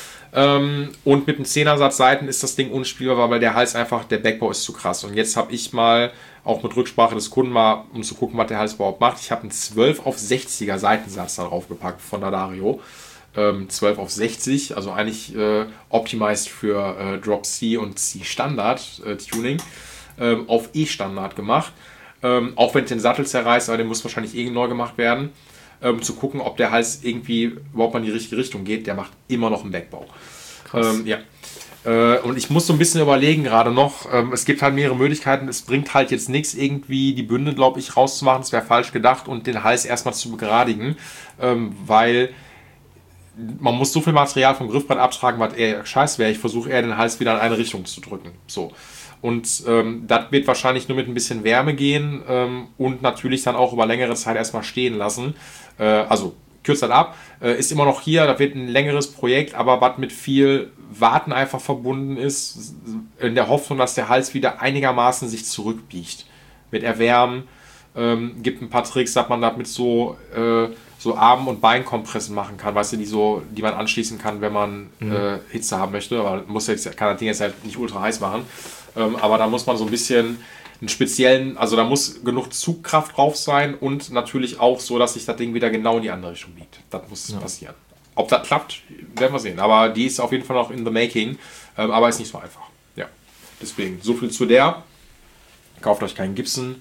Und mit dem 10er-Satz Saiten ist das Ding unspielbar, weil der Hals einfach, der Backbau ist zu krass. Und jetzt habe ich mal, auch mit Rücksprache des Kunden mal, um zu gucken, was der Hals überhaupt macht, ich habe einen 12 auf 60er Seitensatz da drauf gepackt von der Dario. 12 auf 60, also eigentlich optimized für Drop C und C Standard Tuning, auf E Standard gemacht. Auch wenn es den Sattel zerreißt, aber der muss wahrscheinlich neu gemacht werden, zu gucken, ob der Hals irgendwie überhaupt mal in die richtige Richtung geht. Der macht immer noch einen Backbau. Krass. Ja. Und ich muss so ein bisschen überlegen gerade noch, es gibt halt mehrere Möglichkeiten, es bringt halt jetzt nichts irgendwie die Bünde, glaube ich, rauszumachen, das wäre falsch gedacht und den Hals erstmal zu begradigen, weil man muss so viel Material vom Griffbrett abtragen, was eher scheiße wäre. Ich versuche eher den Hals wieder in eine Richtung zu drücken. So. Und das wird wahrscheinlich nur mit ein bisschen Wärme gehen und natürlich dann auch über längere Zeit erstmal stehen lassen. Also kürzt das ab. Ist immer noch hier, da wird ein längeres Projekt, aber was mit viel Warten einfach verbunden ist, in der Hoffnung, dass der Hals wieder einigermaßen sich zurückbiegt. Mit Erwärmen, gibt ein paar Tricks, dass man das mit so Arm- und Beinkompressen machen kann, weißt du, die man anschließen kann, wenn man Hitze haben möchte. Aber kann das Ding jetzt halt nicht ultra heiß machen. Aber da muss man so ein bisschen einen speziellen, also da muss genug Zugkraft drauf sein und natürlich auch so, dass sich das Ding wieder genau in die andere Richtung biegt. Das muss passieren. Ob das klappt, werden wir sehen. Aber die ist auf jeden Fall noch in the making. Aber ist nicht so einfach. Ja. Deswegen, so viel zu der. Kauft euch keinen Gibson.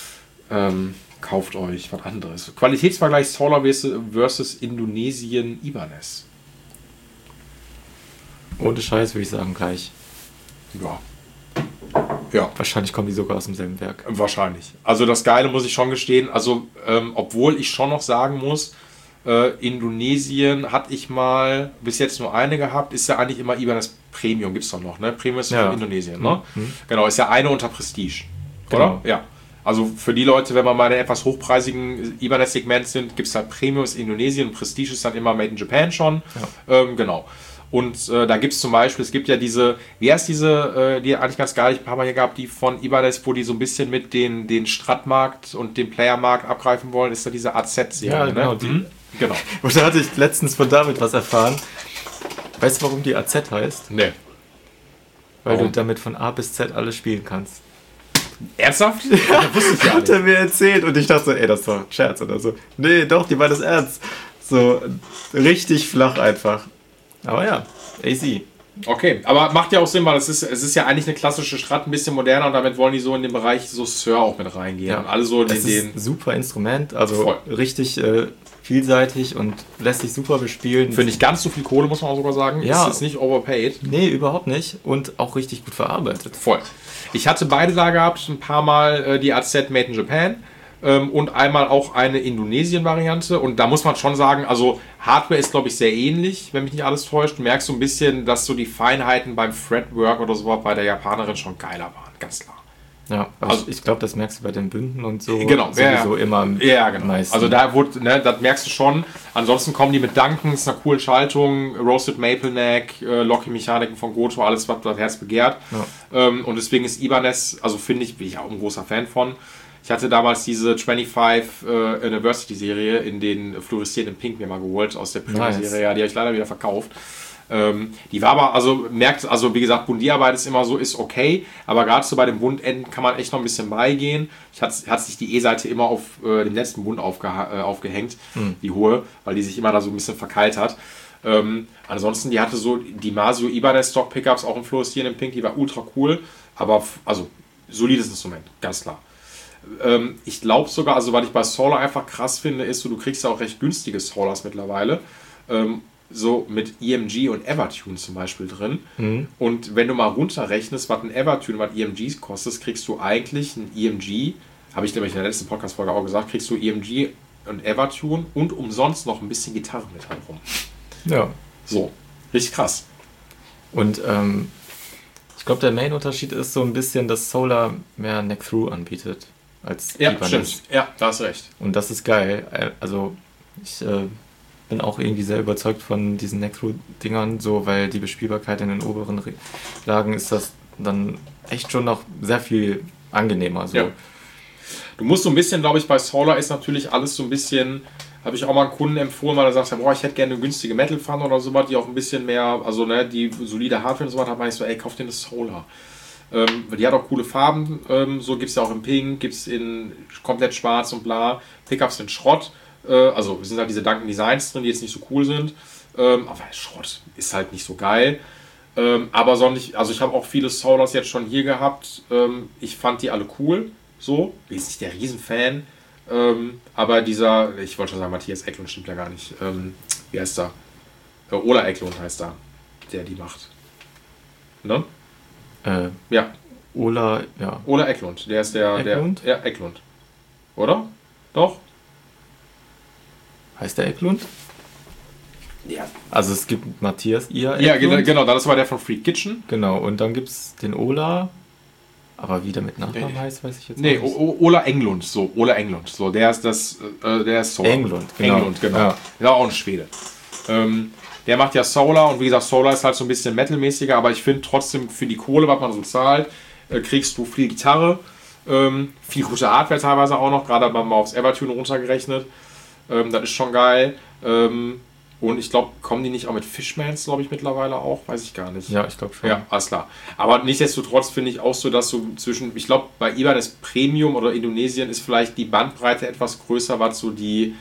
Kauft euch was anderes. Qualitätsvergleich Solar versus Indonesien Ibanez.
Ohne Scheiß würde ich sagen gleich.
Ja.
Wahrscheinlich kommen die sogar aus demselben Werk.
Wahrscheinlich. Also das Geile muss ich schon gestehen, also obwohl ich schon noch sagen muss, Indonesien hatte ich mal bis jetzt nur eine gehabt, ist ja eigentlich immer Ibanez Premium, gibt es doch noch, ne? Premium ist ja Indonesien, ne? Mhm. Genau, ist ja eine unter Prestige, oder? Genau. Ja. Also für die Leute, wenn wir mal in einem etwas hochpreisigen Ibanez-Segment sind, gibt es halt Premium ist Indonesien, Prestige ist dann immer Made in Japan schon. Ja. Genau. Und da gibt es zum Beispiel, es gibt ja diese, wie heißt diese, die eigentlich ganz geil, ich habe ein paar Mal hier gehabt, die von Ibanez, wo die so ein bisschen mit den Strat-Markt und den Player-Markt abgreifen wollen, ist da diese AZ-Serie.
Ja, genau.
Ne? Genau.
Und da hatte ich letztens von David was erfahren. Weißt du, warum die AZ heißt?
Nee.
Weil du damit von A bis Z alles spielen kannst.
Ernsthaft? Ja, wusste ich ja
hat er mir erzählt und ich dachte so, ey, das war ein Scherz oder so. Nee, doch, die war das ernst. So richtig flach einfach. Aber ja, AC.
Okay, aber macht ja auch Sinn, weil es ist ja eigentlich eine klassische Strat, ein bisschen moderner und damit wollen die so in den Bereich so Sir auch mit reingehen. Ja. Und alle so
das ist ein super Instrument, also richtig vielseitig und lässt sich super bespielen.
Für nicht ganz so viel Kohle, muss man auch sogar sagen.
Ja.
Ist jetzt nicht overpaid.
Nee, überhaupt nicht. Und auch richtig gut verarbeitet.
Voll. Ich hatte beide da gehabt, ein paar Mal die AZ Made in Japan und einmal auch eine Indonesien-Variante. Und da muss man schon sagen, also Hardware ist, glaube ich, sehr ähnlich, wenn mich nicht alles täuscht. Du merkst so ein bisschen, dass so die Feinheiten beim Fretwork oder so bei der Japanerin schon geiler waren, ganz klar.
Ja, also ich glaube, das merkst du bei den Bünden und so.
Genau,
sowieso immer
genau. Meisten. Also da wurde, das merkst du schon. Ansonsten kommen die mit Duncans, einer coolen Schaltung, Roasted Maple Neck, Locky-Mechaniken von Goto, alles, was das Herz begehrt. Ja. Und deswegen ist Ibanez, also finde ich, bin ich auch ein großer Fan von. Ich hatte damals diese 25 University Serie in den fluoreszierenden Pink mir mal geholt aus der Prima-Serie. Ja, die habe ich leider wieder verkauft. Die war aber, also wie gesagt, Bundierarbeit ist immer so, ist okay, aber gerade so bei den Bundenden kann man echt noch ein bisschen beigehen. Hat sich die E-Seite immer auf dem letzten Bund aufgehängt, die hohe, weil die sich immer da so ein bisschen verkeilt hat. Ansonsten, die hatte so die Masio Ibanez Stock Pickups, auch im fluoreszierenden Pink, die war ultra cool, aber also solides Instrument, ganz klar. Ich glaube sogar, also was ich bei Solar einfach krass finde, ist so, du kriegst ja auch recht günstige Solars mittlerweile. So mit EMG und Evertune zum Beispiel drin. Mhm. Und wenn du mal runterrechnest, was ein Evertune und was EMG kostet, kriegst du eigentlich ein EMG, habe ich nämlich in der letzten Podcast-Folge auch gesagt, kriegst du EMG und Evertune und umsonst noch ein bisschen Gitarre mit rum.
Ja.
So, richtig krass.
Und ich glaube, der Main-Unterschied ist so ein bisschen, dass Solar mehr Neck-Through anbietet als
Ibanez. Stimmt. Ja, da hast du recht.
Und das ist geil. Also Ich bin auch irgendwie sehr überzeugt von diesen Necro-Dingern, so, weil die Bespielbarkeit in den oberen Lagen ist das dann echt schon noch sehr viel angenehmer. So.
Ja. Du musst so ein bisschen, glaube ich, bei Solar ist natürlich alles so ein bisschen, habe ich auch mal einen Kunden empfohlen, weil er sagt, boah, ich hätte gerne eine günstige Metal-Pfanne oder sowas, die auch ein bisschen mehr, also ne, die solide Hardware und so was hat, meine ich so, ey, kauf dir eine Solar. Die hat auch coole Farben, so gibt es ja auch in Pink, gibt es in komplett schwarz und bla. Pickups sind Schrott, also sind halt diese Duncan Designs drin, die jetzt nicht so cool sind. Aber Schrott ist halt nicht so geil. Aber sonst, also ich habe auch viele Solars jetzt schon hier gehabt. Ich fand die alle cool, so. Ich bin jetzt nicht der Riesenfan. Aber dieser, ich wollte schon sagen, Matthias Eklund stimmt ja gar nicht. Wie heißt der? Ola Eklund heißt er, der die macht. Ne? Ja.
Ola
Eklund, der ist der...
Eklund?
Ja, Eklund. Oder? Doch?
Heißt der Eklund?
Ja.
Also es gibt Matthias Eklund.
Ja, genau, das war der von Freak Kitchen.
Genau, und dann gibt es den Ola, aber wie der mit Nachnamen heißt, weiß ich jetzt
nicht.
nicht.
Ola Englund, so, der ist der ist Solar.
Englund, genau.
Ja. Ja, auch ein Schwede. Der macht ja Solar und wie gesagt, Solar ist halt so ein bisschen metalmäßiger, aber ich finde trotzdem für die Kohle, was man so zahlt, kriegst du viel Gitarre, viel gute Hardware teilweise auch noch, gerade mal aufs Evertune runtergerechnet. Das ist schon geil. Und ich glaube, kommen die nicht auch mit Fishmans, glaube ich, mittlerweile auch? Weiß ich gar nicht.
Ja, ich glaube schon.
Ja, alles klar. Aber nichtsdestotrotz finde ich auch so, dass so ich glaube, bei Ibanez Premium oder Indonesien ist vielleicht die Bandbreite etwas größer, was so die,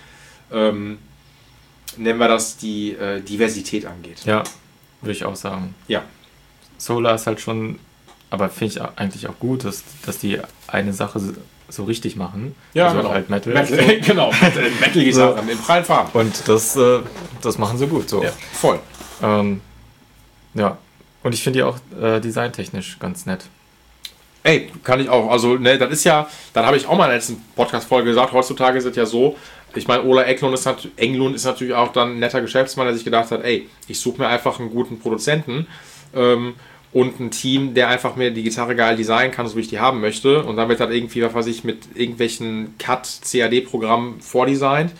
nennen wir das, die Diversität angeht.
Ja, würde ich auch sagen.
Ja.
Solar ist halt schon, aber finde ich eigentlich auch gut, dass die eine Sache so richtig machen.
Ja,
also
genau.
Halt Metal.
Genau, Metal-Gitarren in freien Farben.
Und das machen sie gut. So.
Ja, voll.
Ja, und ich finde die auch designtechnisch ganz nett.
Ey, kann ich auch. Also, ne, das ist ja, dann habe ich auch mal in der letzten Podcast-Folge gesagt, heutzutage ist es ja so, ich meine, Ola Eklund ist natürlich auch dann ein netter Geschäftsmann, der sich gedacht hat, ey, ich suche mir einfach einen guten Produzenten und ein Team, der einfach mir die Gitarre geil designen kann, so wie ich die haben möchte. Und dann wird halt irgendwie, was weiß ich, mit irgendwelchen CAD-programmen vordesignt.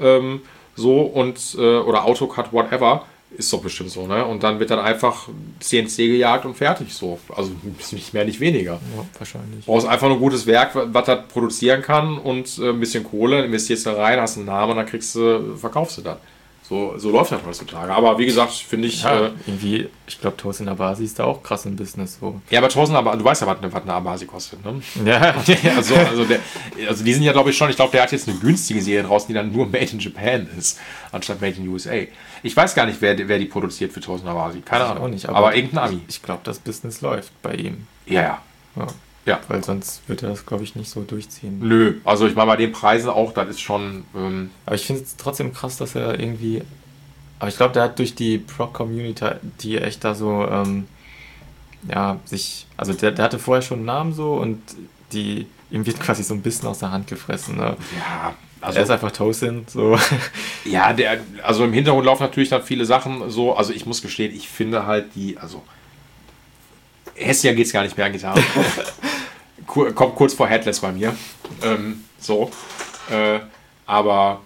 Oder AutoCAD, whatever. Ist doch bestimmt so, ne? Und dann wird dann einfach CNC gejagt und fertig so. Also nicht mehr, nicht weniger.
Ja, wahrscheinlich.
Du brauchst einfach nur ein gutes Werk, was das produzieren kann und ein bisschen Kohle, investierst da rein, hast einen Namen und dann verkaufst du dann. So läuft das heutzutage. Aber wie gesagt, finde ich...
Ja, irgendwie, ich glaube, Tosin Abasi ist da auch krass im Business. So.
Ja, aber Tosin Abasi, du weißt ja, was eine Abasi kostet, ne?
Ja.
also die sind ja, glaube ich, schon... Ich glaube, der hat jetzt eine günstige Serie draußen, die dann nur Made in Japan ist, anstatt Made in USA. Ich weiß gar nicht, wer die produziert für Tosin Abasi. Keine Ahnung.
Auch nicht,
aber irgendein Ami.
Ich glaube, das Business läuft bei ihm.
Ja. Ja.
Weil sonst wird er das, glaube ich, nicht so durchziehen.
Nö, also ich meine, bei den Preisen auch, das ist schon...
Aber ich finde es trotzdem krass, dass er irgendwie... Aber ich glaube, der hat durch die Prog-Community, die echt da so, also der hatte vorher schon einen Namen so und ihm wird quasi so ein bisschen aus der Hand gefressen. Ne?
Ja, also...
Er ist einfach Tosin, so.
Ja, also im Hintergrund laufen natürlich dann viele Sachen so, also ich muss gestehen, ich finde halt Hessia geht's gar nicht mehr an Gitarre. Kommt kurz vor Headless bei mir. Aber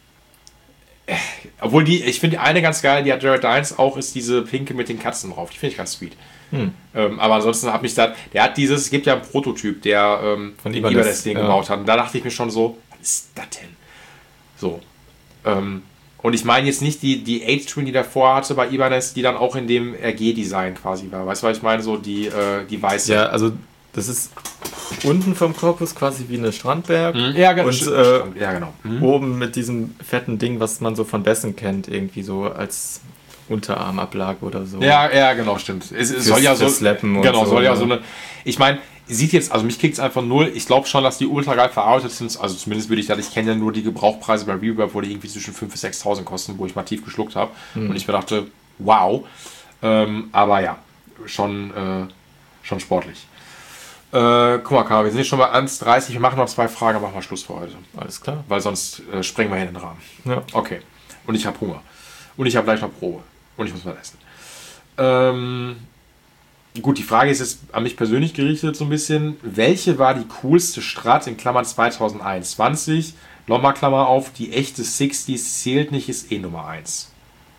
obwohl ich finde die eine ganz geil, die hat Jared Dines auch, ist diese pinke mit den Katzen drauf. Die finde ich ganz sweet. Aber ansonsten es gibt ja einen Prototyp, der
von
Ibanez Ding gebaut hat. Und da dachte ich mir schon so, was ist das denn? So. Und ich meine jetzt nicht die 8-String, die davor hatte bei Ibanez, die dann auch in dem RG-Design quasi war. Weißt du, was ich meine? So die weiße.
Ja, also das ist unten vom Korpus quasi wie eine Strandberg.
Ja, genau.
Und
genau.
Oben mit diesem fetten Ding, was man so von Bessen kennt, irgendwie so als Unterarmablage oder so.
Ja, genau, stimmt. Es soll ja so
Slappen
genau,
und so,
soll ja so eine. Ich meine, sieht jetzt, also mich kriegt es einfach null. Ich glaube schon, dass die ultra geil verarbeitet sind. Also zumindest ich kenne ja nur die Gebrauchpreise bei Reverb, wo die irgendwie zwischen 5.000 bis 6.000 kosten, wo ich mal tief geschluckt habe. Und ich mir dachte, wow. Aber ja, schon sportlich. Guck mal, Karl, wir sind jetzt schon bei 1,30. Wir machen noch 2 Fragen, machen wir Schluss für heute.
Alles klar.
Weil sonst sprengen wir hier den Rahmen.
Ja.
Okay. Und ich habe Hunger. Und ich habe gleich noch Probe. Und ich muss was essen. Gut, die Frage ist jetzt an mich persönlich gerichtet so ein bisschen. Welche war die coolste Strat in Klammern 2021? Nochmal Klammer auf, die echte 60s zählt nicht, ist Nummer 1.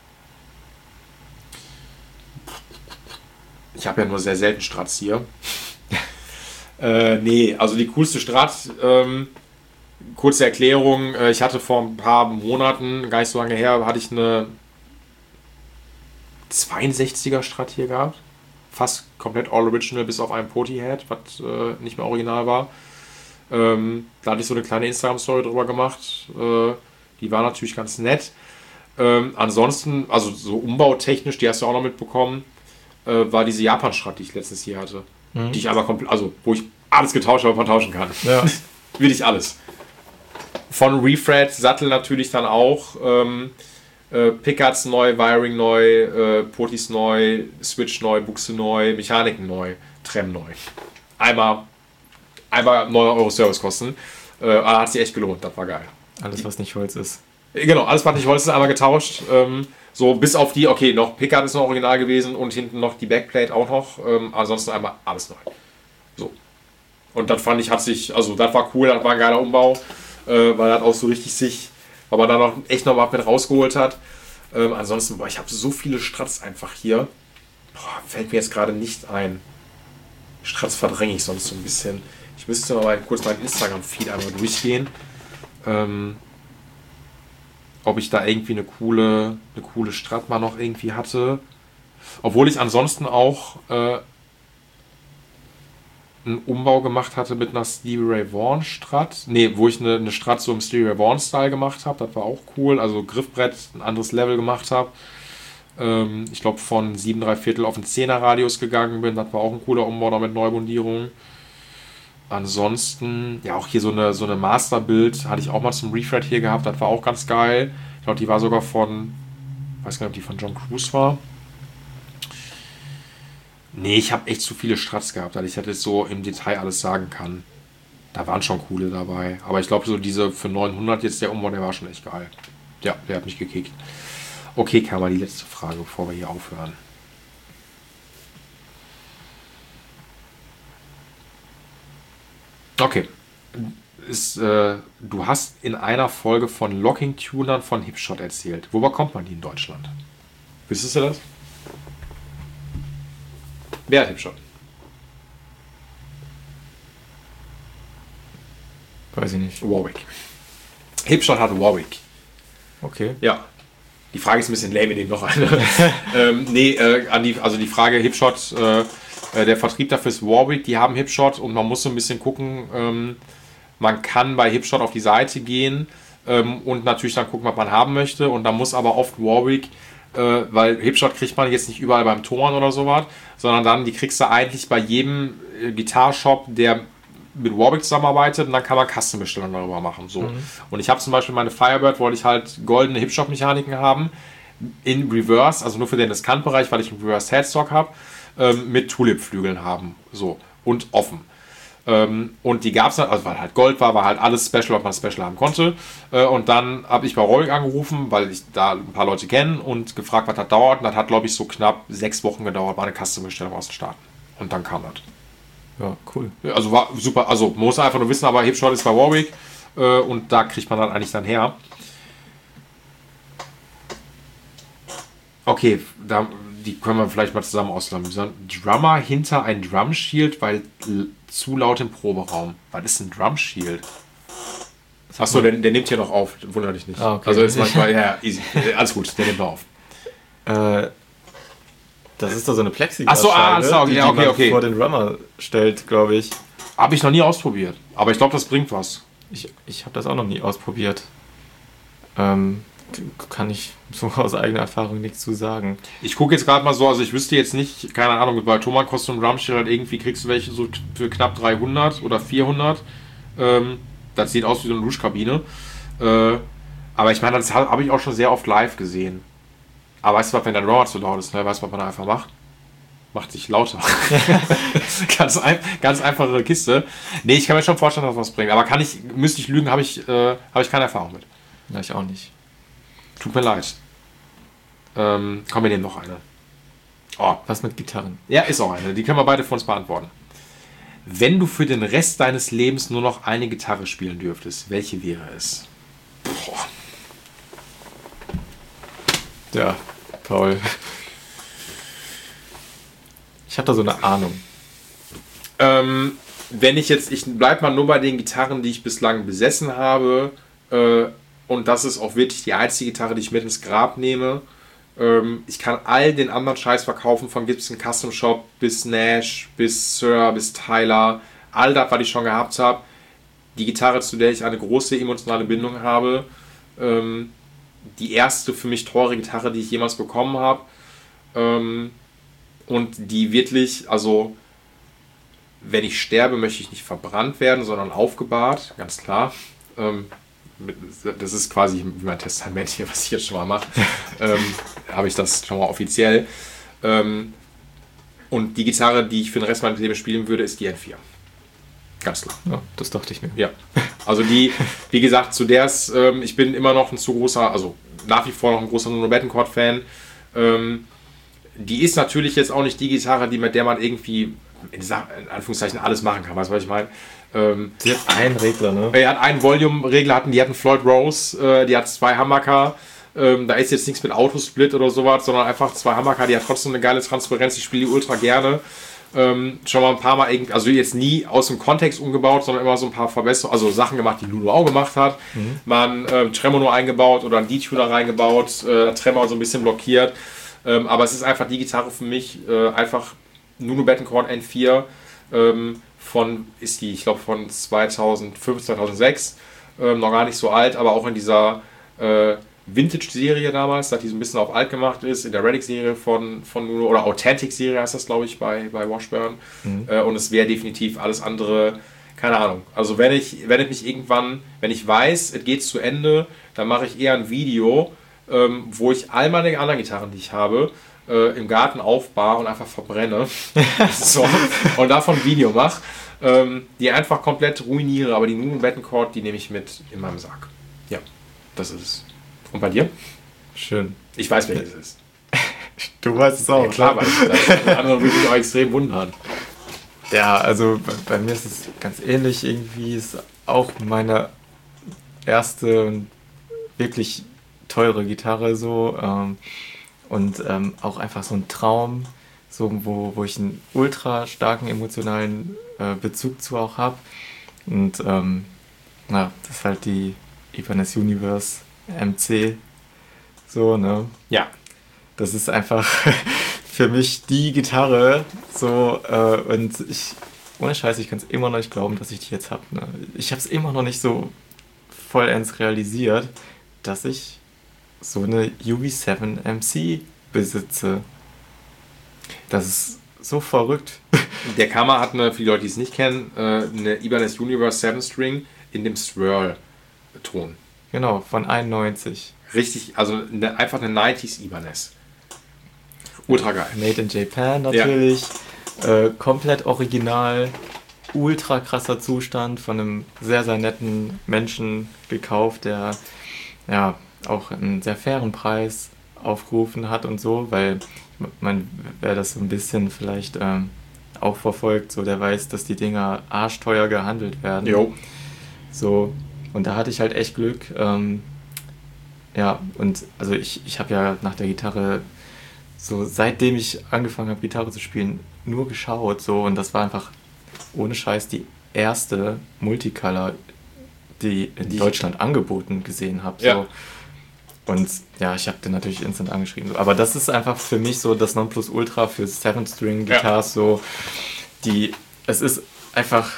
Ich habe ja nur sehr selten Strats hier. Nee, also die coolste Strat, kurze Erklärung, ich hatte vor ein paar Monaten, gar nicht so lange her, hatte ich eine 62er Strat hier gehabt. Fast komplett all original, bis auf einen Poti-Head, was nicht mehr original war. Da hatte ich so eine kleine Instagram-Story drüber gemacht. Die war natürlich ganz nett. Ansonsten, also so umbautechnisch, die hast du auch noch mitbekommen, war diese Japan-Strat, die ich letztes Jahr hatte. Die ich aber komplett, also wo ich alles getauscht habe, tauschen kann.
Ja.
Will ich alles. Von Refred, Sattel natürlich dann auch. Pickups neu, Wiring neu, Potis neu, Switch neu, Buchse neu, Mechaniken neu, Trem neu. Einmal 9 Euro Servicekosten. Hat sich echt gelohnt, das war geil.
Alles, was nicht Holz ist.
Genau, alles, was nicht Holz ist, einmal getauscht. So bis auf die, okay, noch Pickup ist noch original gewesen und hinten noch die Backplate auch noch. Ansonsten einmal alles neu. So. Und das fand ich, also das war cool, das war ein geiler Umbau, weil das auch so richtig weil man da noch echt noch was mit rausgeholt hat. Ansonsten, ich habe so viele Strats einfach hier. Fällt mir jetzt gerade nicht ein. Strats verdränge ich sonst so ein bisschen. Ich müsste mal kurz meinen Instagram-Feed einmal durchgehen. Ob ich da irgendwie eine coole Strat mal noch irgendwie hatte. Obwohl ich ansonsten auch einen Umbau gemacht hatte mit einer Stevie Ray Vaughan Strat. Ne, wo ich eine Strat so im Stevie Ray Vaughan Style gemacht habe. Das war auch cool. Also Griffbrett, ein anderes Level gemacht habe. Ich glaube von 7 3/4 auf einen 10er Radius gegangen bin. Das war auch ein cooler Umbau da mit Neubundierung. Ansonsten, ja auch hier so eine Masterbild hatte ich auch mal zum Refred hier gehabt. Das war auch ganz geil. Ich glaube, die war sogar von, weiß gar nicht, ob die von John Cruise war. Nee, ich habe echt zu viele Strats gehabt, dass ich das jetzt so im Detail alles sagen kann. Da waren schon coole dabei. Aber ich glaube, so diese für 900 jetzt der Umbau, der war schon echt geil. Ja, der hat mich gekickt. Okay, kam mal die letzte Frage, bevor wir hier aufhören. Okay. Du hast in einer Folge von Locking-Tunern von Hipshot erzählt. Wo bekommt man die in Deutschland? Wüsstest du das? Wer hat Hipshot?
Weiß ich nicht.
Warwick. Hipshot hat Warwick.
Okay.
Ja. Die Frage ist ein bisschen lame, ich nehme noch eine. Die Frage Hipshot, der Vertrieb dafür ist Warwick, die haben Hipshot und man muss so ein bisschen gucken, man kann bei Hipshot auf die Seite gehen und natürlich dann gucken, was man haben möchte und dann muss aber oft Warwick, weil Hipshot kriegt man jetzt nicht überall beim Toren oder sowas, sondern dann, die kriegst du eigentlich bei jedem Gitarreshop, der mit Warwick zusammenarbeitet und dann kann man Custom-Bestellungen darüber machen. So. Und ich habe zum Beispiel meine Firebird, wollte ich halt goldene Hipshot-Mechaniken haben, in Reverse, also nur für den Diskantbereich, weil ich einen Reverse Headstock habe, mit Tulip-Flügeln haben. So. Und offen. Und die gab es dann, also weil halt Gold war halt alles Special, was man Special haben konnte. Und dann habe ich bei Warwick angerufen, weil ich da ein paar Leute kenne und gefragt, was das dauert. Und das hat, glaube ich, so knapp 6 Wochen gedauert, war eine Custom-Bestellung aus den Staaten. Und dann kam das.
Ja, cool.
Also war super, also man muss einfach nur wissen, aber Hipshot ist bei Warwick und da kriegt man dann eigentlich dann her. Okay, die können wir vielleicht mal zusammen auslampen. Drummer hinter ein Drum Shield, weil zu laut im Proberaum. Was ist ein Drum Shield? Achso, der nimmt hier noch auf, wundert dich nicht.
Ah, okay.
Also ist manchmal, ja, easy. Alles gut, der nimmt noch auf.
Das ist doch so eine Plexiglasscheibe,
die man
vor den Drummer stellt, glaube ich.
Habe ich noch nie ausprobiert, aber ich glaube, das bringt was.
Ich habe das auch noch nie ausprobiert. Kann ich so aus eigener Erfahrung nichts zu sagen.
Ich gucke jetzt gerade mal so, also ich wüsste jetzt nicht, keine Ahnung, bei Thomann kostet ein Drumshield halt irgendwie, kriegst du welche so für knapp 300 oder 400. Das sieht aus wie so eine Duschkabine. Aber ich meine, das habe ich auch schon sehr oft live gesehen. Aber weißt du was, wenn der Drummer zu laut ist, ne? Weißt du, was man da einfach macht? Macht sich lauter. ganz einfache Kiste. Nee, ich kann mir schon vorstellen, dass das was bringt. Aber müsste ich lügen, habe ich keine Erfahrung mit.
Ja, ich auch nicht.
Tut mir leid. Komm, wir nehmen noch eine. Oh.
Was mit Gitarren?
Ja, ist auch eine. Die können wir beide für uns beantworten. Wenn du für den Rest deines Lebens nur noch eine Gitarre spielen dürftest, welche wäre es? Boah.
Ja, Paul. Ich habe da so eine Ahnung.
Wenn ich bleib mal nur bei den Gitarren, die ich bislang besessen habe, und das ist auch wirklich die einzige Gitarre, die ich mit ins Grab nehme. Ich kann all den anderen Scheiß verkaufen, von Gibson Custom Shop bis Nash, bis Sir, bis Tyler, all das, was ich schon gehabt habe. Die Gitarre, zu der ich eine große emotionale Bindung habe, die erste für mich teure Gitarre, die ich jemals bekommen habe, und die wirklich, also wenn ich sterbe, möchte ich nicht verbrannt werden, sondern aufgebahrt, ganz klar. Das ist quasi wie mein Testament hier, was ich jetzt schon mal mache. Habe ich das schon mal offiziell. Und die Gitarre, die ich für den Rest meines Lebens spielen würde, ist die N4. Ganz klar.
Ja, das dachte ich mir.
Ja. Also die, wie gesagt, zu der ich bin immer noch nach wie vor noch ein großer Nuno Bettencourt-Fan. Die ist natürlich jetzt auch nicht die Gitarre, mit der man irgendwie in Anführungszeichen alles machen kann. Weißt du, was ich meine?
Sie hat einen Regler, ne?
Er hat einen Volume-Regler, die hatten Floyd Rose, die hat 2 Humbucker. Da ist jetzt nichts mit Autosplit oder sowas, sondern einfach 2 Humbucker, die hat trotzdem eine geile Transparenz. Ich spiele die ultra gerne. Schon mal ein paar Mal, also jetzt nie aus dem Kontext umgebaut, sondern immer so ein paar Verbesserungen, also Sachen gemacht, die Nuno auch gemacht hat. Man Tremolo eingebaut oder ein D-Tuner reingebaut, Tremor so ein bisschen blockiert. Aber es ist einfach die Gitarre für mich, einfach Nuno Bettencourt N4 ich glaube von 2005, 2006, noch gar nicht so alt, aber auch in dieser Vintage-Serie damals, dass die so ein bisschen auf alt gemacht ist, in der Relic-Serie von Nuno, oder Authentic-Serie heißt das, glaube ich, bei Washburn. Und es wäre definitiv alles andere, keine Ahnung. Also wenn ich weiß, es geht zu Ende, dann mache ich eher ein Video, wo ich all meine anderen Gitarren, die ich habe, im Garten aufbahr und einfach verbrenne so, und davon ein Video mache, die einfach komplett ruiniere, aber die Nuno Bettencourt, die nehme ich mit in meinem Sarg. Ja, das ist es. Und bei dir?
Schön.
Ich weiß, welches es ist.
Du weißt es auch.
Ja, klar, weil das andere würde mich auch extrem wundern.
Ja, also bei mir ist es ganz ähnlich. Irgendwie ist auch meine erste und wirklich teure Gitarre so. Und auch einfach so ein Traum, so, wo ich einen ultra starken emotionalen Bezug zu auch habe. Und das ist halt die Ibanez Universe MC. So, ne?
Ja.
Das ist einfach für mich die Gitarre. So, und ohne Scheiß, ich kann es immer noch nicht glauben, dass ich die jetzt habe. Ne? Ich habe es immer noch nicht so vollends realisiert, dass ich so eine UV7 MC besitze. Das ist so verrückt.
Der Kammer hat für die Leute, die es nicht kennen, eine Ibanez Universe 7 String in dem Swirl-Ton.
Genau, von 91.
Richtig, also einfach eine 90s Ibanez. Ultra geil.
Made in Japan natürlich. Ja. Komplett original. Ultra krasser Zustand, von einem sehr, sehr netten Menschen gekauft, der ja auch einen sehr fairen Preis aufgerufen hat und so, weil wer das so ein bisschen vielleicht auch verfolgt, so der weiß, dass die Dinger arschteuer gehandelt werden.
Jo.
So, und da hatte ich halt echt Glück. Ja, und also ich habe ja nach der Gitarre, so seitdem ich angefangen habe, Gitarre zu spielen, nur geschaut, so, und das war einfach ohne Scheiß die erste Multicolor, die in Deutschland angeboten gesehen habe. So.
Ja.
Und ja, ich habe den natürlich instant angeschrieben. Aber das ist einfach für mich so das Nonplusultra für 7-String-Guitars.
Ja.
So, es ist einfach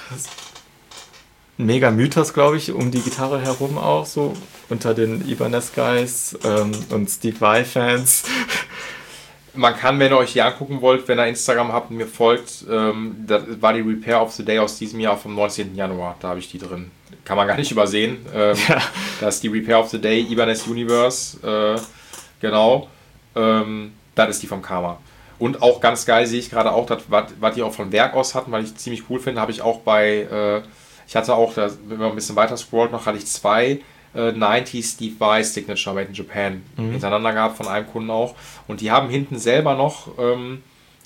ein mega Mythos, glaube ich, um die Gitarre herum auch, so unter den Ibanez-Guys und Steve Vai-Fans.
Man kann, wenn ihr euch die angucken wollt, wenn ihr Instagram habt und mir folgt, das war die Repair of the Day aus diesem Jahr vom 19. Januar. Da habe ich die drin. Kann man gar nicht übersehen.
Ja.
Das ist die Repair of the Day, Ibanez Universe. Genau. Das ist die vom Karma. Und auch ganz geil sehe ich gerade auch, das, was die auch von Werk aus hatten, weil ich ziemlich cool finde, habe ich auch ich hatte auch, wenn man ein bisschen weiter scrollt noch, hatte ich 2 90 Steve Vai Signature Made in Japan hintereinander gehabt, von einem Kunden auch. Und die haben hinten selber noch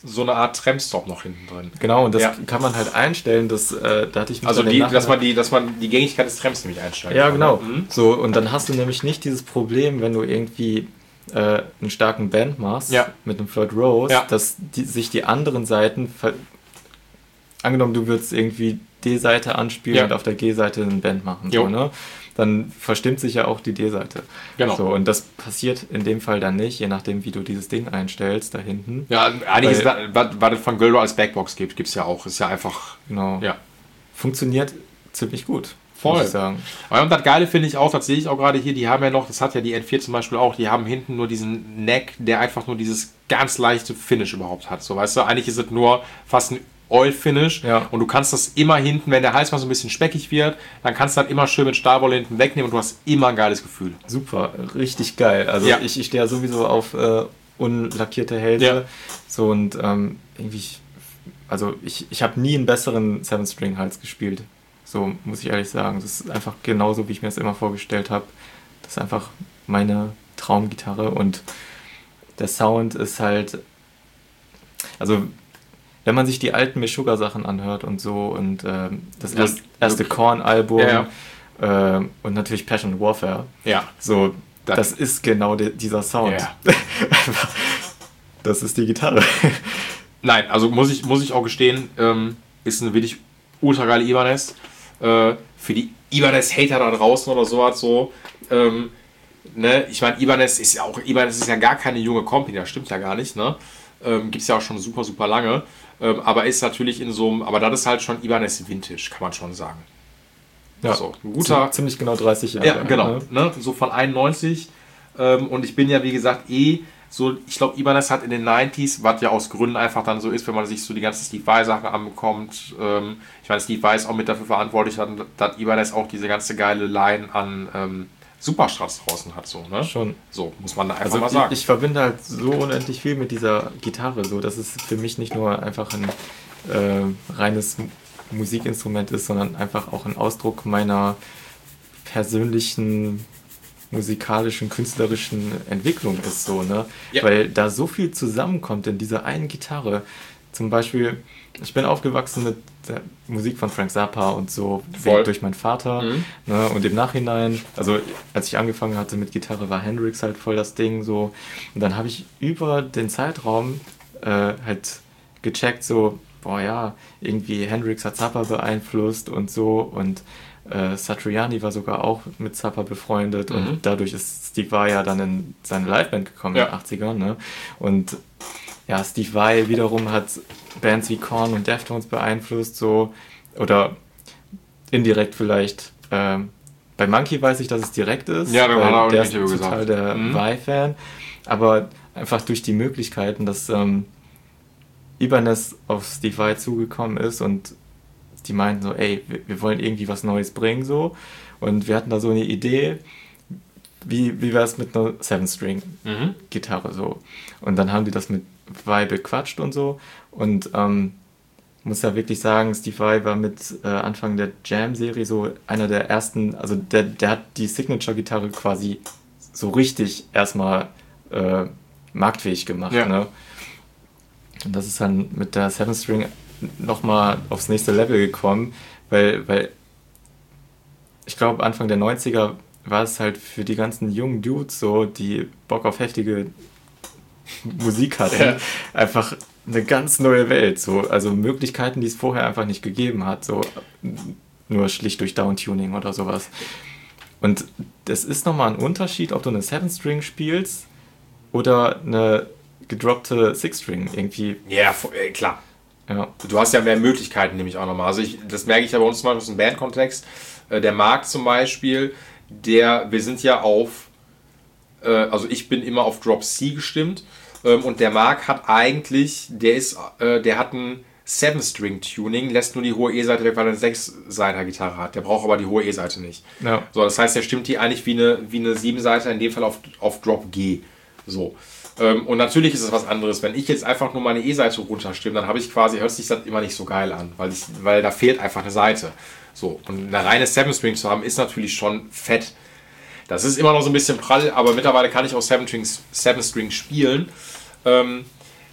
so eine Art Tramp-Stop noch hinten drin.
Genau, und das kann man halt einstellen, da hatte ich mich
also dass man die Gängigkeit des Tramps nämlich einstellen
kann. Ja, genau.
Mhm.
So, und dann hast du nämlich nicht dieses Problem, wenn du irgendwie einen starken Band machst mit einem Floyd Rose, dass sich die anderen Seiten angenommen, du würdest irgendwie D-Seite anspielen und auf der G-Seite eine Band machen, so, ne? Dann verstimmt sich ja auch die D-Seite.
Genau.
So, und das passiert in dem Fall dann nicht, je nachdem, wie du dieses Ding einstellst, da hinten.
Ja, eigentlich ist was es von Gilroy als Backbox gibt es ja auch. Ist ja einfach...
Genau.
Ja.
Funktioniert ziemlich gut,
voll.
muss ich sagen.
Und das Geile finde ich auch, das sehe ich auch gerade hier, die haben ja noch, das hat ja die N4 zum Beispiel auch, die haben hinten nur diesen Neck, der einfach nur dieses ganz leichte Finish überhaupt hat. So, weißt du, eigentlich ist es nur fast ein Oil-Finish und du kannst das immer hinten, wenn der Hals mal so ein bisschen speckig wird, dann kannst du das immer schön mit Stahlwolle hinten wegnehmen und du hast immer ein geiles Gefühl.
Super, richtig geil. Also ich stehe ja sowieso auf unlackierte Hälse. Ja. So und irgendwie, also ich habe nie einen besseren 7-String-Hals gespielt. So muss ich ehrlich sagen. Das ist einfach genauso, wie ich mir das immer vorgestellt habe. Das ist einfach meine Traumgitarre und der Sound ist halt, also wenn man sich die alten Meshuggah-Sachen anhört und so und das erste Korn-Album und natürlich Passion Warfare, so, das ist genau dieser Sound. Ja. Das ist die Gitarre.
Nein, also muss ich auch gestehen, ist eine wirklich ultra geile Ibanez. Für die Ibanez-Hater da draußen oder sowas so, ne? Ich meine, Ibanez ist ja gar keine junge Company, das stimmt ja gar nicht, ne? Gibt es ja auch schon super, super lange. Aber ist natürlich in so einem, aber das ist halt schon Ibanez Vintage, kann man schon sagen.
Ja,
so, ein guter,
ziemlich genau 30 Jahre.
Ja, genau, ne? So von 91. Und ich bin ja, wie gesagt, so, ich glaube, Ibanez hat in den 90s, was ja aus Gründen einfach dann so ist, wenn man sich so die ganzen Steve Vai Sachen anbekommt. Ich meine, Steve Vai ist auch mit dafür verantwortlich, dass Ibanez auch diese ganze geile Line an Superstrats draußen hat, so, ne?
Schon.
So, muss man da einfach mal sagen.
Ich verbinde halt so unendlich viel mit dieser Gitarre, so, dass es für mich nicht nur einfach ein reines Musikinstrument ist, sondern einfach auch ein Ausdruck meiner persönlichen musikalischen, künstlerischen Entwicklung ist, so, ne? Ja. Weil da so viel zusammenkommt in dieser einen Gitarre. Zum Beispiel, ich bin aufgewachsen mit der Musik von Frank Zappa und so durch meinen Vater. Ne? Und im Nachhinein, also als ich angefangen hatte mit Gitarre, war Hendrix halt voll das Ding so. Und dann habe ich über den Zeitraum halt gecheckt, so, boah ja, irgendwie Hendrix hat Zappa beeinflusst und so. Und Satriani war sogar auch mit Zappa befreundet und dadurch ist Steve Vai ja dann in seine Liveband gekommen in den 80ern. Ne? Und ja, Steve Vai wiederum hat Bands wie Korn und Deftones beeinflusst, so, oder indirekt vielleicht. Bei Monkey weiß ich, dass es direkt ist.
Ja, da war
der ist total der Vai-Fan. Aber einfach durch die Möglichkeiten, dass Ibanez auf Steve Vai zugekommen ist und die meinten so, ey, wir wollen irgendwie was Neues bringen, so. Und wir hatten da so eine Idee, wie wäre es mit einer 7-String-Gitarre, so. Und dann haben die das mit Vai bequatscht und so. Und muss ja wirklich sagen, Steve Vai war mit Anfang der Jam-Serie so einer der ersten, also der hat die Signature-Gitarre quasi so richtig erstmal marktfähig gemacht. Ja. Ne? Und das ist dann mit der 7-String nochmal aufs nächste Level gekommen, weil ich glaube, Anfang der 90er war es halt für die ganzen jungen Dudes so, die Bock auf heftige Musik hatten, einfach eine ganz neue Welt, so, also Möglichkeiten, die es vorher einfach nicht gegeben hat, so nur schlicht durch Downtuning oder sowas. Und das ist nochmal ein Unterschied, ob du eine 7-String spielst oder eine gedroppte 6-String irgendwie.
Ja, klar. Ja. Du hast ja mehr Möglichkeiten, nämlich auch nochmal. Also das merke ich ja bei uns zum Beispiel aus dem Bandkontext. Der Marc zum Beispiel, wir sind ja auf, also ich bin immer auf Drop C gestimmt und der Marc hat eigentlich, der hat ein 7-String-Tuning, lässt nur die hohe E-Seite weg, weil er eine 6-Seiter-Gitarre hat. Der braucht aber die hohe E-Seite nicht. Ja. So, das heißt, der stimmt die eigentlich wie eine 7-Seiter, in dem Fall auf Drop G. So. Und natürlich ist es was anderes. Wenn ich jetzt einfach nur meine E-Seite runterstimme, dann hört sich das immer nicht so geil an, weil da fehlt einfach eine Seite. So. Und eine reine 7-String zu haben, ist natürlich schon fett. Das ist immer noch so ein bisschen prall, aber mittlerweile kann ich auch 7-String spielen.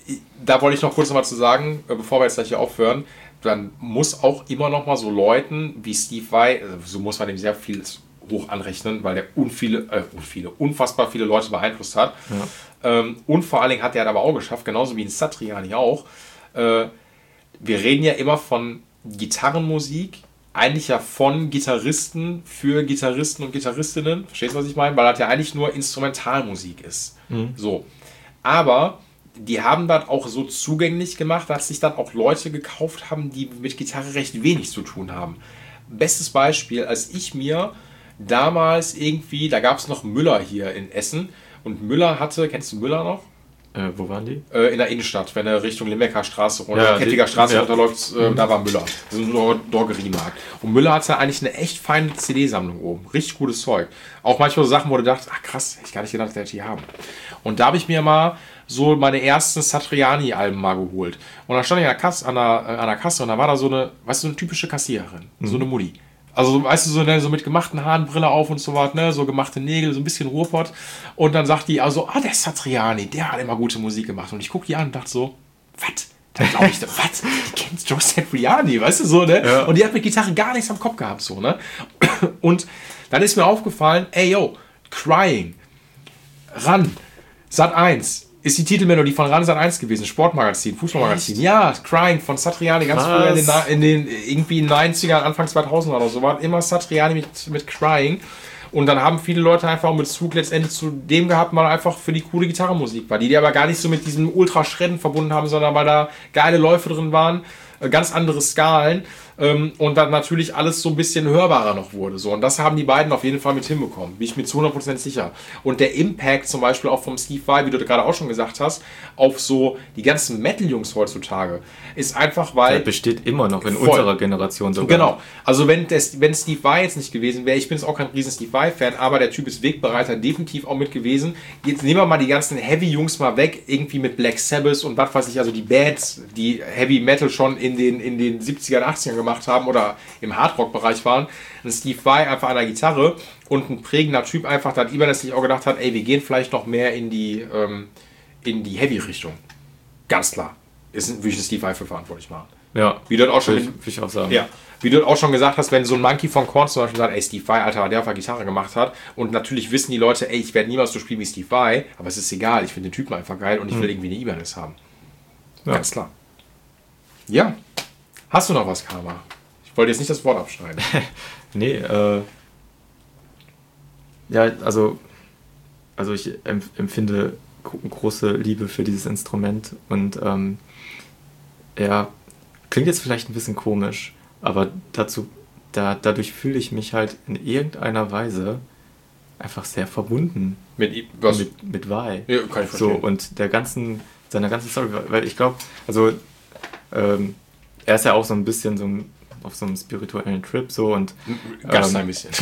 da wollte ich noch kurz was zu sagen, bevor wir jetzt gleich hier aufhören. Dann muss auch immer noch mal so Leuten wie Steve Vai, so muss man dem sehr viel hoch anrechnen, weil der unfassbar viele Leute beeinflusst hat. Ja. Und vor allen Dingen hat er aber auch geschafft, genauso wie in Satriani auch. Wir reden ja immer von Gitarrenmusik, eigentlich ja von Gitarristen für Gitarristen und Gitarristinnen. Verstehst du, was ich meine? Weil das ja eigentlich nur Instrumentalmusik ist. So. Aber die haben das auch so zugänglich gemacht, dass sich dann auch Leute gekauft haben, die mit Gitarre recht wenig zu tun haben. Bestes Beispiel, als ich mir damals irgendwie, da gab es noch Müller hier in Essen und Müller hatte, kennst du Müller noch?
Wo waren die?
In der Innenstadt, wenn er Richtung Limbecker Straße runter, Kettiger Straße runterläuft, da war Müller. Das ist ein Drogeriemarkt. Und Müller hatte eigentlich eine echt feine CD-Sammlung oben. Richtig gutes Zeug. Auch manchmal so Sachen, wo du dachtest, ach krass, hätte ich gar nicht gedacht, dass die haben. Und da habe ich mir mal so meine ersten Satriani-Alben mal geholt. Und dann stand ich an der Kasse und da war da so eine, weißt du, eine typische Kassiererin. So eine Mutti. Also, weißt du, so mit gemachten Haaren, Brille auf und so was, ne? So gemachte Nägel, so ein bisschen Ruhrpott. Und dann sagt die, also, der Satriani, der hat immer gute Musik gemacht. Und ich gucke die an und dachte so, was? Dann glaube ich, was? Die kennt Joe Satriani, weißt du, so, ne? Ja. Und die hat mit Gitarre gar nichts am Kopf gehabt, so, ne? Und dann ist mir aufgefallen, ey, yo, Crying, Ran, Sat.1, ist die Titelmelodie von Ran Sat.1 gewesen, Sportmagazin, Fußballmagazin. Ja, Crying von Satriani, ganz früher in den irgendwie 90ern, Anfang 2000er oder so, war immer Satriani mit Crying. Und dann haben viele Leute einfach einen Bezug letztendlich zu dem gehabt, weil einfach für die coole Gitarrenmusik war, die aber gar nicht so mit diesem Ultraschredden verbunden haben, sondern weil da geile Läufe drin waren, ganz andere Skalen. Und dann natürlich alles so ein bisschen hörbarer noch wurde. So. Und das haben die beiden auf jeden Fall mit hinbekommen. Bin ich mir zu 100% sicher. Und der Impact zum Beispiel auch vom Steve Vai, wie du gerade auch schon gesagt hast, auf so die ganzen Metal-Jungs heutzutage, ist einfach, weil...
Der besteht immer noch in unserer Generation sogar.
Genau. Also wenn Steve Vai jetzt nicht gewesen wäre, ich bin jetzt auch kein riesen Steve Vai-Fan, aber der Typ ist Wegbereiter, definitiv auch mit gewesen. Jetzt nehmen wir mal die ganzen Heavy-Jungs mal weg, irgendwie mit Black Sabbath und was weiß ich, also die Bands, die Heavy Metal schon in den 70er, 80ern gemacht haben oder im Hardrock-Bereich waren. Ein Steve Vai einfach an der Gitarre und ein prägender Typ einfach, der Ibanez sich auch gedacht hat, ey, wir gehen vielleicht noch mehr in die Heavy-Richtung. Ganz klar. Würde ich den Steve Vai für verantwortlich machen.
Ja.
Wie du auch schon
will ich auch sagen.
Ja. Wie du auch schon gesagt hast, wenn so ein Monkey von Korn zum Beispiel sagt, ey, Steve Vai, Alter, der auf der Gitarre gemacht hat und natürlich wissen die Leute, ey, ich werde niemals so spielen wie Steve Vai, aber es ist egal, ich finde den Typen einfach geil und ich will irgendwie eine Ibanez haben. Ja. Ganz klar. Ja. Hast du noch was, Karma? Ich wollte jetzt nicht das Wort abschneiden.
Nee, ja, also ich empfinde große Liebe für dieses Instrument und ja, klingt jetzt vielleicht ein bisschen komisch, aber dadurch fühle ich mich halt in irgendeiner Weise einfach sehr verbunden
mit
Vai.
Ja, kann ich verstehen.
So, und seiner ganzen Story, weil ich glaube, also er ist ja auch so ein bisschen auf so einem spirituellen Trip so und
ganz ein bisschen.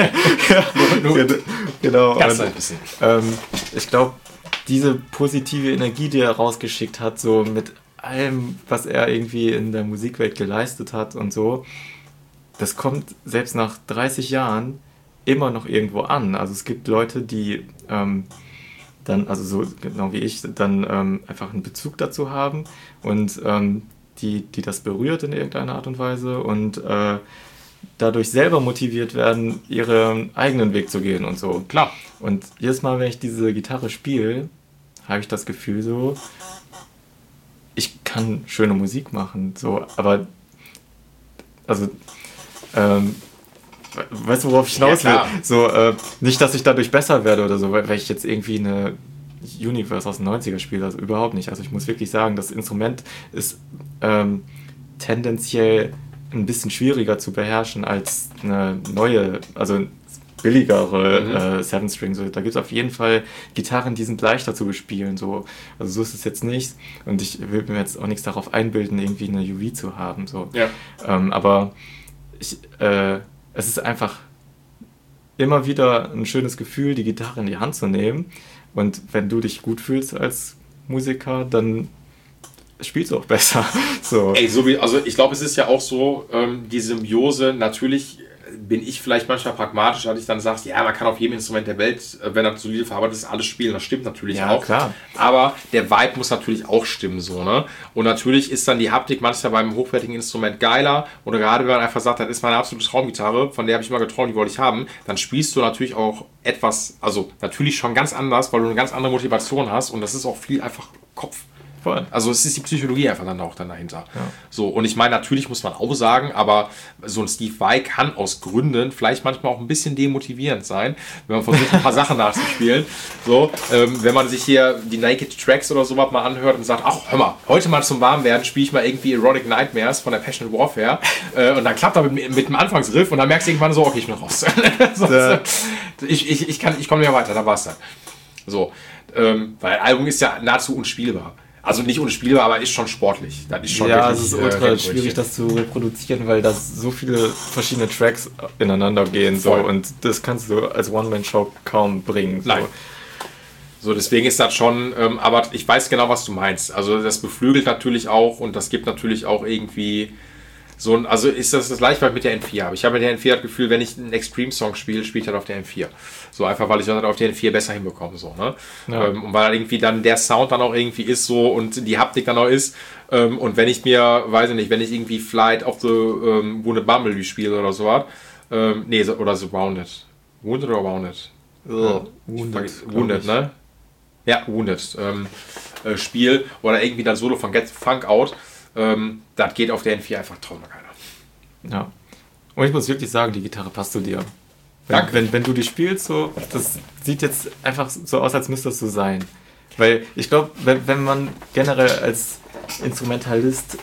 Genau.
Ganz ein bisschen.
Ich glaube, diese positive Energie, die er rausgeschickt hat, so mit allem, was er irgendwie in der Musikwelt geleistet hat und so, das kommt selbst nach 30 Jahren immer noch irgendwo an. Also es gibt Leute, die dann, also so genau wie ich, dann einfach einen Bezug dazu haben und die das berührt in irgendeiner Art und Weise und dadurch selber motiviert werden, ihren eigenen Weg zu gehen und so.
Klar.
Und jedes Mal, wenn ich diese Gitarre spiele, habe ich das Gefühl so, ich kann schöne Musik machen, so, aber also weißt du, worauf ich hinaus will? Ja, so, nicht, dass ich dadurch besser werde oder so, weil ich jetzt irgendwie eine Universe aus den 90er spiele, also überhaupt nicht. Also ich muss wirklich sagen, das Instrument ist tendenziell ein bisschen schwieriger zu beherrschen als eine neue, also billigere Seven String. So, da gibt es auf jeden Fall Gitarren, die sind leichter zu bespielen. So. Also so ist es jetzt nicht. Und ich will mir jetzt auch nichts darauf einbilden, irgendwie eine UV zu haben. So.
Ja.
Aber es ist einfach immer wieder ein schönes Gefühl, die Gitarre in die Hand zu nehmen. Und wenn du dich gut fühlst als Musiker, dann spielst du auch besser. So.
Ey, also ich glaube, es ist ja auch so, die Symbiose, natürlich bin ich vielleicht manchmal pragmatisch, dass ich dann sage, ja, man kann auf jedem Instrument der Welt, wenn das solide verarbeitet ist, alles spielen. Das stimmt natürlich auch.
Klar.
Aber der Vibe muss natürlich auch stimmen, so, ne? Und natürlich ist dann die Haptik manchmal beim hochwertigen Instrument geiler. Oder gerade wenn man einfach sagt, das ist meine absolute Traumgitarre, von der habe ich mal geträumt, die wollte ich haben, dann spielst du natürlich auch etwas, also natürlich schon ganz anders, weil du eine ganz andere Motivation hast und das ist auch viel einfach Kopf.
Voll.
Also es ist die Psychologie einfach dann auch dann dahinter.
Ja.
So, und ich meine, natürlich muss man auch sagen, aber so ein Steve Vai kann aus Gründen vielleicht manchmal auch ein bisschen demotivierend sein, wenn man versucht, ein paar Sachen nachzuspielen. So, wenn man sich hier die Naked Tracks oder sowas mal anhört und sagt, ach, hör mal, heute mal zum Warmwerden spiele ich mal irgendwie Erotic Nightmares von der Passionate Warfare und dann klappt er mit dem Anfangsriff und dann merkst du irgendwann so, okay, ich bin raus. Ich komme nicht mehr weiter, da war's dann. So, weil das Album ist ja nahezu unspielbar. Also nicht unspielbar, aber ist schon sportlich. Das ist schon
ja,
wirklich,
es ist ultra schwierig, das zu reproduzieren, weil da so viele verschiedene Tracks ineinander gehen. So, und das kannst du als One-Man-Show kaum bringen. So.
Nein. So, deswegen ist das schon, aber ich weiß genau, was du meinst. Also das beflügelt natürlich auch und das gibt natürlich auch irgendwie so ein, also ist das gleiche, was ich mit der N4 habe. Ich habe mit der N4 das Gefühl, wenn ich einen Extreme-Song spiele, spiele ich halt auf der N4. So einfach, weil ich das auf der N4 besser hinbekomme. So, ne?
Ja.
Und weil irgendwie dann der Sound dann auch irgendwie ist so und die Haptik dann auch ist. Und wenn ich mir, weiß ich nicht, wenn ich irgendwie Flight of the Wounded Bumblebee spiele oder sowas, oder The Wounded. Wounded oder Wounded? Wounded, ne? Ja, Wounded. Spiel oder irgendwie dann Solo von Get Funk Out. Das geht auf der N4 einfach tausendmal keiner.
Ja. Und ich muss wirklich sagen, die Gitarre passt zu dir.
Danke.
Wenn du die spielst, so, das sieht jetzt einfach so aus, als müsste es so sein. Weil ich glaube, wenn man generell als Instrumentalist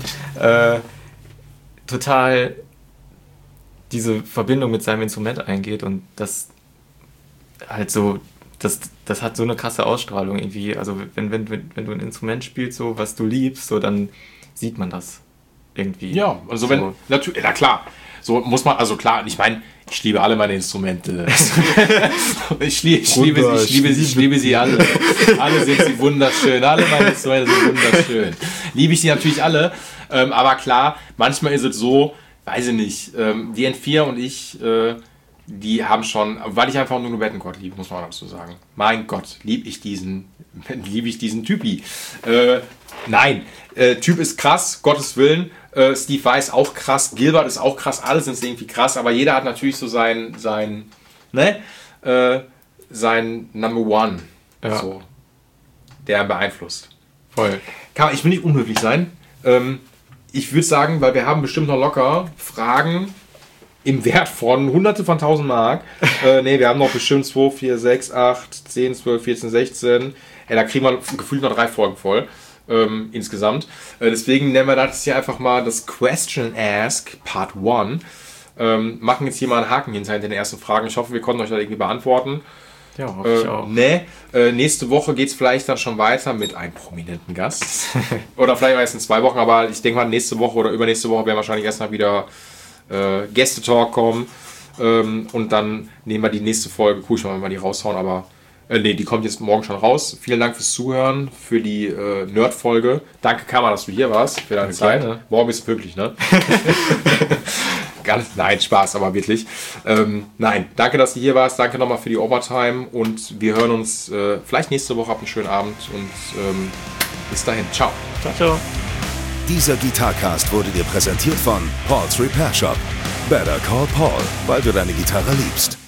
total diese Verbindung mit seinem Instrument eingeht und das halt so, das hat so eine krasse Ausstrahlung irgendwie. Also wenn du ein Instrument spielst, so was du liebst, so dann sieht man das irgendwie.
Ja, also
so.
wenn, natürlich, na klar, so muss man, also klar, ich meine, ich liebe alle meine Instrumente. ich liebe sie alle. Alle sind sie wunderschön. Alle meine Instrumente sind wunderschön. Liebe ich sie natürlich alle. Aber klar, manchmal ist es so, weiß ich nicht, die N4 und ich, die haben schon, weil ich einfach nur einen Bettencourt liebe, muss man dazu sagen. Mein Gott, liebe ich diesen Typi. Nein, Typ ist krass, Gottes Willen. Steve Vai ist auch krass, Gilbert ist auch krass, alle sind irgendwie krass, aber jeder hat natürlich so sein Number One,
ja.
so, der beeinflusst.
Voll.
Ich will nicht unhöflich sein. Ich würde sagen, weil wir haben bestimmt noch locker Fragen im Wert von Hunderte von 1000 Mark. Wir haben noch bestimmt 2, 4, 6, 8, 10, 12, 14, 16. Da kriegen wir gefühlt noch 3 Folgen voll. Insgesamt. Deswegen nennen wir das hier einfach mal das Question Ask Part 1. Machen jetzt hier mal einen Haken hinter den ersten Fragen. Ich hoffe, wir konnten euch da irgendwie beantworten.
Ja, hoffe ich auch.
Nächste Woche geht es vielleicht dann schon weiter mit einem prominenten Gast. Oder vielleicht erst in 2 Wochen, aber ich denke mal, nächste Woche oder übernächste Woche werden wahrscheinlich erstmal wieder Gästetalk kommen. Und dann nehmen wir die nächste Folge. Cool, ich mal, wenn wir die raushauen, aber die kommt jetzt morgen schon raus. Vielen Dank fürs Zuhören, für die Nerd-Folge. Danke, Karma, dass du hier warst, für deine Zeit.
Gerne.
Morgen bist du pünktlich, ne? Nein, Spaß, aber wirklich. Nein, danke, dass du hier warst. Danke nochmal für die Overtime. Und wir hören uns vielleicht nächste Woche. Habt einen schönen Abend und bis dahin. Ciao.
Ciao, ciao.
Dieser Gitarcast wurde dir präsentiert von Paul's Repair Shop. Better call Paul, weil du deine Gitarre liebst.